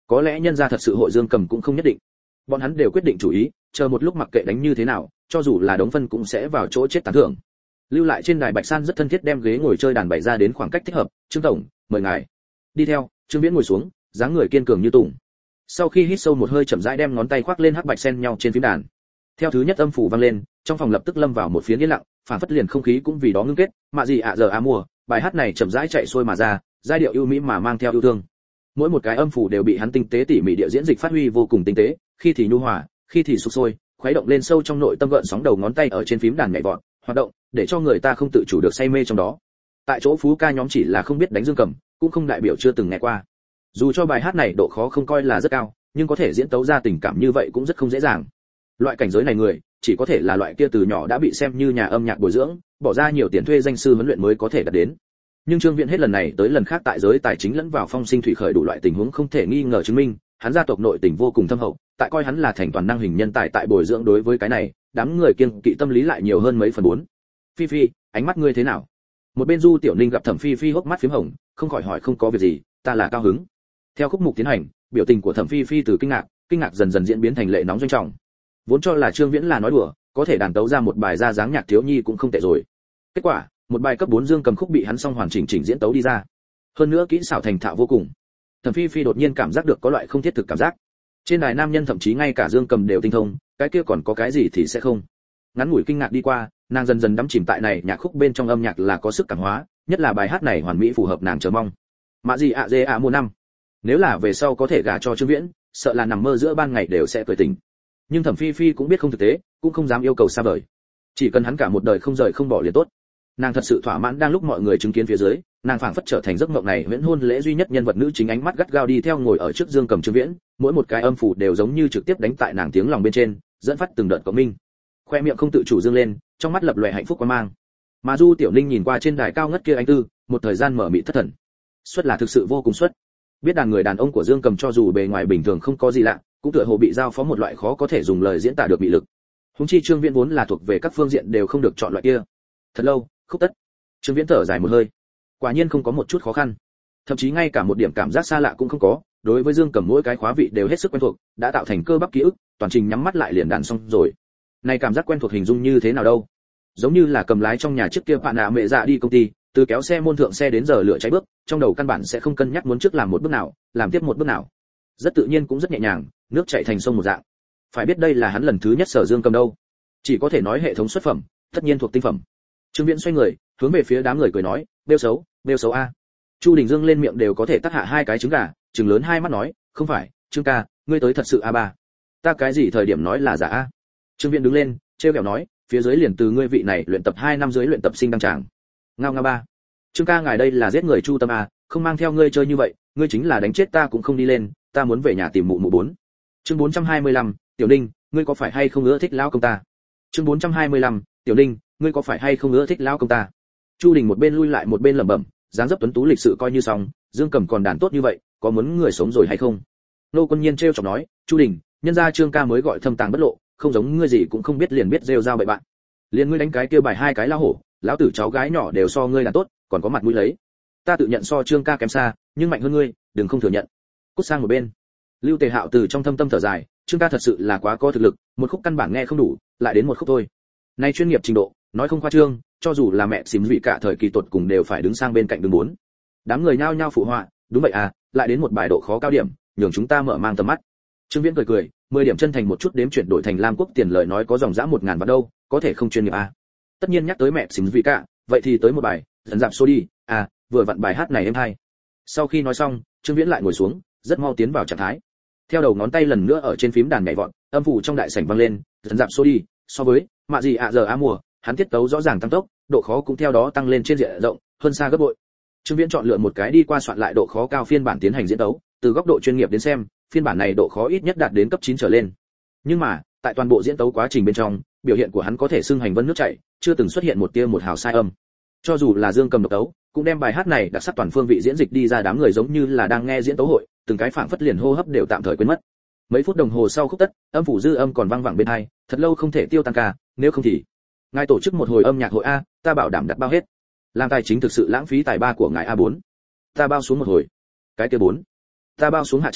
Có lẽ nhân gia thật sự hội dương cầm cũng không nhất định. Bọn hắn đều quyết định chủ ý, chờ một lúc mặc kệ đánh như thế nào, cho dù là đống phân cũng sẽ vào chỗ chết tán thưởng. Lưu lại trên đài Bạch San rất thân thiết đem ghế ngồi chơi đàn bày ra đến khoảng cách thích hợp, "Trương tổng, mời ngài." Đi theo, Trương Viễn ngồi xuống, dáng người kiên cường như tùng. Sau khi hít sâu một hơi chậm rãi đem ngón tay khoác lên hắc bạch xen nhau trên phím đàn. Theo thứ nhất âm phủ vang lên, trong phòng lập tức lâm vào một phiến yên lặng, phản phất liền không khí cũng vì đó ngưng kết, mạ gì ạ giờ a mùa, bài hát này chậm rãi chạy xuôi mà ra, giai điệu ưu mỹ mà mang theo yêu thương. Mỗi một cái âm phủ đều bị hắn tinh tế tỉ mỉ địa diễn dịch phát huy vô cùng tinh tế, khi thì nhu hòa, khi thì sục sôi, khuấy động lên sâu trong nội tâm gợn sóng đầu ngón tay ở trên phím đàn nhảy vọt, hoạt động, để cho người ta không tự chủ được say mê trong đó. Tại chỗ phú ca nhóm chỉ là không biết đánh dương cầm, cũng không đại biểu chưa từng nghe qua. Dù cho bài hát này độ khó không coi là rất cao, nhưng có thể diễn tấu ra tình cảm như vậy cũng rất không dễ dàng. Loại cảnh giới này người, chỉ có thể là loại kia từ nhỏ đã bị xem như nhà âm nhạc bồi dưỡng, bỏ ra nhiều tiền thuê danh sư huấn luyện mới có thể đạt đến. Nhưng Trương Viễn hết lần này tới lần khác tại giới tài chính lẫn vào phong sinh thủy khởi đủ loại tình huống không thể nghi ngờ chứng minh, hắn gia tộc nội tình vô cùng thâm hậu, tại coi hắn là thành toàn năng hình nhân tài tại bồi dưỡng đối với cái này, đám người kiêng kỵ tâm lý lại nhiều hơn mấy phần bốn. Phi Phi, ánh mắt ngươi thế nào? Một bên Du Tiểu Ninh gặp Thẩm Phi Phi hốc mắt phím hồng, không khỏi hỏi không có việc gì, ta là cao hứng. Theo khúc mục tiến hành, biểu tình của Thẩm Phi Phi từ kinh ngạc, kinh ngạc dần dần diễn biến thành lệ nóng doanh trọng. Vốn cho là Trương Viễn là nói đùa, có thể đàn tấu ra một bài ra dáng nhạc thiếu nhi cũng không tệ rồi. Kết quả, một bài cấp bốn dương cầm khúc bị hắn song hoàn chỉnh chỉnh diễn tấu đi ra. Hơn nữa kỹ xảo thành thạo vô cùng. Thẩm Phi Phi đột nhiên cảm giác được có loại không thiết thực cảm giác. Trên đài nam nhân thậm chí ngay cả dương cầm đều tinh thông, cái kia còn có cái gì thì sẽ không. Ngắn ngủi kinh ngạc đi qua, nàng dần dần đắm chìm tại này nhạc khúc bên trong âm nhạc là có sức cảm hóa, nhất là bài hát này hoàn mỹ phù hợp nàng chờ mong. Mạ gì ạ dê ạ mùa năm. Nếu là về sau có thể gả cho Trương Viễn, sợ là nằm mơ giữa ban ngày đều sẽ cười tỉnh. Nhưng Thẩm Phi Phi cũng biết không thực tế, cũng không dám yêu cầu xa vời. Chỉ cần hắn cả một đời không rời không bỏ liền tốt. Nàng thật sự thỏa mãn đang lúc mọi người chứng kiến phía dưới, nàng phảng phất trở thành giấc mộng này huyễn hôn lễ duy nhất nhân vật nữ chính, ánh mắt gắt gao đi theo ngồi ở trước dương cầm Trương Viễn, mỗi một cái âm phủ đều giống như trực tiếp đánh tại nàng tiếng lòng bên trên, dẫn phát từng đợt cộng minh. Khoe miệng không tự chủ dương lên, trong mắt lập lòe hạnh phúc quan mang. Mà Du Tiểu Ninh nhìn qua trên đài cao ngất kia anh tư, một thời gian mở mịt thất thần. Xuất là thực sự vô cùng xuất. Biết đàn người đàn ông của Dương Cầm cho dù bề ngoài bình thường không có gì lạ, cũng tựa hồ bị giao phó một loại khó có thể dùng lời diễn tả được bị lực. Huống chi Trương Viễn vốn là thuộc về các phương diện đều không được chọn loại kia. Thật lâu, khúc tất. Trương Viễn thở dài một hơi. Quả nhiên không có một chút khó khăn, thậm chí ngay cả một điểm cảm giác xa lạ cũng không có. Đối với Dương Cầm mỗi cái khóa vị đều hết sức quen thuộc, đã tạo thành cơ bắp ký ức, toàn trình nhắm mắt lại liền đàn xong rồi. Này cảm giác quen thuộc hình dung như thế nào đâu? Giống như là cầm lái trong nhà trước kia bạn nạ mẹ dạ đi công ty, từ kéo xe môn thượng xe đến giờ lửa cháy bước, trong đầu căn bản sẽ không cân nhắc muốn trước làm một bước nào, làm tiếp một bước nào. Rất tự nhiên cũng rất nhẹ nhàng, nước chảy thành sông một dạng. Phải biết đây là hắn lần thứ nhất sở Dương Cầm đâu, chỉ có thể nói hệ thống xuất phẩm, tất nhiên thuộc tinh phẩm. Trương Viễn xoay người, hướng về phía đám người cười nói, "Bêu xấu, bêu xấu a." Chu Đình Dương lên miệng đều có thể tắc hạ hai cái trứng gà, trừng lớn hai mắt nói, "Không phải, Trương ca, ngươi tới thật sự a ba." "Ta cái gì thời điểm nói là giả a?" Trương Viễn đứng lên, trêu ghẹo nói, "Phía dưới liền từ ngươi vị này luyện tập hai năm dưới luyện tập sinh đăng tràng." Ngao ngao ba. "Trương ca ngài đây là giết người chu tâm a, không mang theo ngươi chơi như vậy, ngươi chính là đánh chết ta cũng không đi lên, ta muốn về nhà tìm mụ mụ bốn." Chương bốn trăm hai mươi lăm, Tiểu Ninh, ngươi có phải hay không ưa thích lão công ta? Chương bốn trăm hai mươi lăm, Tiểu Ninh, ngươi có phải hay không ưa thích lão công ta? Chu Đình một bên lui lại một bên lẩm bẩm, dáng dấp tuấn tú lịch sự coi như xong, Dương Cầm còn đàn tốt như vậy, có muốn người sống rồi hay không? Nô Quân Nhiên trêu chọc nói, "Chu Đình, nhân gia Trương ca mới gọi thâm tàng bất lộ, không giống ngươi gì cũng không biết liền biết rêu rao bậy bạn. Liền ngươi đánh cái kia bài hai cái lao hổ, lão tử cháu gái nhỏ đều so ngươi đàn tốt, còn có mặt mũi lấy. Ta tự nhận so Trương ca kém xa, nhưng mạnh hơn ngươi, đừng không thừa nhận." Cút sang một bên. Lưu Tề Hạo từ trong thâm tâm thở dài, Trương ca thật sự là quá có thực lực, một khúc căn bản nghe không đủ, lại đến một khúc thôi. Này chuyên nghiệp trình độ, nói không khoa trương, cho dù là mẹ xỉm vị cả thời kỳ tột cùng đều phải đứng sang bên cạnh đường bốn. Đám người nhao nhao phụ họa, đúng vậy à, lại đến một bài độ khó cao điểm, nhường chúng ta mở mang tầm mắt. Trương Viễn cười cười, mười điểm chân thành một chút đếm chuyển đổi thành Lam Quốc tiền lời nói có dòng dã một ngàn vạn đâu, có thể không chuyên nghiệp à. Tất nhiên nhắc tới mẹ xỉm vị cả, vậy thì tới một bài, dần dạp xô đi, à, vừa vặn bài hát này em hay. Sau khi nói xong, Trương Viễn lại ngồi xuống, rất mau tiến vào trạng thái. Theo đầu ngón tay lần nữa ở trên phím đàn nhảy vọt, âm phủ trong đại sảnh vang lên, dần dạp xô đi, so với mạ gì ạ giờ á mùa, hắn tiết tấu rõ ràng tăng tốc, độ khó cũng theo đó tăng lên trên diện rộng, hơn xa gấp bội. Trương Viễn chọn lựa một cái đi qua soạn lại độ khó cao phiên bản tiến hành diễn tấu, từ góc độ chuyên nghiệp đến xem, phiên bản này độ khó ít nhất đạt đến cấp chín trở lên. Nhưng mà, tại toàn bộ diễn tấu quá trình bên trong, biểu hiện của hắn có thể xưng hành vân nước chảy, chưa từng xuất hiện một tia một hào sai âm. Cho dù là Dương Cầm độc tấu, cũng đem bài hát này đặc sắc toàn phương vị diễn dịch đi ra, đám người giống như là đang nghe diễn tấu hội, từng cái phảng phất liền hô hấp đều tạm thời quên mất. Mấy phút đồng hồ sau khúc tất, âm phủ dư âm còn vang vẳng bên tai, thật lâu không thể tiêu tan ca, nếu không thì ngài tổ chức một hồi âm nhạc hội a, ta bảo đảm đặt bao hết. Làm tài chính thực sự lãng phí tài ba của ngài a bốn. Ta bao xuống một hồi. Cái kia bốn. Ta bao xuống hạ tràng,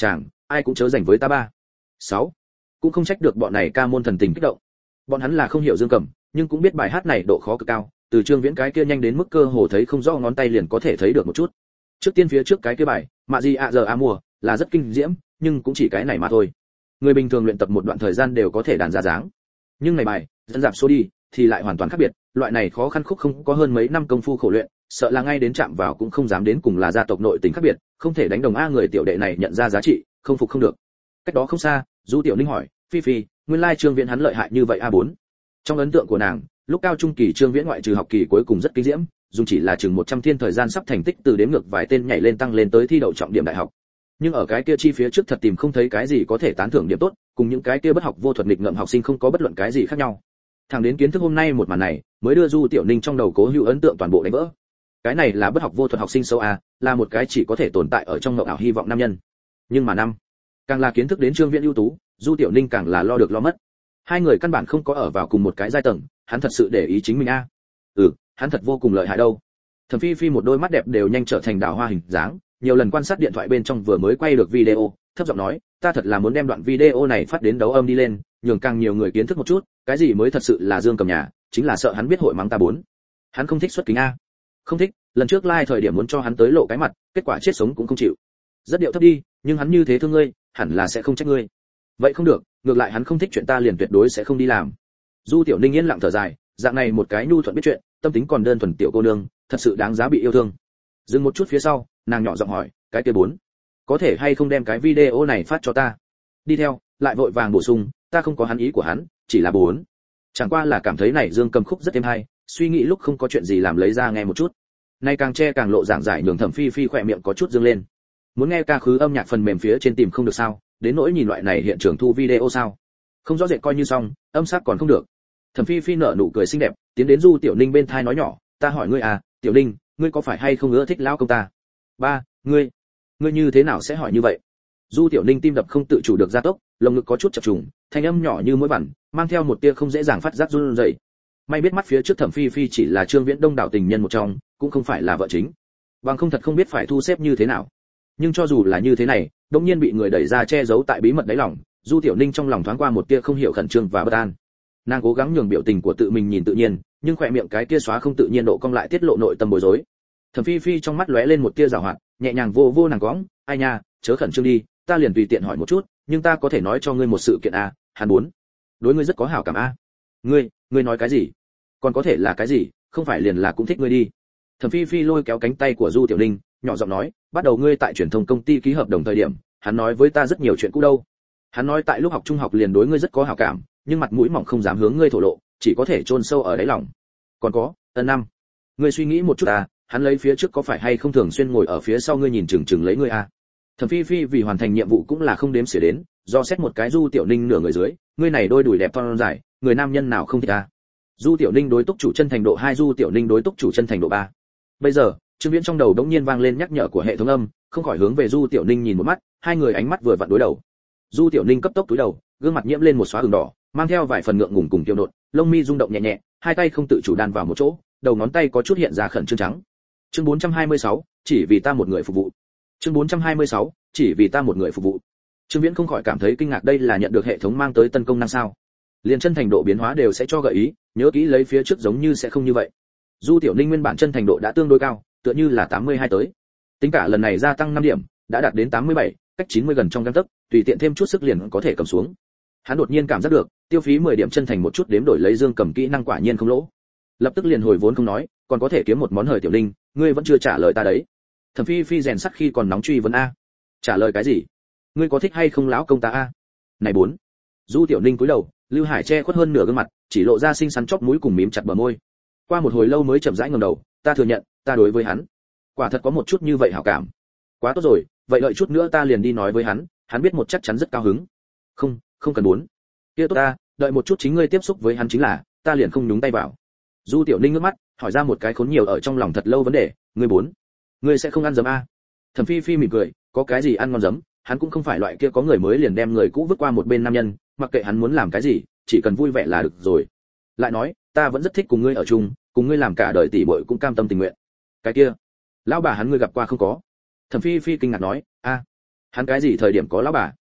ai cũng chớ dành với ta ba. Sáu, cũng không trách được bọn này ca môn thần tình kích động. Bọn hắn là không hiểu Dương Cầm, nhưng cũng biết bài hát này độ khó cực cao, từ Trương Viễn cái kia nhanh đến mức cơ hồ thấy không rõ ngón tay liền có thể thấy được một chút. Trước tiên phía trước cái kia bài, Mạ gì ạ giờ a mùa, là rất kinh diễm, nhưng cũng chỉ cái này mà thôi. Người bình thường luyện tập một đoạn thời gian đều có thể đàn ra dáng. Nhưng này bài, dẫn dạp số đi thì lại hoàn toàn khác biệt, loại này khó khăn khúc không có hơn mấy năm công phu khổ luyện, sợ là ngay đến chạm vào cũng không dám đến, cùng là gia tộc nội tình khác biệt, không thể đánh đồng a. Người tiểu đệ này nhận ra giá trị, không phục không được. Cách đó không xa, Du Tiểu Ninh hỏi, Phi Phi, nguyên lai Trương Viễn hắn lợi hại như vậy a bốn. Trong ấn tượng của nàng, lúc cao trung kỳ Trương Viễn ngoại trừ học kỳ cuối cùng rất kinh diễm, dùng chỉ là chừng một trăm thiên thời gian sắp thành tích từ đếm ngược vài tên nhảy lên tăng lên tới thi đậu trọng điểm đại học. Nhưng ở cái kia chi phía trước thật tìm không thấy cái gì có thể tán thưởng điểm tốt, cùng những cái kia bất học vô thuật nghịch ngợm học sinh không có bất luận cái gì khác nhau. Thẳng đến kiến thức hôm nay một màn này, mới đưa Du Tiểu Ninh trong đầu cố hữu ấn tượng toàn bộ đánh vỡ. Cái này là bất học vô thuật học sinh xấu a, là một cái chỉ có thể tồn tại ở trong ngộng ảo hy vọng nam nhân. Nhưng mà năm, càng là kiến thức đến Trương Viễn ưu tú, Du Tiểu Ninh càng là lo được lo mất. Hai người căn bản không có ở vào cùng một cái giai tầng, hắn thật sự để ý chính mình a. Ừ, hắn thật vô cùng lợi hại đâu. Thẩm Phi Phi một đôi mắt đẹp đều nhanh trở thành đào hoa hình dáng, nhiều lần quan sát điện thoại bên trong vừa mới quay được video, thấp giọng nói, ta thật là muốn đem đoạn video này phát đến đấu âm đi lên, nhường càng nhiều người kiến thức một chút, cái gì mới thật sự là Dương Cầm nhà, chính là sợ hắn biết hội mắng ta bốn. Hắn không thích xuất kính a. Không thích, lần trước live thời điểm muốn cho hắn tới lộ cái mặt, kết quả chết sống cũng không chịu. Rất điệu thấp đi, nhưng hắn như thế thương ngươi, hẳn là sẽ không trách ngươi. Vậy không được, ngược lại hắn không thích chuyện ta liền tuyệt đối sẽ không đi làm. Du Tiểu Ninh yên lặng thở dài, dạng này một cái nhu thuận biết chuyện, tâm tính còn đơn thuần tiểu cô nương, thật sự đáng giá bị yêu thương. Dừng một chút phía sau, nàng nhỏ giọng hỏi, cái kia bốn, có thể hay không đem cái video này phát cho ta? Đi theo, lại vội vàng bổ sung, ta không có hắn ý của hắn, chỉ là bốn. Chẳng qua là cảm thấy này Dương Cầm khúc rất êm hay, suy nghĩ lúc không có chuyện gì làm lấy ra nghe một chút. Nay càng che càng lộ giảng giải, nhường Thẩm Phi Phi khỏe miệng có chút dương lên. Muốn nghe ca khứ âm nhạc phần mềm phía trên tìm không được sao? Đến nỗi nhìn loại này hiện trường thu video sao? Không rõ rệt coi như xong, âm sắc còn không được. Thẩm Phi Phi nở nụ cười xinh đẹp, tiến đến Du Tiểu Ninh bên thai nói nhỏ, ta hỏi ngươi à, Tiểu Ninh, ngươi có phải hay không ưa thích lão công ta? Ba, ngươi, ngươi như thế nào sẽ hỏi như vậy? Du Tiểu Ninh tim đập không tự chủ được gia tốc, lồng ngực có chút chập trùng, thanh âm nhỏ như mũi vằn, mang theo một tia không dễ dàng phát giác run rẩy. May biết mắt phía trước Thẩm Phi Phi chỉ là Trương Viễn đông đảo tình nhân một trong, cũng không phải là vợ chính. Bằng không thật không biết phải thu xếp như thế nào. Nhưng cho dù là như thế này, đột nhiên bị người đẩy ra che giấu tại bí mật đáy lòng, Du Tiểu Ninh trong lòng thoáng qua một tia không hiểu khẩn trương và bất an. Nàng cố gắng nhường biểu tình của tự mình nhìn tự nhiên, nhưng khỏe miệng cái tia xóa không tự nhiên độ cong lại tiết lộ nội tâm bối rối. Thẩm Phi Phi trong mắt lóe lên một tia giảo hoạt, nhẹ nhàng vô vô nàng cõng, ai nha, chớ khẩn trương đi, ta liền tùy tiện hỏi một chút, nhưng ta có thể nói cho ngươi một sự kiện a, hắn muốn đối ngươi rất có hảo cảm a. Ngươi, ngươi nói cái gì? Còn có thể là cái gì, không phải liền là cũng thích ngươi đi. Thẩm Phi Phi lôi kéo cánh tay của Du Tiểu Ninh, nhỏ giọng nói, bắt đầu ngươi tại truyền thông công ty ký hợp đồng thời điểm, hắn nói với ta rất nhiều chuyện cũ đâu. Hắn nói tại lúc học trung học liền đối ngươi rất có hảo cảm, nhưng mặt mũi mỏng không dám hướng ngươi thổ lộ, chỉ có thể chôn sâu ở đáy lòng. Còn có, ân năm, ngươi suy nghĩ một chút à, hắn lấy phía trước có phải hay không thường xuyên ngồi ở phía sau ngươi nhìn chừng chừng lấy ngươi à? Thẩm Phi Phi vì hoàn thành nhiệm vụ cũng là không đếm xỉa đến, do xét một cái Du Tiểu Ninh nửa người dưới, ngươi này đôi đùi đẹp thon dài, người nam nhân nào không thích à? Du Tiểu Ninh đối túc chủ chân thành độ hai, Du Tiểu Ninh đối túc chủ chân thành độ ba. Bây giờ, Trương Viễn trong đầu đống nhiên vang lên nhắc nhở của hệ thống âm, không khỏi hướng về Du Tiểu Ninh nhìn một mắt, hai người ánh mắt vừa vặn đối đầu. Du Tiểu Ninh cấp tốc túi đầu, gương mặt nhiễm lên một xóa ửng đỏ, mang theo vài phần ngượng ngùng cùng tiêu nộn, lông mi rung động nhẹ nhẹ, hai tay không tự chủ đan vào một chỗ, đầu ngón tay có chút hiện ra khẩn trương trắng. Chương bốn trăm hai mươi sáu, chỉ vì ta một người phục vụ. Chương bốn trăm hai mươi sáu, chỉ vì ta một người phục vụ. Trương Viễn không khỏi cảm thấy kinh ngạc, đây là nhận được hệ thống mang tới tân công năng sao? Liên chân thành độ biến hóa đều sẽ cho gợi ý, nhớ kỹ lấy phía trước giống như sẽ không như vậy. Du Tiểu Ninh nguyên bản chân thành độ đã tương đối cao, tựa như là tám mươi hai tới. Tính cả lần này gia tăng năm điểm, đã đạt đến tám mươi bảy, cách chín mươi gần trong gang tấc, tùy tiện thêm chút sức liền có thể cầm xuống. Hắn đột nhiên cảm giác được, tiêu phí mười điểm chân thành một chút đếm đổi lấy Dương Cầm kỹ năng quả nhiên không lỗ. Lập tức liền hồi vốn không nói, còn có thể kiếm một món hời. Tiểu Ninh, ngươi vẫn chưa trả lời ta đấy. Thẩm Phi Phi rèn sắt khi còn nóng truy vấn a. Trả lời cái gì? Ngươi có thích hay không lão công ta a? Này bốn. Du Tiểu Ninh cúi đầu, Lưu Hải che khuất hơn nửa gương mặt, chỉ lộ ra xinh xắn chóp mũi cùng mím chặt bờ môi. Qua một hồi lâu mới chậm rãi ngẩng đầu, ta thừa nhận, ta đối với hắn, quả thật có một chút như vậy hảo cảm. Quá tốt rồi, vậy đợi chút nữa ta liền đi nói với hắn, hắn biết một chắc chắn rất cao hứng. Không, không cần muốn. Kia tốt ta, đợi một chút chính ngươi tiếp xúc với hắn chính là, ta liền không nhúng tay vào. Du Tiểu Ninh ngước mắt, hỏi ra một cái khốn nhiều ở trong lòng thật lâu vấn đề, ngươi bốn, ngươi sẽ không ăn giấm a? Thẩm Phi Phi mỉm cười, có cái gì ăn ngon giấm, hắn cũng không phải loại kia có người mới liền đem người cũ vứt qua một bên nam nhân, mặc kệ hắn muốn làm cái gì, chỉ cần vui vẻ là được rồi. Lại nói, ta vẫn rất thích cùng ngươi ở chung, cùng ngươi làm cả đời tỷ muội cũng cam tâm tình nguyện. Cái kia, lão bà hắn ngươi gặp qua không có? Thẩm Phi Phi kinh ngạc nói, a, hắn cái gì thời điểm có lão bà?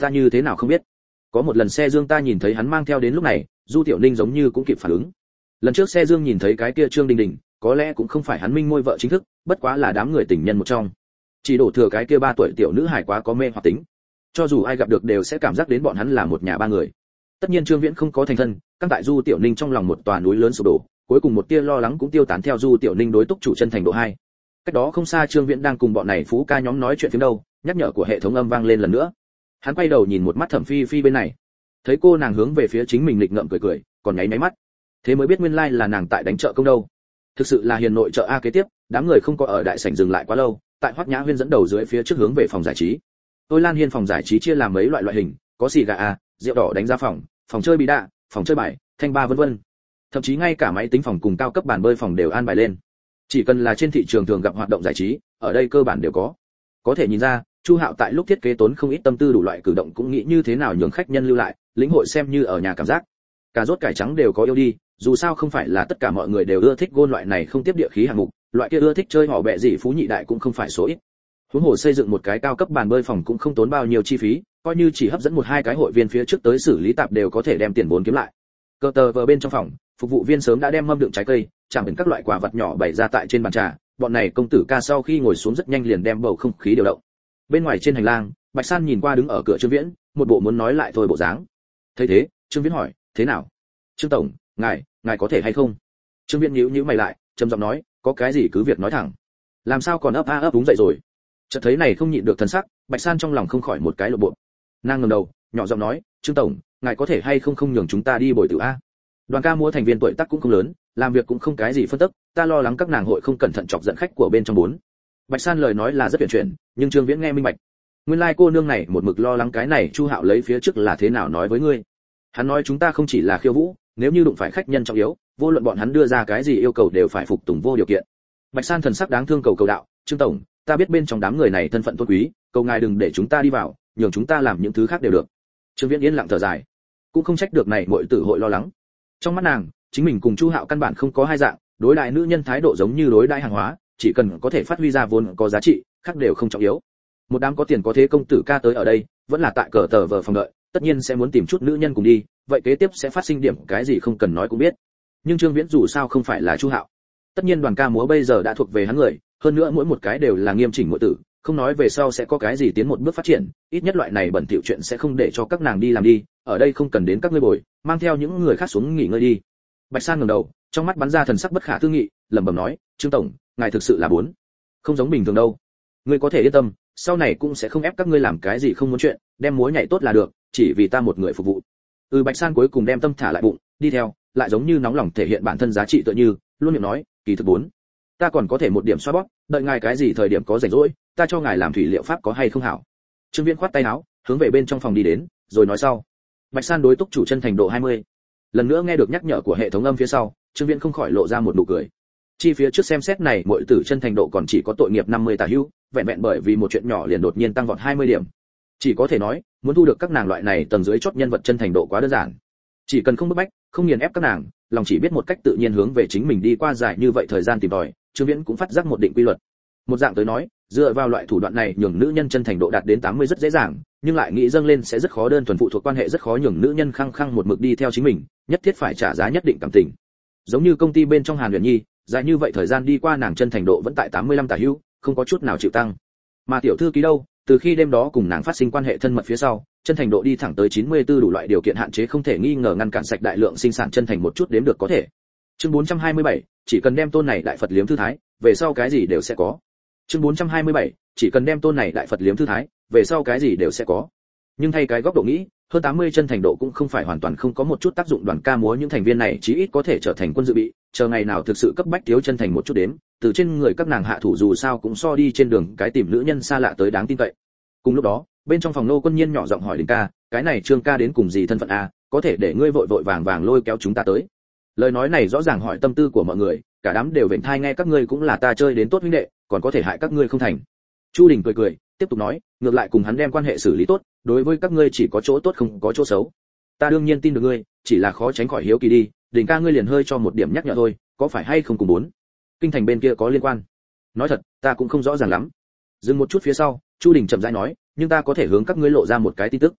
ta như thế nào không biết. Có một lần xe dương ta nhìn thấy hắn mang theo đến lúc này, Du Tiểu Ninh giống như cũng kịp phản ứng. Lần trước xe dương nhìn thấy cái kia Trương Đình Đình, có lẽ cũng không phải hắn minh môi vợ chính thức, bất quá là đám người tình nhân một trong. Chỉ đổ thừa cái kia ba tuổi tiểu nữ hài quá có mê hoặc tính. Cho dù ai gặp được đều sẽ cảm giác đến bọn hắn là một nhà ba người. Tất nhiên Trương Viễn không có thành thân, căng tại Du Tiểu Ninh trong lòng một tòa núi lớn sụp đổ, cuối cùng một tia lo lắng cũng tiêu tán theo Du Tiểu Ninh đối túc chủ chân thành độ hai. Cách đó không xa Trương Viễn đang cùng bọn này phú ca nhóm nói chuyện phiếm đâu, nhắc nhở của hệ thống âm vang lên lần nữa. Hắn quay đầu nhìn một mắt Thẩm Phi Phi bên này, thấy cô nàng hướng về phía chính mình lịch ngợm cười cười, còn nháy nháy mắt. Thế mới biết nguyên lai là nàng tại đánh trợ công đâu. Thực sự là hiền nội trợ a. Kế tiếp, đám người không có ở đại sảnh dừng lại quá lâu, tại Hoắc Nhã Huyên dẫn đầu dưới phía trước hướng về phòng giải trí. Tôi Lan Hiên phòng giải trí chia làm mấy loại loại hình, có xì gà a, rượu đỏ đánh giá phòng, phòng chơi bí đạ, phòng chơi bài, thanh ba vân vân. Thậm chí ngay cả máy tính phòng cùng cao cấp bàn bơi phòng đều an bài lên. Chỉ cần là trên thị trường thường gặp hoạt động giải trí, ở đây cơ bản đều có. Có thể nhìn ra, Chu Hạo tại lúc thiết kế tốn không ít tâm tư đủ loại cử động cũng nghĩ như thế nào nhường khách nhân lưu lại, lĩnh hội xem như ở nhà cảm giác. Cà rốt cải trắng đều có yêu đi, dù sao không phải là tất cả mọi người đều ưa thích gôn loại này không tiếp địa khí hạng mục, loại kia ưa thích chơi họ bẹ gì phú nhị đại cũng không phải số ít. Huống hồ xây dựng một cái cao cấp bàn bơi phòng cũng không tốn bao nhiêu chi phí, coi như chỉ hấp dẫn một hai cái hội viên phía trước tới xử lý tạp đều có thể đem tiền vốn kiếm lại. Cơ tờ vờ bên trong phòng, phục vụ viên sớm đã đem mâm đựng trái cây, chẳng đến các loại quả vật nhỏ bày ra tại trên bàn trà, bọn này công tử ca sau khi ngồi xuống rất nhanh liền đem bầu không khí điều động. Bên ngoài trên hành lang, Bạch San nhìn qua đứng ở cửa Trương Viễn, một bộ muốn nói lại thôi bộ dáng. Thấy thế, Trương Viễn hỏi, thế nào? Trương tổng, ngài, ngài có thể hay không? Trương Viễn nhíu nhíu mày lại, trầm giọng nói, có cái gì cứ việc nói thẳng. Làm sao còn ấp a ấp đúng dậy rồi? Chợt thấy này không nhịn được thần sắc, Bạch San trong lòng không khỏi một cái lộ bộ. Nàng ngẩng đầu, nhỏ giọng nói, Trương tổng, ngài có thể hay không không nhường chúng ta đi bồi tử a? Đoàn ca múa thành viên tuổi tác cũng không lớn, làm việc cũng không cái gì phân tức, ta lo lắng các nàng hội không cẩn thận chọc giận khách của bên trong bốn. Bạch San lời nói là rất tuyển chuyển, nhưng Trương Viễn nghe minh bạch. Nguyên lai like cô nương này một mực lo lắng cái này Chu Hạo lấy phía trước là thế nào nói với ngươi. Hắn nói chúng ta không chỉ là khiêu vũ, nếu như đụng phải khách nhân trọng yếu, vô luận bọn hắn đưa ra cái gì yêu cầu đều phải phục tùng vô điều kiện. Bạch San thần sắc đáng thương cầu cầu đạo, Trương tổng, ta biết bên trong đám người này thân phận tôn quý, cầu ngài đừng để chúng ta đi vào, nhường chúng ta làm những thứ khác đều được. Trương Viễn yên lặng thở dài, cũng không trách được này muội tử hội lo lắng. Trong mắt nàng, chính mình cùng Chu Hạo căn bản không có hai dạng, đối đại nữ nhân thái độ giống như đối đại hàng hóa, chỉ cần có thể phát huy ra vốn có giá trị, khác đều không trọng yếu. Một đám có tiền có thế công tử ca tới ở đây, vẫn là tại cờ tờ vờ phòng đợi, tất nhiên sẽ muốn tìm chút nữ nhân cùng đi, vậy kế tiếp sẽ phát sinh điểm cái gì không cần nói cũng biết. Nhưng Trương Viễn dù sao không phải là Chu Hạo, tất nhiên đoàn ca múa bây giờ đã thuộc về hắn người, hơn nữa mỗi một cái đều là nghiêm chỉnh muội tử, không nói về sau sẽ có cái gì tiến một bước phát triển, ít nhất loại này bẩn thỉu chuyện sẽ không để cho các nàng đi làm đi, ở đây không cần đến các ngươi bồi, mang theo những người khác xuống nghỉ ngơi đi. Bạch San ngẩng đầu, trong mắt bắn ra thần sắc bất khả tư nghị, lẩm bẩm nói, Trương tổng, ngài thực sự là bốn, không giống bình thường đâu. Ngươi có thể yên tâm, sau này cũng sẽ không ép các ngươi làm cái gì không muốn chuyện, đem múa nhảy tốt là được, chỉ vì ta một người phục vụ. Ừ, Bạch San cuối cùng đem tâm thả lại bụng, đi theo, lại giống như nóng lòng thể hiện bản thân giá trị tựa như, luôn miệng nói, kỳ thực bốn, ta còn có thể một điểm xoa bóp, đợi ngài cái gì thời điểm có rảnh rỗi, ta cho ngài làm thủy liệu pháp có hay không hảo. Trương Viễn khoát tay áo, hướng về bên trong phòng đi đến, rồi nói sau. Bạch San đối túc chủ chân thành độ hai mươi. Lần nữa nghe được nhắc nhở của hệ thống âm phía sau, Trương Viễn không khỏi lộ ra một nụ cười. Chi phía trước xem xét này muội tử chân thành độ còn chỉ có tội nghiệp năm mươi tả hữu, vẹn vẹn bởi vì một chuyện nhỏ liền đột nhiên tăng vọt hai mươi điểm. Chỉ có thể nói, muốn thu được các nàng loại này tầng dưới chót nhân vật chân thành độ quá đơn giản. Chỉ cần không bức bách, không nghiền ép các nàng, lòng chỉ biết một cách tự nhiên hướng về chính mình đi qua dài như vậy thời gian tìm tòi, Trương Viễn cũng phát giác một định quy luật. Một dạng tới nói, dựa vào loại thủ đoạn này nhường nữ nhân chân thành độ đạt đến tám mươi rất dễ dàng, nhưng lại nghĩ dâng lên sẽ rất khó, đơn thuần phụ thuộc quan hệ rất khó nhường nữ nhân khăng khăng một mực đi theo chính mình, nhất thiết phải trả giá nhất định cảm tình. Giống như công ty bên trong Hàn Huyền Nhi, dài như vậy thời gian đi qua nàng chân thành độ vẫn tại tám mươi lăm tả hữu, không có chút nào chịu tăng. Mà tiểu thư ký đâu, từ khi đêm đó cùng nàng phát sinh quan hệ thân mật phía sau, chân thành độ đi thẳng tới chín mươi tư, đủ loại điều kiện hạn chế không thể nghi ngờ ngăn cản sạch đại lượng sinh sản chân thành một chút đếm được có thể. Chương bốn trăm hai mươi bảy, chỉ cần đem tôn này đại Phật liếm thư thái, về sau cái gì đều sẽ có. Chương bốn trăm hai mươi bảy, chỉ cần đem tôn này đại Phật liếm thư thái, về sau cái gì đều sẽ có. Nhưng thay cái góc độ nghĩ, hơn tám mươi chân thành độ cũng không phải hoàn toàn không có một chút tác dụng, đoàn ca múa những thành viên này chí ít có thể trở thành quân dự bị, chờ ngày nào thực sự cấp bách thiếu chân thành một chút đếm, từ trên người các nàng hạ thủ dù sao cũng so đi trên đường cái tìm nữ nhân xa lạ tới đáng tin cậy. Cùng lúc đó, bên trong phòng Nô Quân Nhiên nhỏ giọng hỏi Đình ca, cái này Trương ca đến cùng gì thân phận a, có thể để ngươi vội vội vàng vàng lôi kéo chúng ta tới. Lời nói này rõ ràng hỏi tâm tư của mọi người, cả đám đều vểnh thai nghe, các ngươi cũng là ta chơi đến tốt huynh đệ, còn có thể hại các ngươi không thành. Chu Đình cười cười, tiếp tục nói, ngược lại cùng hắn đem quan hệ xử lý tốt, đối với các ngươi chỉ có chỗ tốt không có chỗ xấu. Ta đương nhiên tin được ngươi, chỉ là khó tránh khỏi hiếu kỳ đi, Đình ca ngươi liền hơi cho một điểm nhắc nhở thôi, có phải hay không cùng bốn kinh thành bên kia có liên quan? Nói thật, ta cũng không rõ ràng lắm. Dừng một chút phía sau, Chu Đình chậm rãi nói, nhưng ta có thể hướng các ngươi lộ ra một cái tin tức.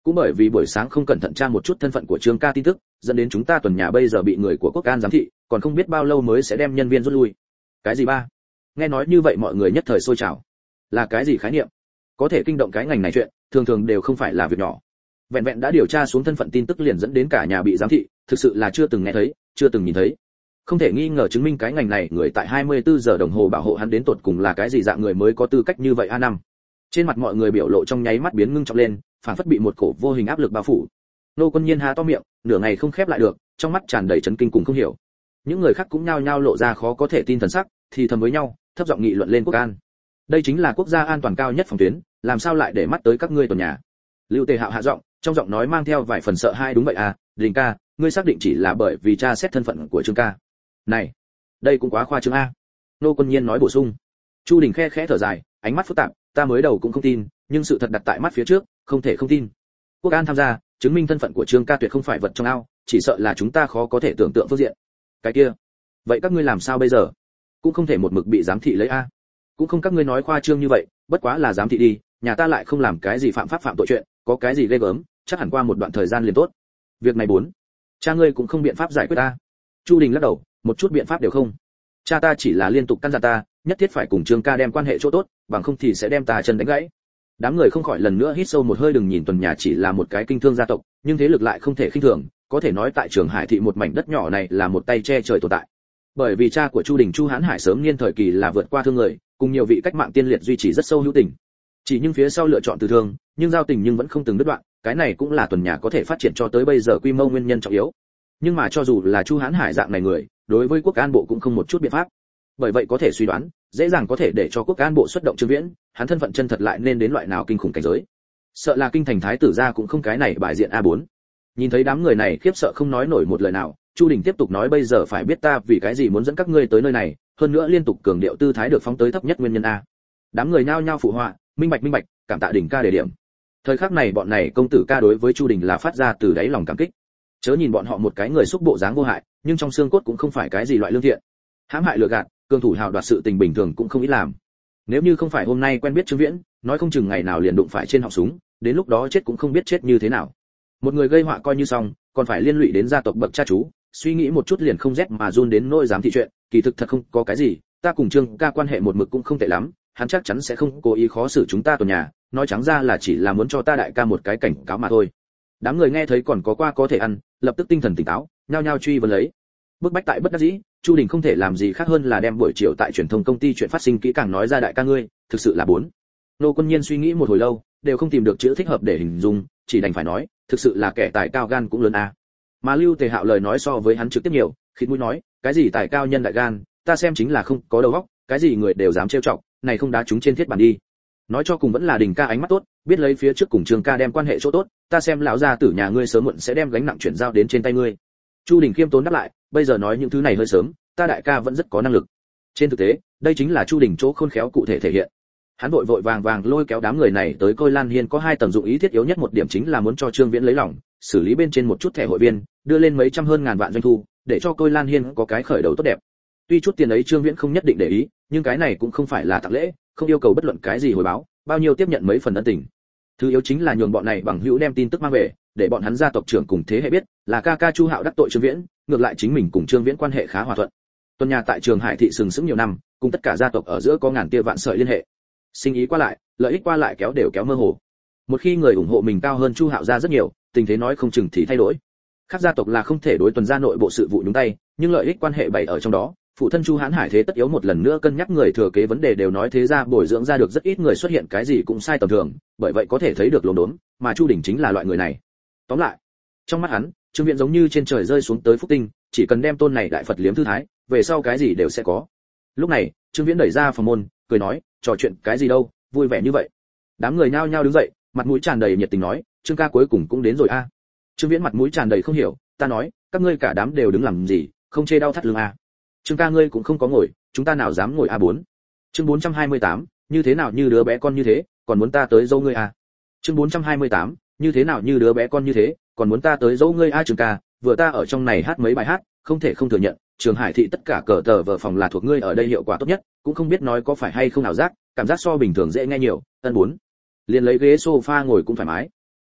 cũng bởi vì buổi sáng không cẩn thận tra một chút thân phận của Trương ca tin tức, dẫn đến chúng ta tuần nhà bây giờ bị người của Quốc An giám thị, còn không biết bao lâu mới sẽ đem nhân viên rút lui. Cái gì ba? Nghe nói như vậy mọi người nhất thời sôi trào. Là cái gì khái niệm? Có thể kinh động cái ngành này chuyện, thường thường đều không phải là việc nhỏ. Vẹn vẹn đã điều tra xuống thân phận tin tức liền dẫn đến cả nhà bị giám thị, thực sự là chưa từng nghe thấy, chưa từng nhìn thấy. Không thể nghi ngờ chứng minh cái ngành này người tại hai mươi tư giờ đồng hồ bảo hộ hắn đến tột cùng là cái gì dạng người mới có tư cách như vậy a năm. Trên mặt mọi người biểu lộ trong nháy mắt biến ngưng trọng lên, phảng phất bị một cổ vô hình áp lực bao phủ. Nô Quân Nhiên há to miệng, nửa ngày không khép lại được, trong mắt tràn đầy chấn kinh cùng không hiểu. Những người khác cũng nhao nhao lộ ra khó có thể tin thần sắc, thì thầm với nhau, thấp giọng nghị luận lên Quốc An. Đây chính là quốc gia an toàn cao nhất phòng tuyến, làm sao lại để mắt tới các ngươi tuần nhà? Lưu Tề Hạo hạ giọng, trong giọng nói mang theo vài phần sợ hãi. Đúng vậy à, Đình ca, ngươi xác định chỉ là bởi vì tra xét thân phận của Trương ca? Này, đây cũng quá khoa trương a. Nô Quân Nhiên nói bổ sung. Chu Đình khe khẽ thở dài, ánh mắt phức tạp, ta mới đầu cũng không tin, nhưng sự thật đặt tại mắt phía trước, không thể không tin. Quốc An tham gia, chứng minh thân phận của Trương ca tuyệt không phải vật trong ao, chỉ sợ là chúng ta khó có thể tưởng tượng phương diện. Cái kia, vậy các ngươi làm sao bây giờ? Cũng không thể một mực bị giám thị lấy a. Cũng không các ngươi nói khoa trương như vậy, bất quá là giám thị đi, nhà ta lại không làm cái gì phạm pháp phạm tội chuyện, có cái gì ghê gớm, chắc hẳn qua một đoạn thời gian liền tốt. Việc này bốn, cha ngươi cũng không biện pháp giải quyết ta. Chu Đình lắc đầu, một chút biện pháp đều không. Cha ta chỉ là liên tục căn dặn ta, nhất thiết phải cùng Trương ca đem quan hệ chỗ tốt, bằng không thì sẽ đem ta chân đánh gãy. Đám người không khỏi lần nữa hít sâu một hơi. Đừng nhìn tuần nhà chỉ là một cái kinh thương gia tộc, nhưng thế lực lại không thể khinh thường, có thể nói tại Trường Hải thị một mảnh đất nhỏ này là một tay che trời tồn tại. Bởi vì cha của Chu Đình Chu Hán Hải sớm niên thời kỳ là vượt qua thương người, cùng nhiều vị cách mạng tiên liệt duy trì rất sâu hữu tình. Chỉ nhưng phía sau lựa chọn từ thương, nhưng giao tình nhưng vẫn không từng đứt đoạn, cái này cũng là tuần nhà có thể phát triển cho tới bây giờ quy mô nguyên nhân trọng yếu. Nhưng mà cho dù là Chu Hán Hải dạng này người, đối với Quốc An bộ cũng không một chút biện pháp. Bởi vậy có thể suy đoán, dễ dàng có thể để cho Quốc An bộ xuất động Trương Viễn, hắn thân phận chân thật lại nên đến loại nào kinh khủng cảnh giới. Sợ là kinh thành thái tử gia cũng không cái này bài diện a bốn. Nhìn thấy đám người này khiếp sợ không nói nổi một lời nào, Chu Đình tiếp tục nói bây giờ phải biết ta vì cái gì muốn dẫn các ngươi tới nơi này, hơn nữa liên tục cường điệu tư thái được phóng tới thấp nhất nguyên nhân a. Đám người nhao nhao phụ họa, minh bạch minh bạch, cảm tạ Đình ca đề điểm. Thời khắc này bọn này công tử ca đối với Chu Đình là phát ra từ đáy lòng cảm kích. Chớ nhìn bọn họ một cái người xúc bộ dáng vô hại, nhưng trong xương cốt cũng không phải cái gì loại lương thiện. Hãm hại lừa gạt, cường thủ hào đoạt sự tình bình thường cũng không ít làm. Nếu như không phải hôm nay quen biết Trương Viễn, nói không chừng ngày nào liền đụng phải trên họng súng, đến lúc đó chết cũng không biết chết như thế nào. Một người gây họa coi như xong, còn phải liên lụy đến gia tộc bậc cha chú, suy nghĩ một chút liền không rét mà run đến nỗi dám thị chuyện, kỳ thực thật không có cái gì, ta cùng Trương ca quan hệ một mực cũng không tệ lắm, hắn chắc chắn sẽ không cố ý khó xử chúng ta tuần nhà, nói trắng ra là chỉ là muốn cho ta đại ca một cái cảnh cáo mà thôi. Đám người nghe thấy còn có qua có thể ăn, lập tức tinh thần tỉnh táo, nhao nhao truy vấn lấy. Bức bách tại bất đắc dĩ, Chu Đình không thể làm gì khác hơn là đem buổi chiều tại truyền thông công ty chuyện phát sinh kỹ càng nói ra đại ca ngươi, thực sự là bốn. Nô Quân Nhiên suy nghĩ một hồi lâu, đều không tìm được chữ thích hợp để hình dung, chỉ đành phải nói, thực sự là kẻ tài cao gan cũng lớn a. Mà Lưu Tề Hạo lời nói so với hắn trực tiếp nhiều, khịt mũi nói, cái gì tài cao nhân đại gan, ta xem chính là không có đầu óc, cái gì người đều dám trêu chọc, này không đá chúng trên thiết bản đi. Nói cho cùng vẫn là Đình ca ánh mắt tốt, biết lấy phía trước cùng Trương ca đem quan hệ chỗ tốt, ta xem lão gia tử nhà ngươi sớm muộn sẽ đem gánh nặng chuyển giao đến trên tay ngươi. Chu Đình khiêm tốn đáp lại, bây giờ nói những thứ này hơi sớm, ta đại ca vẫn rất có năng lực. Trên thực tế, đây chính là Chu Đình chỗ khôn khéo cụ thể thể hiện. Hắn vội vội vàng vàng lôi kéo đám người này tới Côi Lan Hiên có hai tầng dụng ý thiết yếu nhất một điểm chính là muốn cho Trương Viễn lấy lòng, xử lý bên trên một chút thẻ hội viên, đưa lên mấy trăm hơn ngàn vạn doanh thu, để cho Côi Lan Hiên có cái khởi đầu tốt đẹp. Tuy chút tiền ấy Trương Viễn không nhất định để ý, nhưng cái này cũng không phải là tặng lễ, không yêu cầu bất luận cái gì hồi báo, bao nhiêu tiếp nhận mấy phần ân tình. Thứ yếu chính là nhường bọn này bằng hữu đem tin tức mang về, để bọn hắn gia tộc trưởng cùng thế hệ biết, là ca ca Chu Hạo đắc tội Trương Viễn, ngược lại chính mình cùng Trương Viễn quan hệ khá hòa thuận. Tuần nhà tại Trường Hải thị sừng sững nhiều năm, cùng tất cả gia tộc ở giữa có ngàn tia vạn sợi liên hệ. Sinh ý qua lại, lợi ích qua lại kéo đều kéo mơ hồ. Một khi người ủng hộ mình cao hơn Chu Hạo gia rất nhiều, tình thế nói không chừng thì thay đổi. Các gia tộc là không thể đối tuần gia nội bộ sự vụ nhúng tay, nhưng lợi ích quan hệ bày ở trong đó. Phụ thân Chu Hán Hải thế tất yếu một lần nữa cân nhắc người thừa kế vấn đề, đều nói thế ra bồi dưỡng ra được rất ít người xuất hiện cái gì cũng sai tầm thường, bởi vậy có thể thấy được lồn đốn, mà Chu Đình chính là loại người này. Tóm lại, trong mắt hắn, Trương Viễn giống như trên trời rơi xuống tới phúc tinh, chỉ cần đem tôn này đại Phật liếm thư thái, về sau cái gì đều sẽ có. Lúc này, Trương Viễn đẩy ra phòng môn, cười nói, trò chuyện cái gì đâu, vui vẻ như vậy. Đám người nhao nhao đứng dậy, mặt mũi tràn đầy nhiệt tình nói, Trương ca cuối cùng cũng đến rồi a. Trương Viễn mặt mũi tràn đầy không hiểu, ta nói, các ngươi cả đám đều đứng làm gì, không chê đau thắt lưng a. Trương ca ngươi cũng không có ngồi, chúng ta nào dám ngồi a bốn. Chương bốn trăm hai mươi tám, như thế nào như đứa bé con như thế, còn muốn ta tới dâu ngươi a. Chương bốn trăm hai mươi tám, như thế nào như đứa bé con như thế, còn muốn ta tới dâu ngươi a. Trương ca, vừa ta ở trong này hát mấy bài hát, không thể không thừa nhận, Trường Hải thị tất cả cờ tờ vở phòng là thuộc ngươi ở đây hiệu quả tốt nhất, cũng không biết nói có phải hay không ảo giác, cảm giác so bình thường dễ nghe nhiều. Ân bốn, liền lấy ghế sofa ngồi cũng thoải mái.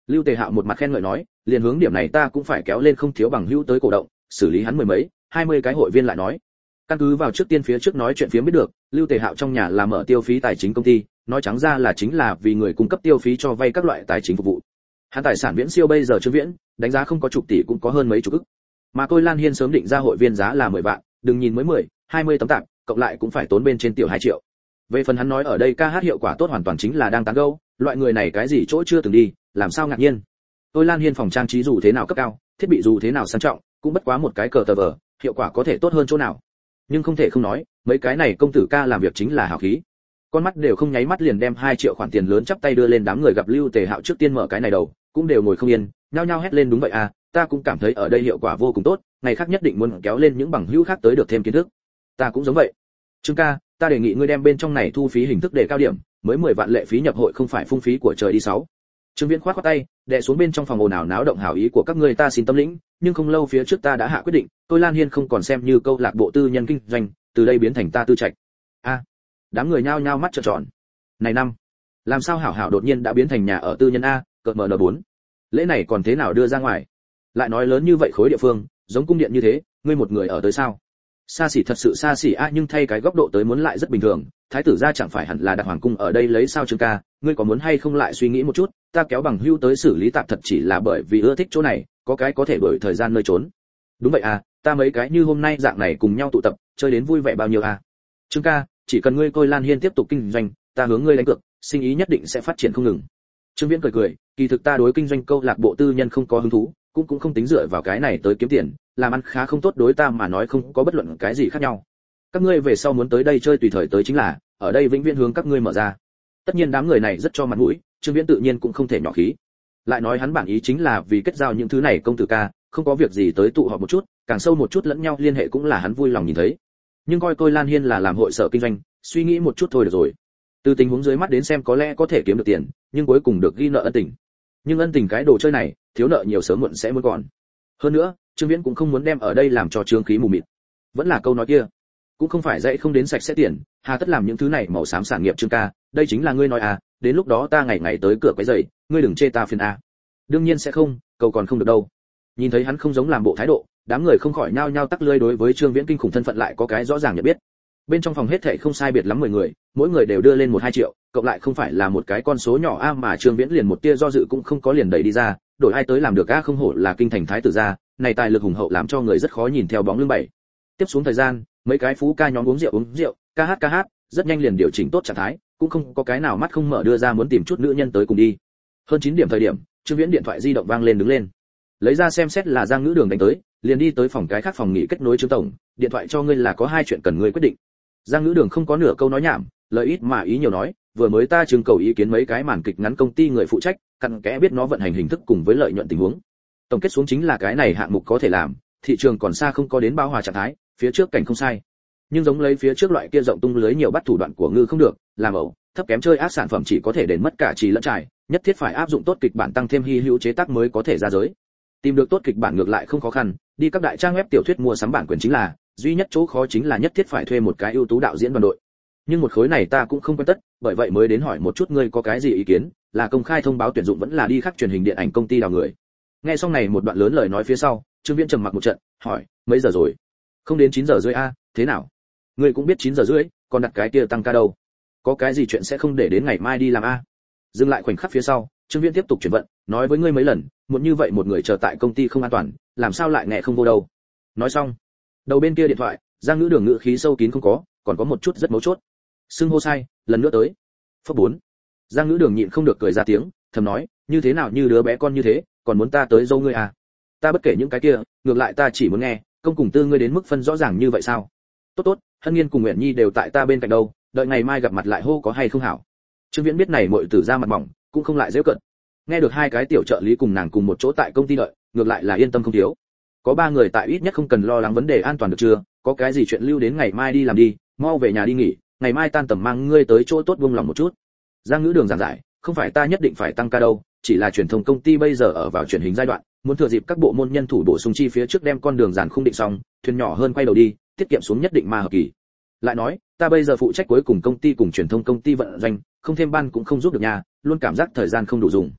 Lưu Tề Hạo một mặt khen ngợi nói, liền hướng điểm này ta cũng phải kéo lên không thiếu bằng hữu tới cổ động, xử lý hắn mười mấy, hai mươi cái hội viên lại nói. Căn cứ vào trước tiên phía trước nói chuyện phía biết được, Lưu Tề Hạo trong nhà là mở tiêu phí tài chính công ty, nói trắng ra là chính là vì người cung cấp tiêu phí cho vay các loại tài chính phục vụ. Hắn tài sản viễn siêu bây giờ Trương Viễn, đánh giá không có chục tỷ cũng có hơn mấy chục ức. Mà Tôi Lan Hiên sớm định ra hội viên giá là mười vạn, đừng nhìn mới mười, hai mươi tấm tạp, cộng lại cũng phải tốn bên trên tiểu hai triệu. Về phần hắn nói ở đây ca hát hiệu quả tốt hoàn toàn chính là đang tán gẫu, loại người này cái gì chỗ chưa từng đi, làm sao ngạc nhiên. Tôi Lan Hiên phòng trang trí dù thế nào cấp cao, thiết bị dù thế nào sang trọng, cũng bất quá một cái cờ tờ vở, hiệu quả có thể tốt hơn chỗ nào. Nhưng không thể không nói, mấy cái này công tử ca làm việc chính là hào khí. Con mắt đều không nháy mắt liền đem hai triệu khoản tiền lớn chắp tay đưa lên, đám người gặp Lưu Tề Hạo trước tiên mở cái này đầu, cũng đều ngồi không yên, nhao nhao hét lên đúng vậy à, ta cũng cảm thấy ở đây hiệu quả vô cùng tốt, ngày khác nhất định muốn kéo lên những bằng hữu khác tới được thêm kiến thức. Ta cũng giống vậy. Trương ca, ta đề nghị ngươi đem bên trong này thu phí hình thức để cao điểm, mới mười vạn lệ phí nhập hội không phải phung phí của trời đi sáu. Trương Viễn khoát khoát tay, đè xuống bên trong phòng ồn ào náo động hảo ý của các ngươi ta xin tâm lĩnh, nhưng không lâu phía trước ta đã hạ quyết định, tôi Lan Hiên không còn xem như câu lạc bộ tư nhân kinh doanh, từ đây biến thành ta tư trạch. A, à, đám người nhao nhao mắt trợn tròn. Này năm, làm sao hảo hảo đột nhiên đã biến thành nhà ở tư nhân a, cợt mờ en bốn. Lễ này còn thế nào đưa ra ngoài? Lại nói lớn như vậy khối địa phương, giống cung điện như thế, ngươi một người ở tới sao? Xa xỉ thật sự xa xỉ a, nhưng thay cái góc độ tới muốn lại rất bình thường, thái tử gia chẳng phải hẳn là đặt hoàng cung ở đây lấy sao Trương ca, ngươi có muốn hay không lại suy nghĩ một chút, ta kéo bằng hưu tới xử lý tạm thật chỉ là bởi vì ưa thích chỗ này, có cái có thể đổi thời gian nơi trốn. Đúng vậy à, ta mấy cái như hôm nay dạng này cùng nhau tụ tập, chơi đến vui vẻ bao nhiêu à? Trương ca, chỉ cần ngươi coi Lan Hiên tiếp tục kinh doanh, ta hướng ngươi đánh cược, sinh ý nhất định sẽ phát triển không ngừng. Trương Viễn cười cười, kỳ thực ta đối kinh doanh câu lạc bộ tư nhân không có hứng thú, cũng cũng không tính dựa vào cái này tới kiếm tiền, làm ăn khá không tốt đối ta mà nói không có bất luận cái gì khác nhau. Các ngươi về sau muốn tới đây chơi tùy thời tới chính là, ở đây vĩnh viễn hướng các ngươi mở ra. Tất nhiên đám người này rất cho mặt mũi, Trương Viễn tự nhiên cũng không thể nhỏ khí. Lại nói hắn bản ý chính là vì kết giao những thứ này công tử ca, không có việc gì tới tụ họp một chút, càng sâu một chút lẫn nhau liên hệ cũng là hắn vui lòng nhìn thấy. Nhưng coi tôi Lan Hiên là làm hội sở kinh doanh, suy nghĩ một chút thôi được rồi. Từ tình huống dưới mắt đến xem có lẽ có thể kiếm được tiền, nhưng cuối cùng được ghi nợ ân tình. Nhưng ân tình cái đồ chơi này, thiếu nợ nhiều sớm muộn sẽ muốn còn. Hơn nữa, Trương Viễn cũng không muốn đem ở đây làm cho trương khí mù mịt. Vẫn là câu nói kia, cũng không phải dạy không đến sạch sẽ tiền, hà tất làm những thứ này màu xám sản nghiệp Trương ca, đây chính là ngươi nói à, đến lúc đó ta ngày ngày tới cửa quấy rầy, ngươi đừng chê ta phiền à. Đương nhiên sẽ không, cầu còn không được đâu. Nhìn thấy hắn không giống làm bộ thái độ, đám người không khỏi nhao nhao tắc lưỡi, đối với Trương Viễn kinh khủng thân phận lại có cái rõ ràng nhận biết. Bên trong phòng hết thảy không sai biệt lắm mười người, mỗi người đều đưa lên một hai triệu, cộng lại không phải là một cái con số nhỏ a, mà Trương Viễn liền một tia do dự cũng không có liền đẩy đi ra, đổi ai tới làm được a, không hổ là kinh thành thái tử gia, này tài lực hùng hậu làm cho người rất khó nhìn theo bóng lưng bảy. Tiếp xuống thời gian, mấy cái phú ca nhóm uống rượu uống rượu, ca hát ca hát, rất nhanh liền điều chỉnh tốt trạng thái, cũng không có cái nào mắt không mở đưa ra muốn tìm chút nữ nhân tới cùng đi. Hơn chín điểm thời điểm, Trương Viễn điện thoại di động vang lên đứng lên. Lấy ra xem xét là Giang Ngữ Đường đánh tới, liền đi tới phòng cái khác phòng nghỉ kết nối Trương tổng, điện thoại cho ngươi là có hai chuyện cần ngươi quyết định. Giang Ngữ Đường không có nửa câu nói nhảm, lời ít mà ý nhiều nói, vừa mới ta trưng cầu ý kiến mấy cái màn kịch ngắn công ty người phụ trách, cặn kẽ biết nó vận hành hình thức cùng với lợi nhuận tình huống. Tổng kết xuống chính là cái này hạng mục có thể làm, thị trường còn xa không có đến bao hòa trạng thái, phía trước cảnh không sai. Nhưng giống lấy phía trước loại kia rộng tung lưới nhiều bắt thủ đoạn của ngư không được, làm ẩu, thấp kém chơi ác sản phẩm chỉ có thể đền mất cả trì lẫn trải, nhất thiết phải áp dụng tốt kịch bản tăng thêm hy hữu chế tác mới có thể ra giới. Tìm được tốt kịch bản ngược lại không khó khăn, đi các đại trang web tiểu thuyết mua sắm bản quyền chính là, duy nhất chỗ khó chính là nhất thiết phải thuê một cái ưu tú đạo diễn đoàn đội. Nhưng một khối này ta cũng không quen tất, bởi vậy mới đến hỏi một chút ngươi có cái gì ý kiến, là công khai thông báo tuyển dụng vẫn là đi khắc truyền hình điện ảnh công ty đào người. Nghe xong này một đoạn lớn lời nói phía sau, Trương Viễn trầm mặc một trận, hỏi, mấy giờ rồi? Không đến chín giờ rưỡi a, thế nào? Ngươi cũng biết chín giờ rưỡi, còn đặt cái kia tăng ca đâu? Có cái gì chuyện sẽ không để đến ngày mai đi làm a? Dừng lại khoảnh khắc phía sau, Trương Viễn tiếp tục chuyển vận, nói với ngươi mấy lần, muốn như vậy một người chờ tại công ty không an toàn, làm sao lại nghe không vô đâu. Nói xong, đầu bên kia điện thoại, Giang Ngữ Đường ngữ khí sâu kín không có, còn có một chút rất mấu chốt. Xưng hô sai, lần nữa tới. Phớp bốn. Giang Ngữ Đường nhịn không được cười ra tiếng, thầm nói, như thế nào như đứa bé con như thế, còn muốn ta tới dâu ngươi à? Ta bất kể những cái kia, ngược lại ta chỉ muốn nghe, công cùng tư ngươi đến mức phân rõ ràng như vậy sao? Tốt tốt, Hân Nghiên cùng Uyển Nhi đều tại ta bên cạnh đâu, đợi ngày mai gặp mặt lại hô có hay không hảo. Trương Viễn biết này muội tử ra mặt mỏng, cũng không lại giễu cợt. Nghe được hai cái tiểu trợ lý cùng nàng cùng một chỗ tại công ty đợi, ngược lại là yên tâm không thiếu. Có ba người tại ít nhất không cần lo lắng vấn đề an toàn được chưa? Có cái gì chuyện lưu đến ngày mai đi làm đi, mau về nhà đi nghỉ, ngày mai tan tầm mang ngươi tới chỗ tốt buông lòng một chút. Giang Ngữ Đường giảng giải, không phải ta nhất định phải tăng ca đâu, chỉ là truyền thông công ty bây giờ ở vào truyền hình giai đoạn, muốn thừa dịp các bộ môn nhân thủ bổ sung chi phía trước đem con đường giàn khung định xong, thuyền nhỏ hơn quay đầu đi, tiết kiệm xuống nhất định mà hợp kỳ. Lại nói, ta bây giờ phụ trách cuối cùng công ty cùng truyền thông công ty vận doanh, không thêm ban cũng không giúp được nhà, luôn cảm giác thời gian không đủ dùng.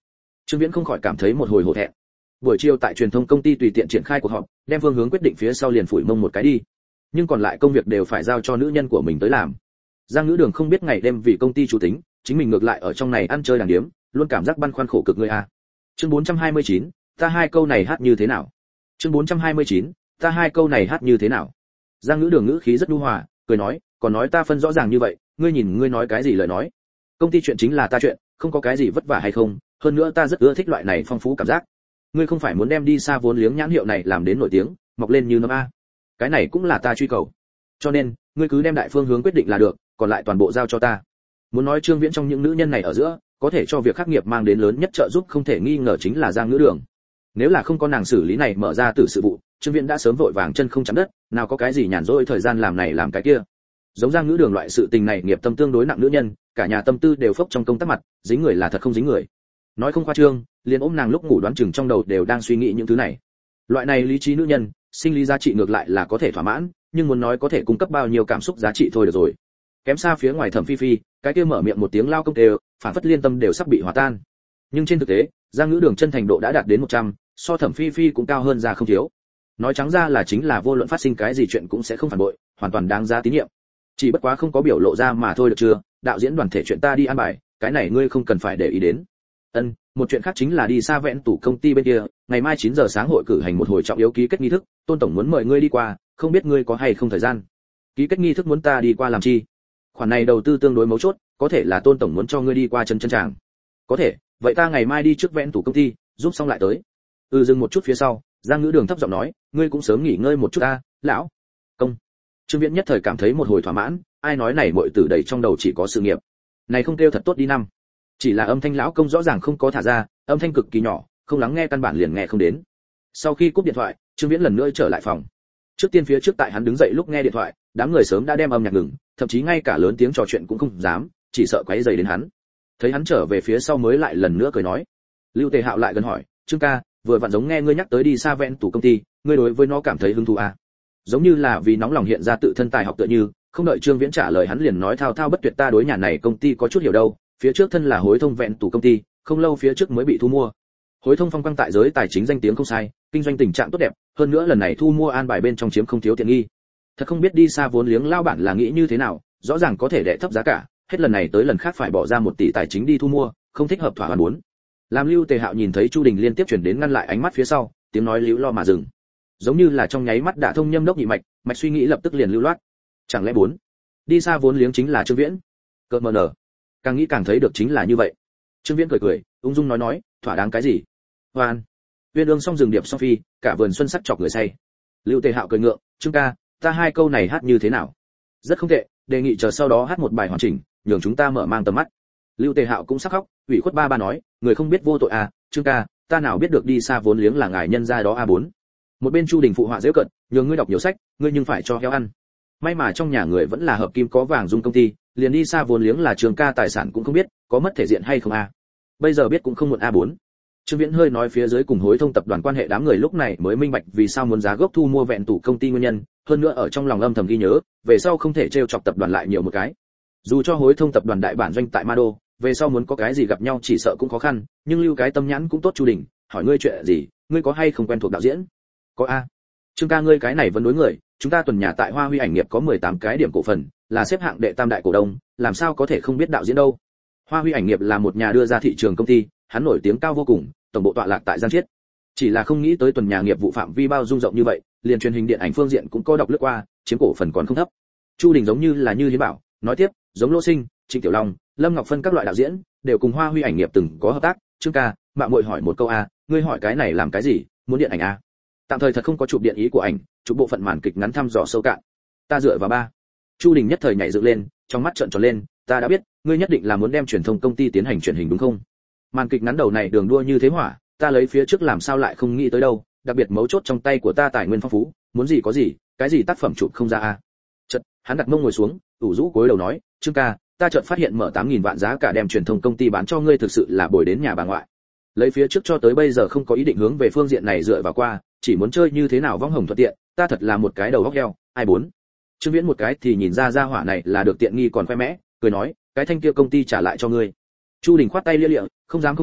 Trương Viễn không khỏi cảm thấy một hồi hổ thẹn. Buổi chiều tại truyền thông công ty tùy tiện triển khai cuộc họp, đem phương hướng quyết định phía sau liền phủi mông một cái đi. Nhưng còn lại công việc đều phải giao cho nữ nhân của mình tới làm. Giang Ngữ Đường không biết ngày đêm vì công ty chủ tính, chính mình ngược lại ở trong này ăn chơi đàng điếm, luôn cảm giác băn khoăn khổ cực người a. Chương bốn trăm hai mươi chín, ta hai câu này hát như thế nào? Chương bốn trăm hai mươi chín, ta hai câu này hát như thế nào? Giang Ngữ Đường ngữ khí rất nhu hòa, cười nói, còn nói ta phân rõ ràng như vậy, ngươi nhìn ngươi nói cái gì lời nói? Công ty chuyện chính là ta chuyện, không có cái gì vất vả hay không, hơn nữa ta rất ưa thích loại này phong phú cảm giác. Ngươi không phải muốn đem đi xa vốn liếng nhãn hiệu này làm đến nổi tiếng, mọc lên như nấm a. Cái này cũng là ta truy cầu. Cho nên, ngươi cứ đem đại phương hướng quyết định là được, còn lại toàn bộ giao cho ta. Muốn nói Trương Viễn trong những nữ nhân này ở giữa, có thể cho việc khắc nghiệp mang đến lớn nhất trợ giúp không thể nghi ngờ chính là Giang Ngữ Đường. Nếu là không có nàng xử lý này mở ra tử sự vụ, Trương Viễn đã sớm vội vàng chân không chạm đất, nào có cái gì nhàn rỗi thời gian làm này làm cái kia. Giống Giang Ngữ Đường loại sự tình này nghiệp tâm tương đối nặng nữ nhân, cả nhà tâm tư đều phốc trong công tác mặt, dính người là thật không dính người. Nói không khoa trương, liền ôm nàng lúc ngủ đoán chừng trong đầu đều đang suy nghĩ những thứ này. Loại này lý trí nữ nhân, sinh lý giá trị ngược lại là có thể thỏa mãn, nhưng muốn nói có thể cung cấp bao nhiêu cảm xúc giá trị thôi được rồi. Kém xa phía ngoài Thẩm Phi Phi, cái kia mở miệng một tiếng lao công đều, phản phất liên tâm đều sắp bị hòa tan. Nhưng trên thực tế, Giang Ngữ Đường chân thành độ đã đạt đến một trăm, so Thẩm Phi Phi cũng cao hơn ra không thiếu. Nói trắng ra là chính là vô luận phát sinh cái gì chuyện cũng sẽ không phản bội, hoàn toàn đáng giá tín nhiệm. Chỉ bất quá không có biểu lộ ra mà thôi được chưa? Đạo diễn đoàn thể chuyện ta đi an bài, cái này ngươi không cần phải để ý đến. Ân, một chuyện khác chính là đi xa vẹn tủ công ty bên kia, ngày mai chín giờ sáng hội cử hành một hồi trọng yếu ký kết nghi thức, Tôn tổng muốn mời ngươi đi qua, không biết ngươi có hay không thời gian. Ký kết nghi thức muốn ta đi qua làm chi? Khoản này đầu tư tương đối mấu chốt, có thể là Tôn tổng muốn cho ngươi đi qua chân chân tràng. Có thể, vậy ta ngày mai đi trước vẹn tủ công ty, giúp xong lại tới. Ừ, dừng một chút phía sau, Giang Ngữ Đường thấp giọng nói, ngươi cũng sớm nghỉ ngơi một chút ta, lão công. Trương Viễn nhất thời cảm thấy một hồi thỏa mãn, ai nói này muội tử đầy trong đầu chỉ có sự nghiệp. Này không kêu thật tốt đi năm. Chỉ là âm thanh lão công rõ ràng không có thả ra, âm thanh cực kỳ nhỏ, không lắng nghe căn bản liền nghe không đến. Sau khi cúp điện thoại, Trương Viễn lần nữa trở lại phòng. Trước tiên phía trước tại hắn đứng dậy lúc nghe điện thoại, đám người sớm đã đem âm nhạc ngừng, thậm chí ngay cả lớn tiếng trò chuyện cũng không dám, chỉ sợ quấy rầy đến hắn. Thấy hắn trở về phía sau mới lại lần nữa cười nói. Lưu Tề Hạo lại gần hỏi, "Trương ca, vừa vặn giống nghe ngươi nhắc tới đi xa vẹn tủ công ty, ngươi đối với nó cảm thấy hứng thú à?" Giống như là vì nóng lòng hiện ra tự thân tài học tựa như, không đợi Trương Viễn trả lời hắn liền nói thao thao bất tuyệt, ta đối nhà này công ty có chút hiểu đâu, phía trước thân là Hối Thông vẹn tủ công ty, không lâu phía trước mới bị thu mua. Hối Thông phong quang tại giới tài chính danh tiếng không sai, kinh doanh tình trạng tốt đẹp, hơn nữa lần này thu mua an bài bên trong chiếm không thiếu tiện nghi. Thật không biết đi xa vốn liếng lao bản là nghĩ như thế nào, rõ ràng có thể đẻ thấp giá cả, hết lần này tới lần khác phải bỏ ra một tỷ tài chính đi thu mua, không thích hợp thỏa hoàn muốn. Làm Lưu Tề Hạo nhìn thấy Chu Đình liên tiếp chuyển đến ngăn lại ánh mắt phía sau, tiếng nói líu lo mà dừng. Giống như là trong nháy mắt đã thông nhâm đốc nhị mạch, mạch suy nghĩ lập tức liền lưu loát. Chẳng lẽ bốn đi xa vốn liếng chính là Trương Viễn? Cợt mờ nở. Càng nghĩ càng thấy được chính là như vậy. Trương Viễn cười cười, ung dung nói nói, thỏa đáng cái gì? Hoan. Viên Ương song rừng điệp song phi, cả vườn xuân sắc chọc người say. Lưu Tề Hạo cười ngượng, Trương ca, ta hai câu này hát như thế nào? Rất không tệ, đề nghị chờ sau đó hát một bài hoàn chỉnh, nhường chúng ta mở mang tầm mắt. Lưu Tề Hạo cũng sắc khóc, ủy khuất ba ba nói, người không biết vô tội à, Trương ca, ta nào biết được đi xa vốn liếng là ngài nhân gia đó a bốn. Một bên Chu Đình phụ họa giễu cợt, nhường ngươi đọc nhiều sách, ngươi nhưng phải cho heo ăn. May mà trong nhà người vẫn là hợp kim có vàng dung công ty, liền đi xa vốn liếng là Trương ca tài sản cũng không biết, có mất thể diện hay không a. Bây giờ biết cũng không muộn a bốn. Trương Viễn hơi nói phía dưới cùng Hối Thông tập đoàn quan hệ đám người lúc này mới minh bạch vì sao muốn giá gốc thu mua vẹn tủ công ty nguyên nhân, hơn nữa ở trong lòng âm thầm ghi nhớ, về sau không thể trêu chọc tập đoàn lại nhiều một cái. Dù cho Hối Thông tập đoàn đại bản doanh tại Ma Đô, về sau muốn có cái gì gặp nhau chỉ sợ cũng khó khăn, nhưng lưu cái tâm nhãn cũng tốt. Chu Đình, hỏi ngươi chuyện gì, ngươi có hay không quen thuộc đạo diễn? Có a. Trương ca, ngươi cái này vẫn đối người, chúng ta tuần nhà tại Hoa Huy ảnh nghiệp có mười tám cái điểm cổ phần, là xếp hạng đệ tam đại cổ đông, làm sao có thể không biết đạo diễn đâu? Hoa Huy ảnh nghiệp là một nhà đưa ra thị trường công ty, hắn nổi tiếng cao vô cùng, tổng bộ tọa lạc tại Giang Chiết. Chỉ là không nghĩ tới tuần nhà nghiệp vụ phạm vi bao dung rộng như vậy, liền truyền hình điện ảnh phương diện cũng có đọc lướt qua, chiếm cổ phần còn không thấp. Chu Đình giống như là như hiến bảo, nói tiếp, giống Lô Sinh, Trịnh Tiểu Long, Lâm Ngọc Phân các loại đạo diễn, đều cùng Hoa Huy ảnh nghiệp từng có hợp tác. Trương ca, mạo muội hỏi một câu a, ngươi hỏi cái này làm cái gì, muốn điện ảnh a? Tạm thời thật không có chụp điện ý của ảnh, chụp bộ phận màn kịch ngắn thăm dò sâu cạn. Ta dựa vào ba. Chu Đình nhất thời nhảy dựng lên, trong mắt trợn tròn lên, ta đã biết, ngươi nhất định là muốn đem truyền thông công ty tiến hành truyền hình đúng không? Màn kịch ngắn đầu này đường đua như thế hỏa, ta lấy phía trước làm sao lại không nghĩ tới đâu, đặc biệt mấu chốt trong tay của ta tài nguyên phong phú, muốn gì có gì, cái gì tác phẩm chụp không ra a. Chợt, hắn đặt mông ngồi xuống, ủ rũ cúi đầu nói, Trương ca, ta chợt phát hiện mở tám nghìn vạn giá cả đem truyền thông công ty bán cho ngươi thực sự là bồi đến nhà bà ngoại. Lấy phía trước cho tới bây giờ không có ý định hướng về phương diện này dựa vào qua, chỉ muốn chơi như thế nào vong hồng thuận tiện, ta thật là một cái đầu óc heo, ai bốn. Trương Viễn một cái thì nhìn ra gia hỏa này là được tiện nghi còn khoe mẽ, cười nói, cái thanh kia công ty trả lại cho ngươi. Chu Đình khoát tay lia lịa, không dám không dám,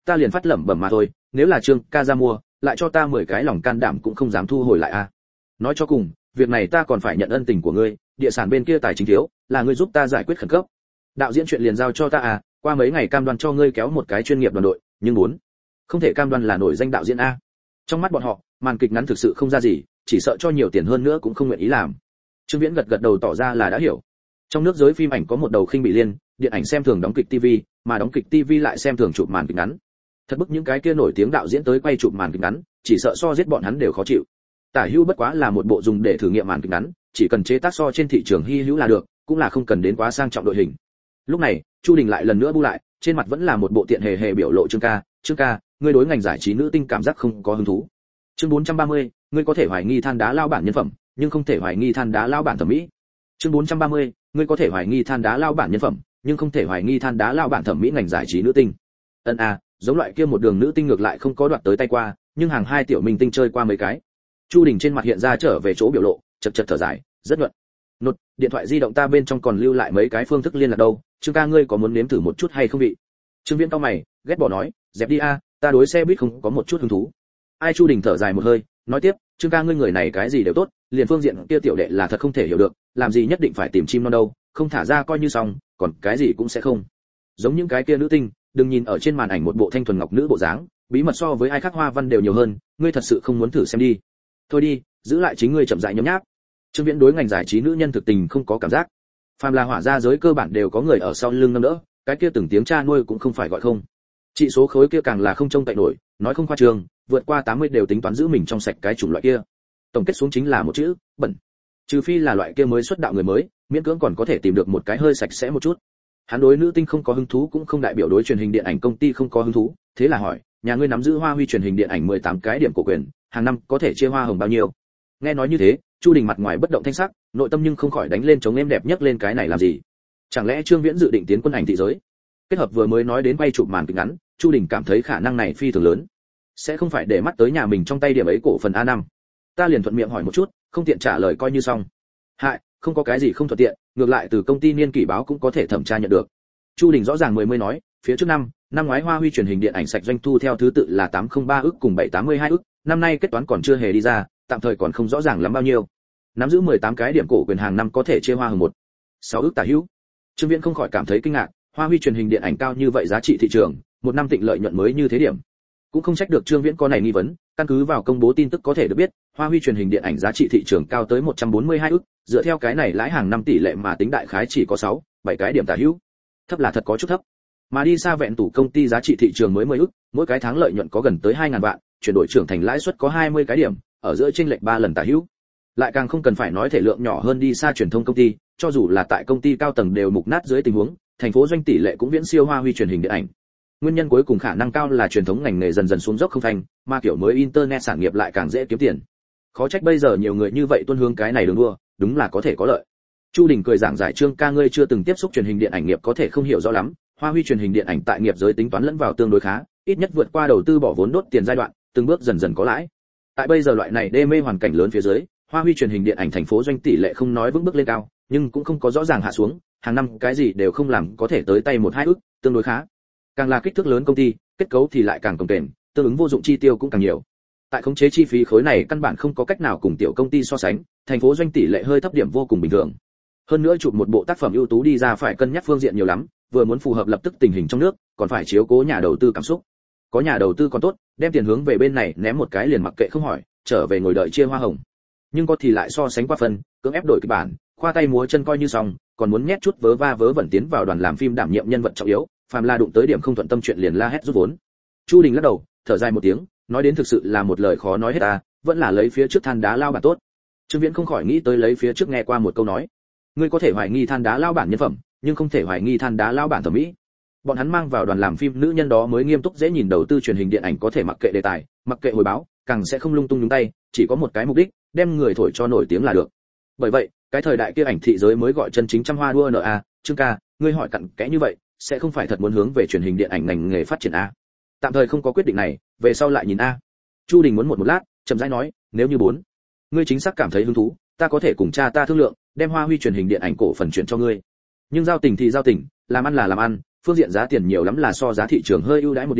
ta liền phát lẩm bẩm mà thôi, nếu là Trương ca ra mua, lại cho ta mười cái lòng can đảm cũng không dám thu hồi lại a. Nói cho cùng, việc này ta còn phải nhận ân tình của ngươi, địa sản bên kia tài chính thiếu, là ngươi giúp ta giải quyết khẩn cấp. Đạo diễn chuyện liền giao cho ta à, qua mấy ngày cam đoan cho ngươi kéo một cái chuyên nghiệp đoàn đội, nhưng muốn không thể cam đoan là nổi danh đạo diễn a. Trong mắt bọn họ, màn kịch ngắn thực sự không ra gì, chỉ sợ cho nhiều tiền hơn nữa cũng không nguyện ý làm. Trương Viễn gật gật đầu tỏ ra là đã hiểu. Trong nước giới phim ảnh có một đầu khinh bị liên, điện ảnh xem thường đóng kịch tivi, mà đóng kịch tivi lại xem thường chụp màn kịch ngắn. Thật bức những cái kia nổi tiếng đạo diễn tới quay chụp màn kịch ngắn, chỉ sợ so giết bọn hắn đều khó chịu. Tả Hữu bất quá là một bộ dùng để thử nghiệm màn kịch ngắn, chỉ cần chế tác so trên thị trường hy hữu là được, cũng là không cần đến quá sang trọng đội hình. Lúc này, Chu Đình lại lần nữa bu lại, trên mặt vẫn là một bộ tiện hề hề biểu lộ. Trương ca, Trương ca, ngươi đối ngành giải trí nữ tinh cảm giác không có hứng thú. Chương bốn trăm ba mươi, ngươi có thể hoài nghi than đá lao bản nhân phẩm, nhưng không thể hoài nghi than đá lao bản thẩm mỹ. Chương bốn trăm ba mươi, ngươi có thể hoài nghi than đá lao bản nhân phẩm, nhưng không thể hoài nghi than đá lao bản thẩm mỹ ngành giải trí nữ tinh. Ân a, giống loại kia một đường nữ tinh ngược lại không có đoạt tới tay qua, nhưng hàng hai tiểu minh tinh chơi qua mấy cái. Chu Đình trên mặt hiện ra trở về chỗ biểu lộ, chật chật thở dài, rất nhuận. Nốt, điện thoại di động ta bên trong còn lưu lại mấy cái phương thức liên lạc đâu, Trương ca ngươi có muốn nếm thử một chút hay không vị? Trương Viễn cau mày, ghét bỏ nói, dẹp đi a, ta đối xe buýt không có một chút hứng thú. Ai? Chu Đình thở dài một hơi, nói tiếp, Trương ca ngươi người này cái gì đều tốt, liền phương diện kia tiểu đệ là thật không thể hiểu được, làm gì nhất định phải tìm chim non đâu, không thả ra coi như xong, còn cái gì cũng sẽ không. Giống những cái kia nữ tinh, đừng nhìn ở trên màn ảnh một bộ thanh thuần ngọc nữ bộ dáng, bí mật so với ai khác hoa văn đều nhiều hơn, ngươi thật sự không muốn thử xem đi. Thôi đi, giữ lại chính ngươi chậm rãi nhấm nháp. Trương Viễn đối ngành giải trí nữ nhân thực tình không có cảm giác. Phàm là hỏa gia giới cơ bản đều có người ở sau lưng nâng đỡ, cái kia từng tiếng cha nuôi cũng không phải gọi không. Trị số khối kia càng là không trông cậy nổi, nói không khoa trương, vượt qua tám mươi đều tính toán giữ mình trong sạch cái chủng loại kia. Tổng kết xuống chính là một chữ, bẩn. Trừ phi là loại kia mới xuất đạo người mới, miễn cưỡng còn có thể tìm được một cái hơi sạch sẽ một chút. Hắn đối nữ tinh không có hứng thú cũng không đại biểu đối truyền hình điện ảnh công ty không có hứng thú, thế là hỏi, nhà ngươi nắm giữ Hoa Huy truyền hình điện ảnh mười tám cái điểm cổ quyền, hàng năm có thể chia hoa hồng bao nhiêu? Nghe nói như thế, Chu Đình mặt ngoài bất động thanh sắc, nội tâm nhưng không khỏi đánh lên chống em đẹp nhất lên cái này làm gì? Chẳng lẽ Trương Viễn dự định tiến quân ảnh thị giới? Kết hợp vừa mới nói đến quay chụp màn kịch ngắn, Chu Đình cảm thấy khả năng này phi thường lớn. Sẽ không phải để mắt tới nhà mình trong tay điểm ấy cổ phần a năm. Ta liền thuận miệng hỏi một chút, không tiện trả lời coi như xong. Hại, không có cái gì không thuận tiện, ngược lại từ công ty niên kỷ báo cũng có thể thẩm tra nhận được. Chu Đình rõ ràng mười mươi nói, phía trước năm, năm ngoái Hoa Huy truyền hình điện ảnh sạch doanh thu theo thứ tự là tám không ba ức cùng bảy tám mươi hai ức, năm nay kết toán còn chưa hề đi ra, tạm thời còn không rõ ràng lắm bao nhiêu. Nắm giữ mười tám cái điểm cổ quyền hàng năm có thể chia hoa hồng một sáu ức tả hữu. Trương Viễn không khỏi cảm thấy kinh ngạc, Hoa Huy truyền hình điện ảnh cao như vậy giá trị thị trường, một năm tịnh lợi nhuận mới như thế điểm. Cũng không trách được Trương Viễn có này nghi vấn, căn cứ vào công bố tin tức có thể được biết, Hoa Huy truyền hình điện ảnh giá trị thị trường cao tới một trăm bốn mươi hai ức, dựa theo cái này lãi hàng năm tỷ lệ mà tính đại khái chỉ có sáu, bảy cái điểm tả hữu. Thấp là thật có chút thấp. Mà đi xa vẹn tủ công ty giá trị thị trường mới mười ức, mỗi cái tháng lợi nhuận có gần tới hai nghìn vạn, chuyển đổi trưởng thành lãi suất có hai mươi cái điểm, ở giữa chênh lệch ba lần tả hữu. Lại càng không cần phải nói thể lượng nhỏ hơn đi xa truyền thông công ty, cho dù là tại công ty cao tầng đều mục nát dưới tình huống, thành phố doanh tỷ lệ cũng viễn siêu Hoa Huy truyền hình điện ảnh. Nguyên nhân cuối cùng khả năng cao là truyền thống ngành nghề dần dần xuống dốc không thành, mà kiểu mới internet sản nghiệp lại càng dễ kiếm tiền. Khó trách bây giờ nhiều người như vậy tuân hướng cái này đường đua, đúng là có thể có lợi. Chu Đình cười giảng giải, Trương ca ngươi chưa từng tiếp xúc truyền hình điện ảnh nghiệp có thể không hiểu rõ lắm, Hoa Huy truyền hình điện ảnh tại nghiệp giới tính toán lẫn vào tương đối khá, ít nhất vượt qua đầu tư bỏ vốn đốt tiền giai đoạn, từng bước dần dần có lãi. Tại bây giờ loại này đê mê hoàn cảnh lớn phía dưới, Hoa Huy truyền hình điện ảnh thành phố doanh tỷ lệ không nói vững bước lên cao, nhưng cũng không có rõ ràng hạ xuống, hàng năm cái gì đều không làm có thể tới tay một hai ức, tương đối khá. Càng là kích thước lớn công ty, kết cấu thì lại càng cồng kềnh, tương ứng vô dụng chi tiêu cũng càng nhiều. Tại khống chế chi phí khối này căn bản không có cách nào cùng tiểu công ty so sánh, thành phố doanh tỷ lệ hơi thấp điểm vô cùng bình thường. Hơn nữa chụp một bộ tác phẩm ưu tú đi ra phải cân nhắc phương diện nhiều lắm, vừa muốn phù hợp lập tức tình hình trong nước, còn phải chiếu cố nhà đầu tư cảm xúc. Có nhà đầu tư còn tốt, đem tiền hướng về bên này ném một cái liền mặc kệ không hỏi, trở về ngồi đợi chia hoa hồng. Nhưng có thì lại so sánh qua phần, cưỡng ép đổi kịch bản, khoa tay múa chân coi như xong, còn muốn nhét chút vớ va vớ vẩn tiến vào đoàn làm phim đảm nhiệm nhân vật trọng yếu, phàm là đụng tới điểm không thuận tâm chuyện liền la hét rút vốn. Chu Đình lắc đầu, thở dài một tiếng, nói đến thực sự là một lời khó nói hết à, vẫn là lấy phía trước than đá lao bản tốt. Trương Viễn không khỏi nghĩ tới lấy phía trước nghe qua một câu nói, ngươi có thể hoài nghi than đá lao bản nhân phẩm, nhưng không thể hoài nghi than đá lao bản thẩm mỹ. Bọn hắn mang vào đoàn làm phim nữ nhân đó mới nghiêm túc dễ nhìn, đầu tư truyền hình điện ảnh có thể mặc kệ đề tài, mặc kệ hồi báo, càng sẽ không lung tung nhúng tay, chỉ có một cái mục đích, đem người thổi cho nổi tiếng là được. Bởi vậy, cái thời đại kia ảnh thị giới mới gọi chân chính trăm hoa đua nở a. Trương ca, ngươi hỏi cặn kẽ như vậy, sẽ không phải thật muốn hướng về truyền hình điện ảnh ngành nghề phát triển a? Tạm thời không có quyết định này, về sau lại nhìn a. Chu Đình muốn một một lát, chậm rãi nói, nếu như bốn, ngươi chính xác cảm thấy hứng thú, ta có thể cùng cha ta thương lượng, đem Hoa Huy truyền hình điện ảnh cổ phần chuyển cho ngươi. Nhưng giao tình thì giao tình, làm ăn là làm ăn, phương diện giá tiền nhiều lắm là so giá thị trường hơi ưu đãi một điểm,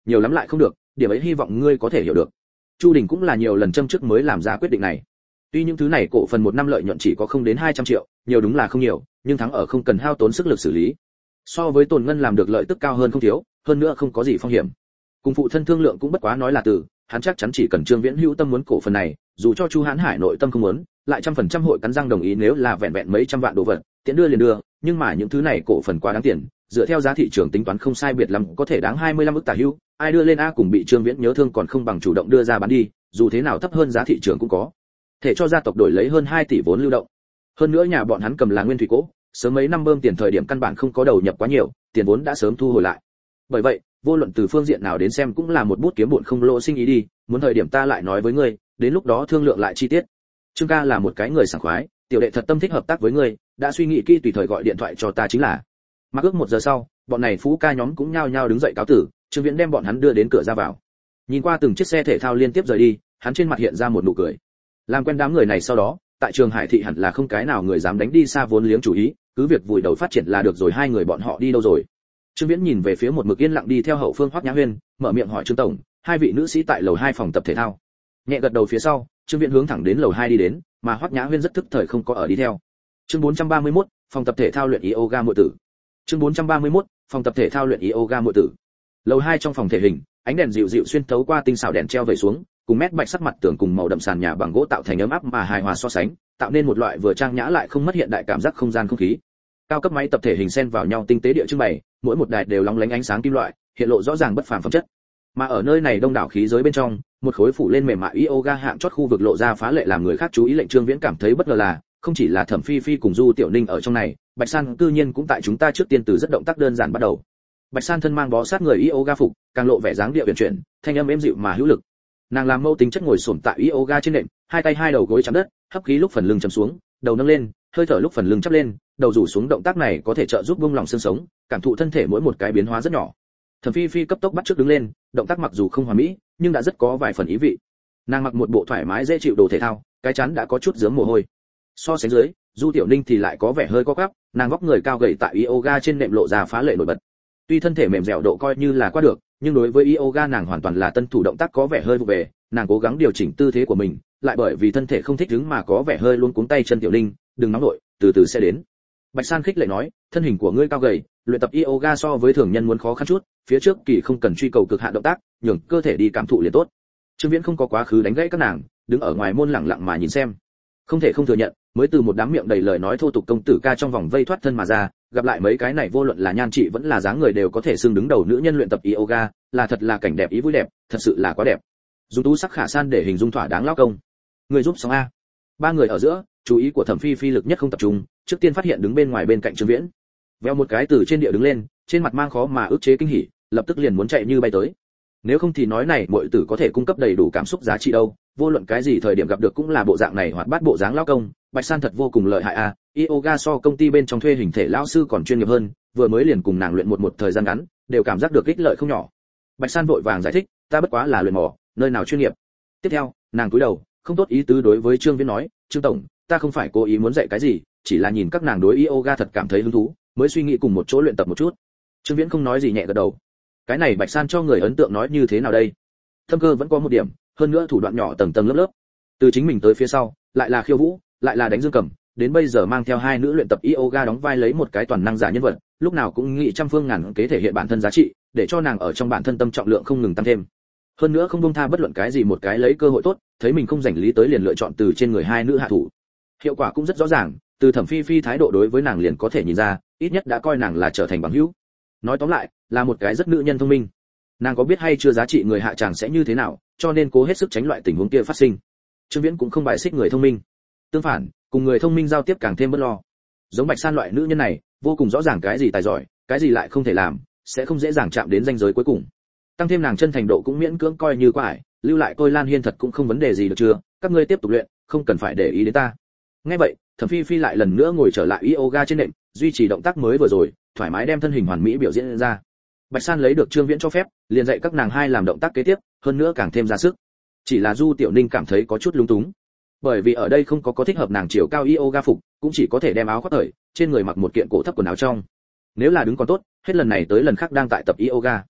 nhiều lắm lại không được, điểm ấy hy vọng ngươi có thể hiểu được. Chu Đình cũng là nhiều lần châm trước mới làm ra quyết định này. Tuy những thứ này cổ phần một năm lợi nhuận chỉ có không đến hai trăm triệu, nhiều đúng là không nhiều, nhưng thắng ở không cần hao tốn sức lực xử lý. So với Tồn Ngân làm được lợi tức cao hơn không thiếu, hơn nữa không có gì phong hiểm. Cùng phụ thân thương lượng cũng bất quá nói là từ, hắn chắc chắn chỉ cần Trương Viễn hữu tâm muốn cổ phần này, dù cho Chu Hán Hải nội tâm không muốn, lại trăm phần trăm hội cắn răng đồng ý nếu là vẹn vẹn mấy trăm vạn đồ vật, tiện đưa liền đưa, nhưng mà những thứ này cổ phần quá đáng tiền, dựa theo giá thị trường tính toán không sai biệt lắm có thể đáng hai mươi lăm ức tả hữu, ai đưa lên a cùng bị Trương Viễn nhớ thương còn không bằng chủ động đưa ra bán đi, dù thế nào thấp hơn giá thị trường cũng có thể cho gia tộc đổi lấy hơn hai tỷ vốn lưu động. Hơn nữa nhà bọn hắn cầm là nguyên thủy cố, sớm mấy năm bơm tiền thời điểm căn bản không có đầu nhập quá nhiều, tiền vốn đã sớm thu hồi lại. Bởi vậy, vô luận từ phương diện nào đến xem cũng là một bút kiếm bộn không lỗ sinh ý đi, muốn thời điểm ta lại nói với ngươi, đến lúc đó thương lượng lại chi tiết. Trương ca là một cái người sảng khoái, tiểu đệ thật tâm thích hợp tác với ngươi, đã suy nghĩ kỹ tùy thời gọi điện thoại cho ta chính là. Mặc ước một giờ sau, bọn này phú ca nhóm cũng nhao nhao đứng dậy cáo tử, Trương Viễn đem bọn hắn đưa đến cửa ra vào. Nhìn qua từng chiếc xe thể thao liên tiếp rời đi, hắn trên mặt hiện ra một nụ cười. Làm quen đám người này sau đó, tại Trường Hải thị hẳn là không cái nào người dám đánh đi xa vốn liếng chủ ý, cứ việc vùi đầu phát triển là được rồi. Hai người bọn họ đi đâu rồi? Trương Viễn nhìn về phía một mực yên lặng đi theo hậu phương Hoắc Nhã Huyên, mở miệng hỏi Trương tổng, hai vị nữ sĩ tại lầu hai phòng tập thể thao. Nhẹ gật đầu phía sau, Trương Viễn hướng thẳng đến lầu hai đi đến, mà Hoắc Nhã Huyên rất thức thời không có ở đi theo. Chương bốn trăm ba mươi mốt, phòng tập thể thao luyện yoga muội tử. Chương bốn trăm ba mươi mốt, phòng tập thể thao luyện yoga muội tử. Lầu hai trong phòng thể hình, ánh đèn dịu dịu xuyên thấu qua tinh xảo đèn treo về xuống, cùng mét bạch sắc mặt tường cùng màu đậm sàn nhà bằng gỗ tạo thành ấm áp mà hài hòa so sánh, tạo nên một loại vừa trang nhã lại không mất hiện đại cảm giác không gian không khí. Cao cấp máy tập thể hình xen vào nhau tinh tế địa trưng bày, mỗi một đài đều lóng lánh ánh sáng kim loại, hiện lộ rõ ràng bất phàm phẩm chất. Mà ở nơi này đông đảo khí giới bên trong, một khối phủ lên mềm mại yoga hạng chót khu vực lộ ra phá lệ làm người khác chú ý. Lệnh Trương Viễn cảm thấy bất ngờ là, không chỉ là Thẩm Phi Phi cùng Du Tiểu Ninh ở trong này, Bạch San cư nhiên cũng tại chúng ta trước tiên từ rất động tác đơn giản bắt đầu. Bạch San thân mang bó sát người yoga phục, càng lộ vẻ dáng điệu uyển chuyển, thanh âm êm dịu mà hữu lực. Nàng làm mâu tính chất ngồi xổm tại yoga trên nệm, hai tay hai đầu gối chạm đất, hấp khí lúc phần lưng chầm xuống, đầu nâng lên, hơi thở lúc phần lưng chắp lên, đầu rủ xuống. Động tác này có thể trợ giúp buông lỏng xương sống, cảm thụ thân thể mỗi một cái biến hóa rất nhỏ. Thẩm Phi Phi cấp tốc bắt trước đứng lên, động tác mặc dù không hoàn mỹ, nhưng đã rất có vài phần ý vị. Nàng mặc một bộ thoải mái dễ chịu đồ thể thao, cái chắn đã có chút rớm mồ hôi. So sánh dưới, Du Tiểu Ninh thì lại có vẻ hơi co quắp, nàng vóc người cao gầy tại yoga trên nệm lộ ra phá lệ nổi bật. Tuy thân thể mềm dẻo độ coi như là qua được, nhưng đối với yoga nàng hoàn toàn là tân thủ, động tác có vẻ hơi vụ về, nàng cố gắng điều chỉnh tư thế của mình, lại bởi vì thân thể không thích ứng mà có vẻ hơi luống cuống tay chân. Tiểu Ninh, đừng nóng nổi, từ từ sẽ đến. Bạch San khích lệ nói, thân hình của ngươi cao gầy, luyện tập yoga so với thường nhân muốn khó khăn chút, phía trước kỳ không cần truy cầu cực hạn động tác, nhường cơ thể đi cảm thụ liền tốt. Trương Viễn không có quá khứ đánh gãy các nàng, đứng ở ngoài môn lặng lặng mà nhìn xem. Không thể không thừa nhận, mới từ một đám miệng đầy lời nói thô tục công tử ca trong vòng vây thoát thân mà ra, gặp lại mấy cái này vô luận là nhan trị vẫn là dáng người đều có thể xưng đứng đầu nữ nhân luyện tập yoga, là thật là cảnh đẹp ý vui đẹp, thật sự là quá đẹp. Dùng tú sắc khả san để hình dung thỏa đáng lao công. Người giúp xong a. Ba người ở giữa, chú ý của Thẩm Phi Phi lực nhất không tập trung, trước tiên phát hiện đứng bên ngoài bên cạnh Trương Viễn. Veo một cái từ trên địa đứng lên, trên mặt mang khó mà ức chế kinh hỉ, lập tức liền muốn chạy như bay tới. Nếu không thì nói này muội tử có thể cung cấp đầy đủ cảm xúc giá trị đâu, vô luận cái gì thời điểm gặp được cũng là bộ dạng này hoạt bát bộ dáng lao công. Bạch San thật vô cùng lợi hại a, yoga so công ty bên trong thuê hình thể lão sư còn chuyên nghiệp hơn, vừa mới liền cùng nàng luyện một một thời gian ngắn, đều cảm giác được ích lợi không nhỏ. Bạch San vội vàng giải thích, ta bất quá là luyện mỏ, nơi nào chuyên nghiệp. Tiếp theo, nàng cúi đầu, không tốt ý tứ đối với Trương Viễn nói, Trương tổng, ta không phải cố ý muốn dạy cái gì, chỉ là nhìn các nàng đối yoga thật cảm thấy hứng thú, mới suy nghĩ cùng một chỗ luyện tập một chút. Trương Viễn không nói gì nhẹ gật đầu. Cái này Bạch San cho người ấn tượng nói như thế nào đây? Thâm cơ vẫn có một điểm, hơn nữa thủ đoạn nhỏ tầng tầng lớp lớp. Từ chính mình tới phía sau, lại là khiêu vũ, lại là đánh dương cầm, đến bây giờ mang theo hai nữ luyện tập yoga đóng vai lấy một cái toàn năng giả nhân vật, lúc nào cũng nghĩ trăm phương ngàn kế thể hiện bản thân giá trị, để cho nàng ở trong bản thân tâm trọng lượng không ngừng tăng thêm. Hơn nữa không buông tha bất luận cái gì một cái lấy cơ hội tốt, thấy mình không rảnh lý tới liền lựa chọn từ trên người hai nữ hạ thủ. Hiệu quả cũng rất rõ ràng, từ Thẩm Phi Phi thái độ đối với nàng liền có thể nhìn ra, ít nhất đã coi nàng là trở thành bằng hữu. Nói tóm lại, là một cái rất nữ nhân thông minh. Nàng có biết hay chưa giá trị người hạ chàng sẽ như thế nào, cho nên cố hết sức tránh loại tình huống kia phát sinh. Trương Viễn cũng không bài xích người thông minh. Tương phản, cùng người thông minh giao tiếp càng thêm bất lo. Giống Bạch San loại nữ nhân này, vô cùng rõ ràng cái gì tài giỏi, cái gì lại không thể làm, sẽ không dễ dàng chạm đến ranh giới cuối cùng. Tăng thêm nàng chân thành độ cũng miễn cưỡng coi như qua ải, lưu lại tôi Lan Hiên thật cũng không vấn đề gì được chưa, các ngươi tiếp tục luyện, không cần phải để ý đến ta. Nghe vậy, Thẩm Phi Phi lại lần nữa ngồi trở lại yoga trên nệm, duy trì động tác mới vừa rồi, thoải mái đem thân hình hoàn mỹ biểu diễn ra. Bạch San lấy được Trương Viễn cho phép, liền dạy các nàng hai làm động tác kế tiếp, hơn nữa càng thêm ra sức. Chỉ là Du Tiểu Ninh cảm thấy có chút lung túng, bởi vì ở đây không có có thích hợp nàng chiều cao yoga phục, cũng chỉ có thể đem áo khoác cởi, trên người mặc một kiện cổ thấp quần áo trong. Nếu là đứng còn tốt, hết lần này tới lần khác đang tại tập yoga.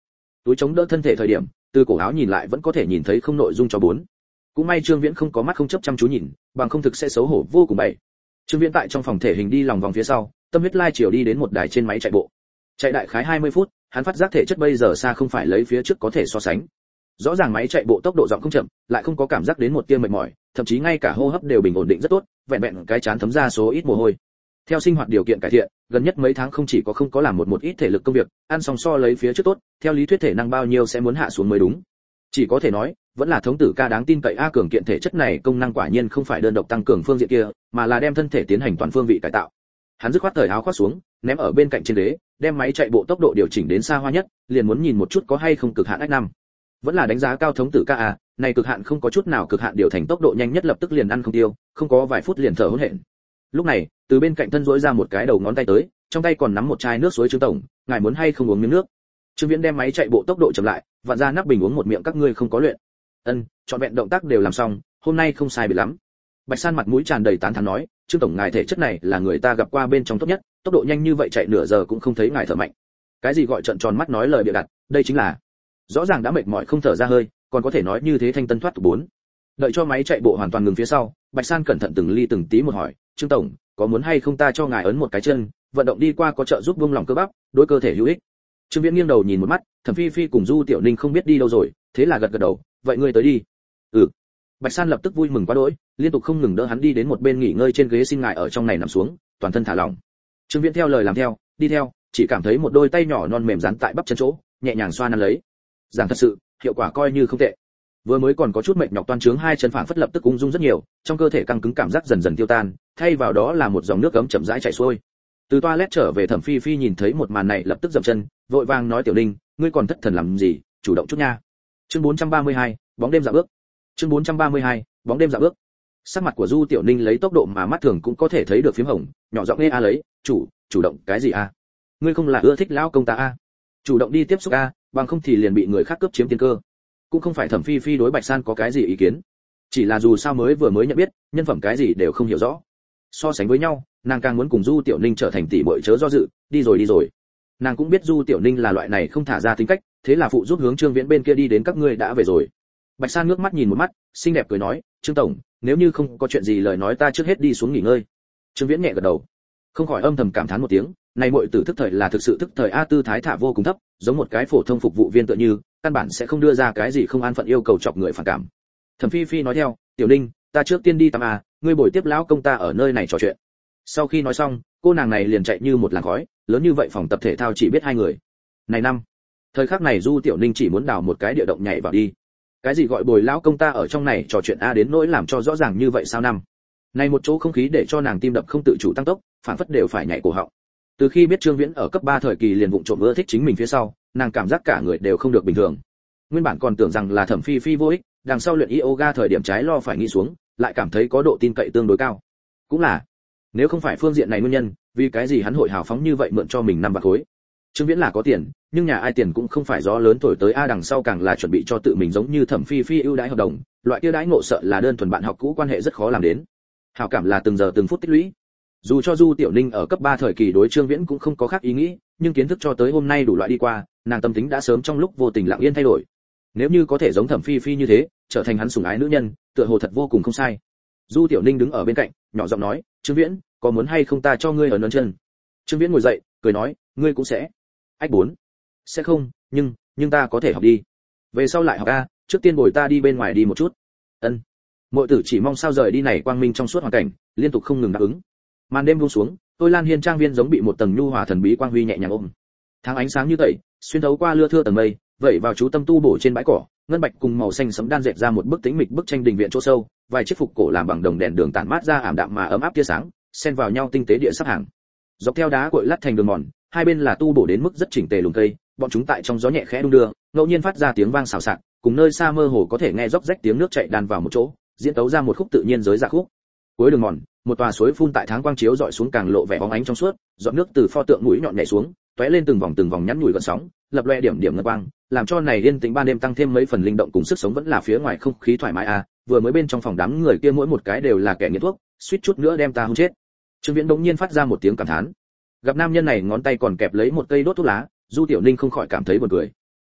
túi chống đỡ thân thể thời điểm, từ cổ áo nhìn lại vẫn có thể nhìn thấy không nội dung cho bốn. Cũng may Trương Viễn không có mắt không chấp chăm chú nhìn, bằng không thực sẽ xấu hổ vô cùng bảy. Trương Viễn tại trong phòng thể hình đi lòng vòng phía sau, tâm huyết lai chiều đi đến một đài trên máy chạy bộ. Chạy đại khái hai mươi phút, hắn phát giác thể chất bây giờ xa không phải lấy phía trước có thể so sánh. Rõ ràng máy chạy bộ tốc độ giọng không chậm, lại không có cảm giác đến một tia mệt mỏi, thậm chí ngay cả hô hấp đều bình ổn định rất tốt, vẹn vẹn cái chán thấm ra số ít mồ hôi. Theo sinh hoạt điều kiện cải thiện, gần nhất mấy tháng không chỉ có không có làm một một ít thể lực công việc, ăn xong so lấy phía trước tốt, theo lý thuyết thể năng bao nhiêu sẽ muốn hạ xuống mới đúng. Chỉ có thể nói, vẫn là thống tử ca đáng tin cậy a, cường kiện thể chất này công năng quả nhiên không phải đơn độc tăng cường phương diện kia, mà là đem thân thể tiến hành toàn phương vị cải tạo. Hắn dứt khoát thời áo khoác xuống, ném ở bên cạnh trên ghế, đem máy chạy bộ tốc độ điều chỉnh đến xa hoa nhất, liền muốn nhìn một chút có hay không cực hạn ách năm. Vẫn là đánh giá cao thống tử ca a, này cực hạn không có chút nào cực hạn điều thành tốc độ nhanh nhất lập tức liền ăn không tiêu, không có vài phút liền thở hổn hển. Lúc này, từ bên cạnh thân duỗi ra một cái đầu ngón tay tới, trong tay còn nắm một chai nước suối Trương tổng, ngài muốn hay không uống miếng nước? Trương Viễn đem máy chạy bộ tốc độ chậm lại, vặn ra nắp bình uống một miệng, các ngươi không có luyện. Ân, chọn vẹn động tác đều làm xong, hôm nay không sai biệt lắm. Bạch San mặt mũi tràn đầy tán thán nói, Trương tổng ngài thể chất này là người ta gặp qua bên trong tốt nhất, tốc độ nhanh như vậy chạy nửa giờ cũng không thấy ngài thở mạnh. Cái gì gọi trợn tròn mắt nói lời bịa đặt, đây chính là rõ ràng đã mệt mỏi không thở ra hơi, còn có thể nói như thế thanh tân thoát tục bốn. Đợi cho máy chạy bộ hoàn toàn ngừng phía sau, Bạch San cẩn thận từng ly từng tí một hỏi, Trương tổng, có muốn hay không ta cho ngài ấn một cái chân, vận động đi qua có trợ giúp buông lỏng cơ bắp, đối cơ thể hữu ích. Trương Viễn nghiêng đầu nhìn một mắt, Thẩm Phi Phi cùng Du Tiểu Ninh không biết đi đâu rồi, thế là gật gật đầu, vậy ngươi tới đi. Ừ. Bạch San lập tức vui mừng quá đỗi, liên tục không ngừng đỡ hắn đi đến một bên nghỉ ngơi trên ghế, xin ngài ở trong này nằm xuống, toàn thân thả lỏng. Trương Viễn theo lời làm theo, đi theo, chỉ cảm thấy một đôi tay nhỏ non mềm dán tại bắp chân chỗ, nhẹ nhàng xoa nắn lấy. Giảng thật sự, hiệu quả coi như không tệ. Vừa mới còn có chút mệt nhọc toan trướng hai chân phảng phất lập tức ung dung rất nhiều, trong cơ thể căng cứng cảm giác dần dần tiêu tan, thay vào đó là một dòng nước ấm chậm rãi chảy xuôi. Từ toilet trở về, Thẩm Phi Phi nhìn thấy một màn này lập tức dậm chân, vội vàng nói Tiểu Ninh, ngươi còn thất thần làm gì, chủ động chút nha. Chương bốn trăm ba mươi hai, bóng đêm dạo bước. Chương bốn trăm ba mươi hai, bóng đêm dạo bước. Sắc mặt của Du Tiểu Ninh lấy tốc độ mà mắt thường cũng có thể thấy được phím hồng, nhỏ giọng nghe a lấy, chủ, chủ động cái gì a? Ngươi không là ưa thích lão công ta a? Chủ động đi tiếp xúc a, bằng không thì liền bị người khác cướp chiếm tiên cơ. Cũng không phải Thẩm Phi Phi đối Bạch San có cái gì ý kiến, chỉ là dù sao mới vừa mới nhận biết, nhân phẩm cái gì đều không hiểu rõ. So sánh với nhau, nàng càng muốn cùng Du Tiểu Ninh trở thành tỷ muội, chớ do dự, đi rồi đi rồi. Nàng cũng biết Du Tiểu Ninh là loại này không thả ra tính cách, thế là phụ giúp hướng Trương Viễn bên kia đi đến, các ngươi đã về rồi. Bạch San ngước mắt nhìn một mắt, xinh đẹp cười nói, Trương tổng, nếu như không có chuyện gì lời nói ta trước hết đi xuống nghỉ ngơi. Trương Viễn nhẹ gật đầu, không khỏi âm thầm cảm thán một tiếng, này muội tử thức thời là thực sự thức thời a, tư thái thả vô cùng thấp, giống một cái phổ thông phục vụ viên tựa như, căn bản sẽ không đưa ra cái gì không an phận yêu cầu chọc người phản cảm. Thẩm Phi Phi nói theo, Tiểu Ninh, ta trước tiên đi tắm à, ngươi bồi tiếp lão công ta ở nơi này trò chuyện. Sau khi nói xong, cô nàng này liền chạy như một làn khói, lớn như vậy phòng tập thể thao chỉ biết hai người. Này năm, thời khắc này Du Tiểu Ninh chỉ muốn đào một cái địa động nhảy vào đi. Cái gì gọi bồi lão công ta ở trong này trò chuyện a, đến nỗi làm cho rõ ràng như vậy sao năm. Này một chỗ không khí để cho nàng tim đập không tự chủ tăng tốc, phản phất đều phải nhảy cổ họng. Từ khi biết Trương Viễn ở cấp ba thời kỳ liền vụng trộm ưa thích chính mình phía sau, nàng cảm giác cả người đều không được bình thường. Nguyên bản còn tưởng rằng là Thẩm Phi Phi vô ích, đằng sau luyện yoga thời điểm trái lo phải nghĩ xuống, lại cảm thấy có độ tin cậy tương đối cao. Cũng là, nếu không phải phương diện này nguyên nhân, vì cái gì hắn hội hào phóng như vậy mượn cho mình năm bạc khối. Trương Viễn là có tiền, nhưng nhà ai tiền cũng không phải gió lớn thổi tới a, đằng sau càng là chuẩn bị cho tự mình giống như Thẩm Phi Phi ưu đãi hợp đồng, loại kia đãi ngộ sợ là đơn thuần bạn học cũ quan hệ rất khó làm đến. Hảo cảm là từng giờ từng phút tích lũy. Dù cho Du Tiểu Ninh ở cấp ba thời kỳ đối Trương Viễn cũng không có khác ý nghĩ, nhưng kiến thức cho tới hôm nay đủ loại đi qua, nàng tâm tính đã sớm trong lúc vô tình lặng yên thay đổi. Nếu như có thể giống Thẩm Phi Phi như thế, trở thành hắn sủng ái nữ nhân, tựa hồ thật vô cùng không sai. Du Tiểu Ninh đứng ở bên cạnh, nhỏ giọng nói, Trương Viễn, có muốn hay không ta cho ngươi ở nón chân? Trương Viễn ngồi dậy, cười nói, ngươi cũng sẽ. Ách bốn. Sẽ không, nhưng, nhưng ta có thể học đi. Về sau lại học a, trước tiên bồi ta đi bên ngoài đi một chút. Ân. Muội tử chỉ mong sao rời đi này quang minh trong suốt hoàn cảnh, liên tục không ngừng đáp ứng. Màn đêm buông xuống, Tôi Lan Hiên trang viên giống bị một tầng nhu hòa thần bí quang huy nhẹ nhàng ôm. Tháng ánh sáng như tẩy, xuyên thấu qua lưa thưa tầng mây, vẩy vào chú tâm tu bổ trên bãi cỏ, ngân bạch cùng màu xanh sẫm đan dệt ra một bức tĩnh mịch bức tranh đình viện chỗ sâu, vài chiếc phục cổ làm bằng đồng đèn đường tản mát ra ảm đạm mà ấm áp tia sáng, xen vào nhau tinh tế địa sắp hàng. Dọc theo đá cội lát thành đường mòn, hai bên là tu bổ đến mức rất chỉnh tề lùm cây, bọn chúng tại trong gió nhẹ khẽ đung đưa, ngẫu nhiên phát ra tiếng vang xào xạc, cùng nơi xa mơ hồ có thể nghe róc rách tiếng nước chảy đan vào một chỗ, diễn tấu ra một khúc tự nhiên giới dạ khúc. Cuối đường mòn, một tòa suối phun tại tháng quang chiếu dọi xuống càng lộ vẻ bóng ánh trong suốt, giọt nước từ pho tượng mũi nhọn nhảy xuống, tóe lên từng vòng từng vòng nhắn nhủi gợn sóng, lập loè điểm điểm ngân quang, làm cho này yên tĩnh ban đêm tăng thêm mấy phần linh động cùng sức sống. Vẫn là phía ngoài không khí thoải mái à, vừa mới bên trong phòng đám người kia mỗi một cái đều là kẻ nghiện thuốc, suýt chút nữa đem ta hôn chết. Trương Viễn đống nhiên phát ra một tiếng cảm thán. Gặp nam nhân này ngón tay còn kẹp lấy một cây đốt thuốc lá, Du Tiểu Ninh không khỏi cảm thấy buồn cười.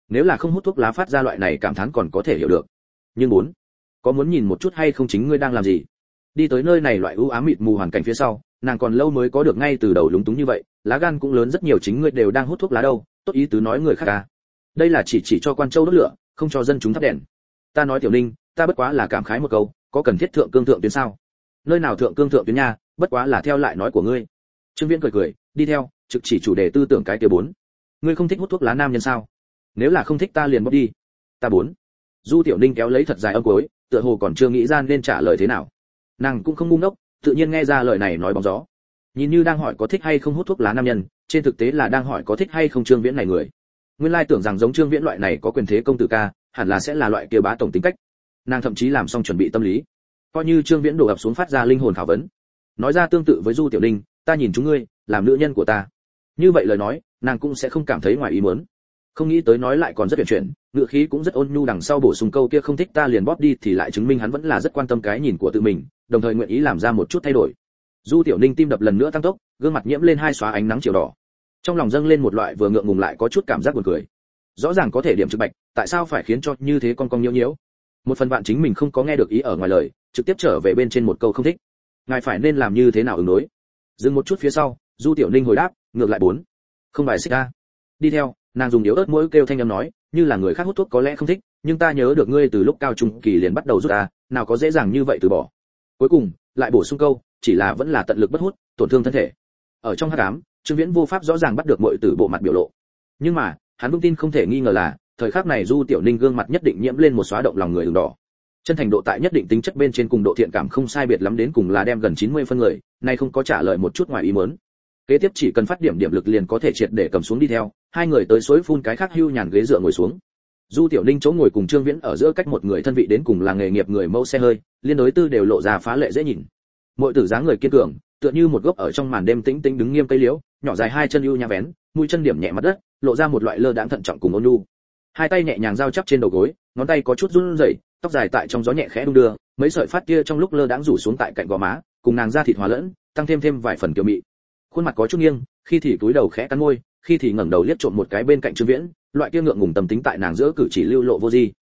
Nếu là không hút thuốc lá phát ra loại này cảm thán còn có thể hiểu được, nhưng bốn, có muốn nhìn một chút hay không chính ngươi đang làm gì? Đi tới nơi này loại u ám mịt mù hoàn cảnh phía sau, nàng còn lâu mới có được ngay từ đầu lúng túng như vậy, lá gan cũng lớn rất nhiều, chính ngươi đều đang hút thuốc lá đâu, tốt ý tứ nói người khác à? Đây là chỉ chỉ cho quan châu đốt lửa, không cho dân chúng thắp đèn. Ta nói Tiểu Ninh, ta bất quá là cảm khái một câu, có cần thiết thượng cương thượng tuyến sao? Nơi nào thượng cương thượng tuyến nha, bất quá là theo lại nói của ngươi. Trương Viễn cười cười, đi theo, trực chỉ chủ đề tư tưởng cái kia bốn. Ngươi không thích hút thuốc lá nam nhân sao? Nếu là không thích ta liền bóc đi. Ta bốn. Du Tiểu Ninh kéo lấy thật dài âm cuối, tựa hồ còn chưa nghĩ ra nên trả lời thế nào. Nàng cũng không ngu ngốc, tự nhiên nghe ra lời này nói bóng gió. Nhìn như đang hỏi có thích hay không hút thuốc lá nam nhân, trên thực tế là đang hỏi có thích hay không Trương Viễn này người. Nguyên lai tưởng rằng giống Trương Viễn loại này có quyền thế công tử ca, hẳn là sẽ là loại kia bá tổng tính cách. Nàng thậm chí làm xong chuẩn bị tâm lý, coi như Trương Viễn đổ ập xuống phát ra linh hồn khảo vấn, nói ra tương tự với Du Tiểu Ninh, ta nhìn chúng ngươi, làm nữ nhân của ta. Như vậy lời nói, nàng cũng sẽ không cảm thấy ngoài ý muốn. Không nghĩ tới nói lại còn rất huyền chuyển, ngữ khí cũng rất ôn nhu, đằng sau bổ sung câu kia không thích ta liền bóp đi thì lại chứng minh hắn vẫn là rất quan tâm cái nhìn của tự mình, đồng thời nguyện ý làm ra một chút thay đổi. Du Tiểu Ninh tim đập lần nữa tăng tốc, gương mặt nhiễm lên hai xóa ánh nắng chiều đỏ. Trong lòng dâng lên một loại vừa ngượng ngùng lại có chút cảm giác buồn cười. Rõ ràng có thể điểm trực bạch, tại sao phải khiến cho như thế con con nhiễu nhiễu? Một phần bạn chính mình không có nghe được ý ở ngoài lời, trực tiếp trở về bên trên một câu không thích. Ngài phải nên làm như thế nào ứng đối? Dừng một chút phía sau, Du Tiểu Ninh hồi đáp, ngược lại bốn. Không bài xích a. Đi theo, nàng dùng yếu ớt mũi kêu thanh âm nói, như là người khác hút thuốc có lẽ không thích, nhưng ta nhớ được ngươi từ lúc cao trung kỳ liền bắt đầu rút ta, nào có dễ dàng như vậy từ bỏ. Cuối cùng, lại bổ sung câu, chỉ là vẫn là tận lực bất hút, tổn thương thân thể. Ở trong hắc ám, Trương Viễn vô pháp rõ ràng bắt được muội tử bộ mặt biểu lộ. Nhưng mà, hắn vững tin không thể nghi ngờ là, thời khắc này Du Tiểu Ninh gương mặt nhất định nhiễm lên một xóa động lòng người ửng đỏ. Chân thành độ tại nhất định tính chất bên trên cùng độ thiện cảm không sai biệt lắm, đến cùng là đem gần chín mươi phân người, nay không có trả lời một chút ngoài ý muốn. Kế tiếp chỉ cần phát điểm điểm lực liền có thể triệt để cầm xuống đi theo, hai người tới suối phun cái khác hưu nhàn ghế dựa ngồi xuống. Du Tiểu Ninh chỗ ngồi cùng Trương Viễn ở giữa cách một người thân vị, đến cùng là nghề nghiệp người mẫu xe hơi, liên đối tư đều lộ ra phá lệ dễ nhìn. Muội tử dáng người kiên cường, tựa như một gốc ở trong màn đêm tĩnh tĩnh đứng nghiêm cây liễu, nhỏ dài hai chân ưu nhã vén, mũi chân điểm nhẹ mặt đất, lộ ra một loại lơ đãng thận trọng cùng ôn nhu. Hai tay nhẹ nhàng giao chắp trên đầu gối, ngón tay có chút run rẩy, tóc dài tại trong gió nhẹ khẽ đung đưa, mấy sợi phát kia trong lúc lơ đãng rủ xuống tại cạnh gò má, cùng nàng da thịt hòa lẫn, tăng thêm thêm vài phần kiều mị. Khuôn mặt có chút nghiêng, khi thì cúi đầu khẽ cắn môi, khi thì ngẩng đầu liếc trộm một cái bên cạnh Trương Viễn, loại kia ngượng ngùng tâm tính tại nàng giữa cử chỉ lưu lộ vô di.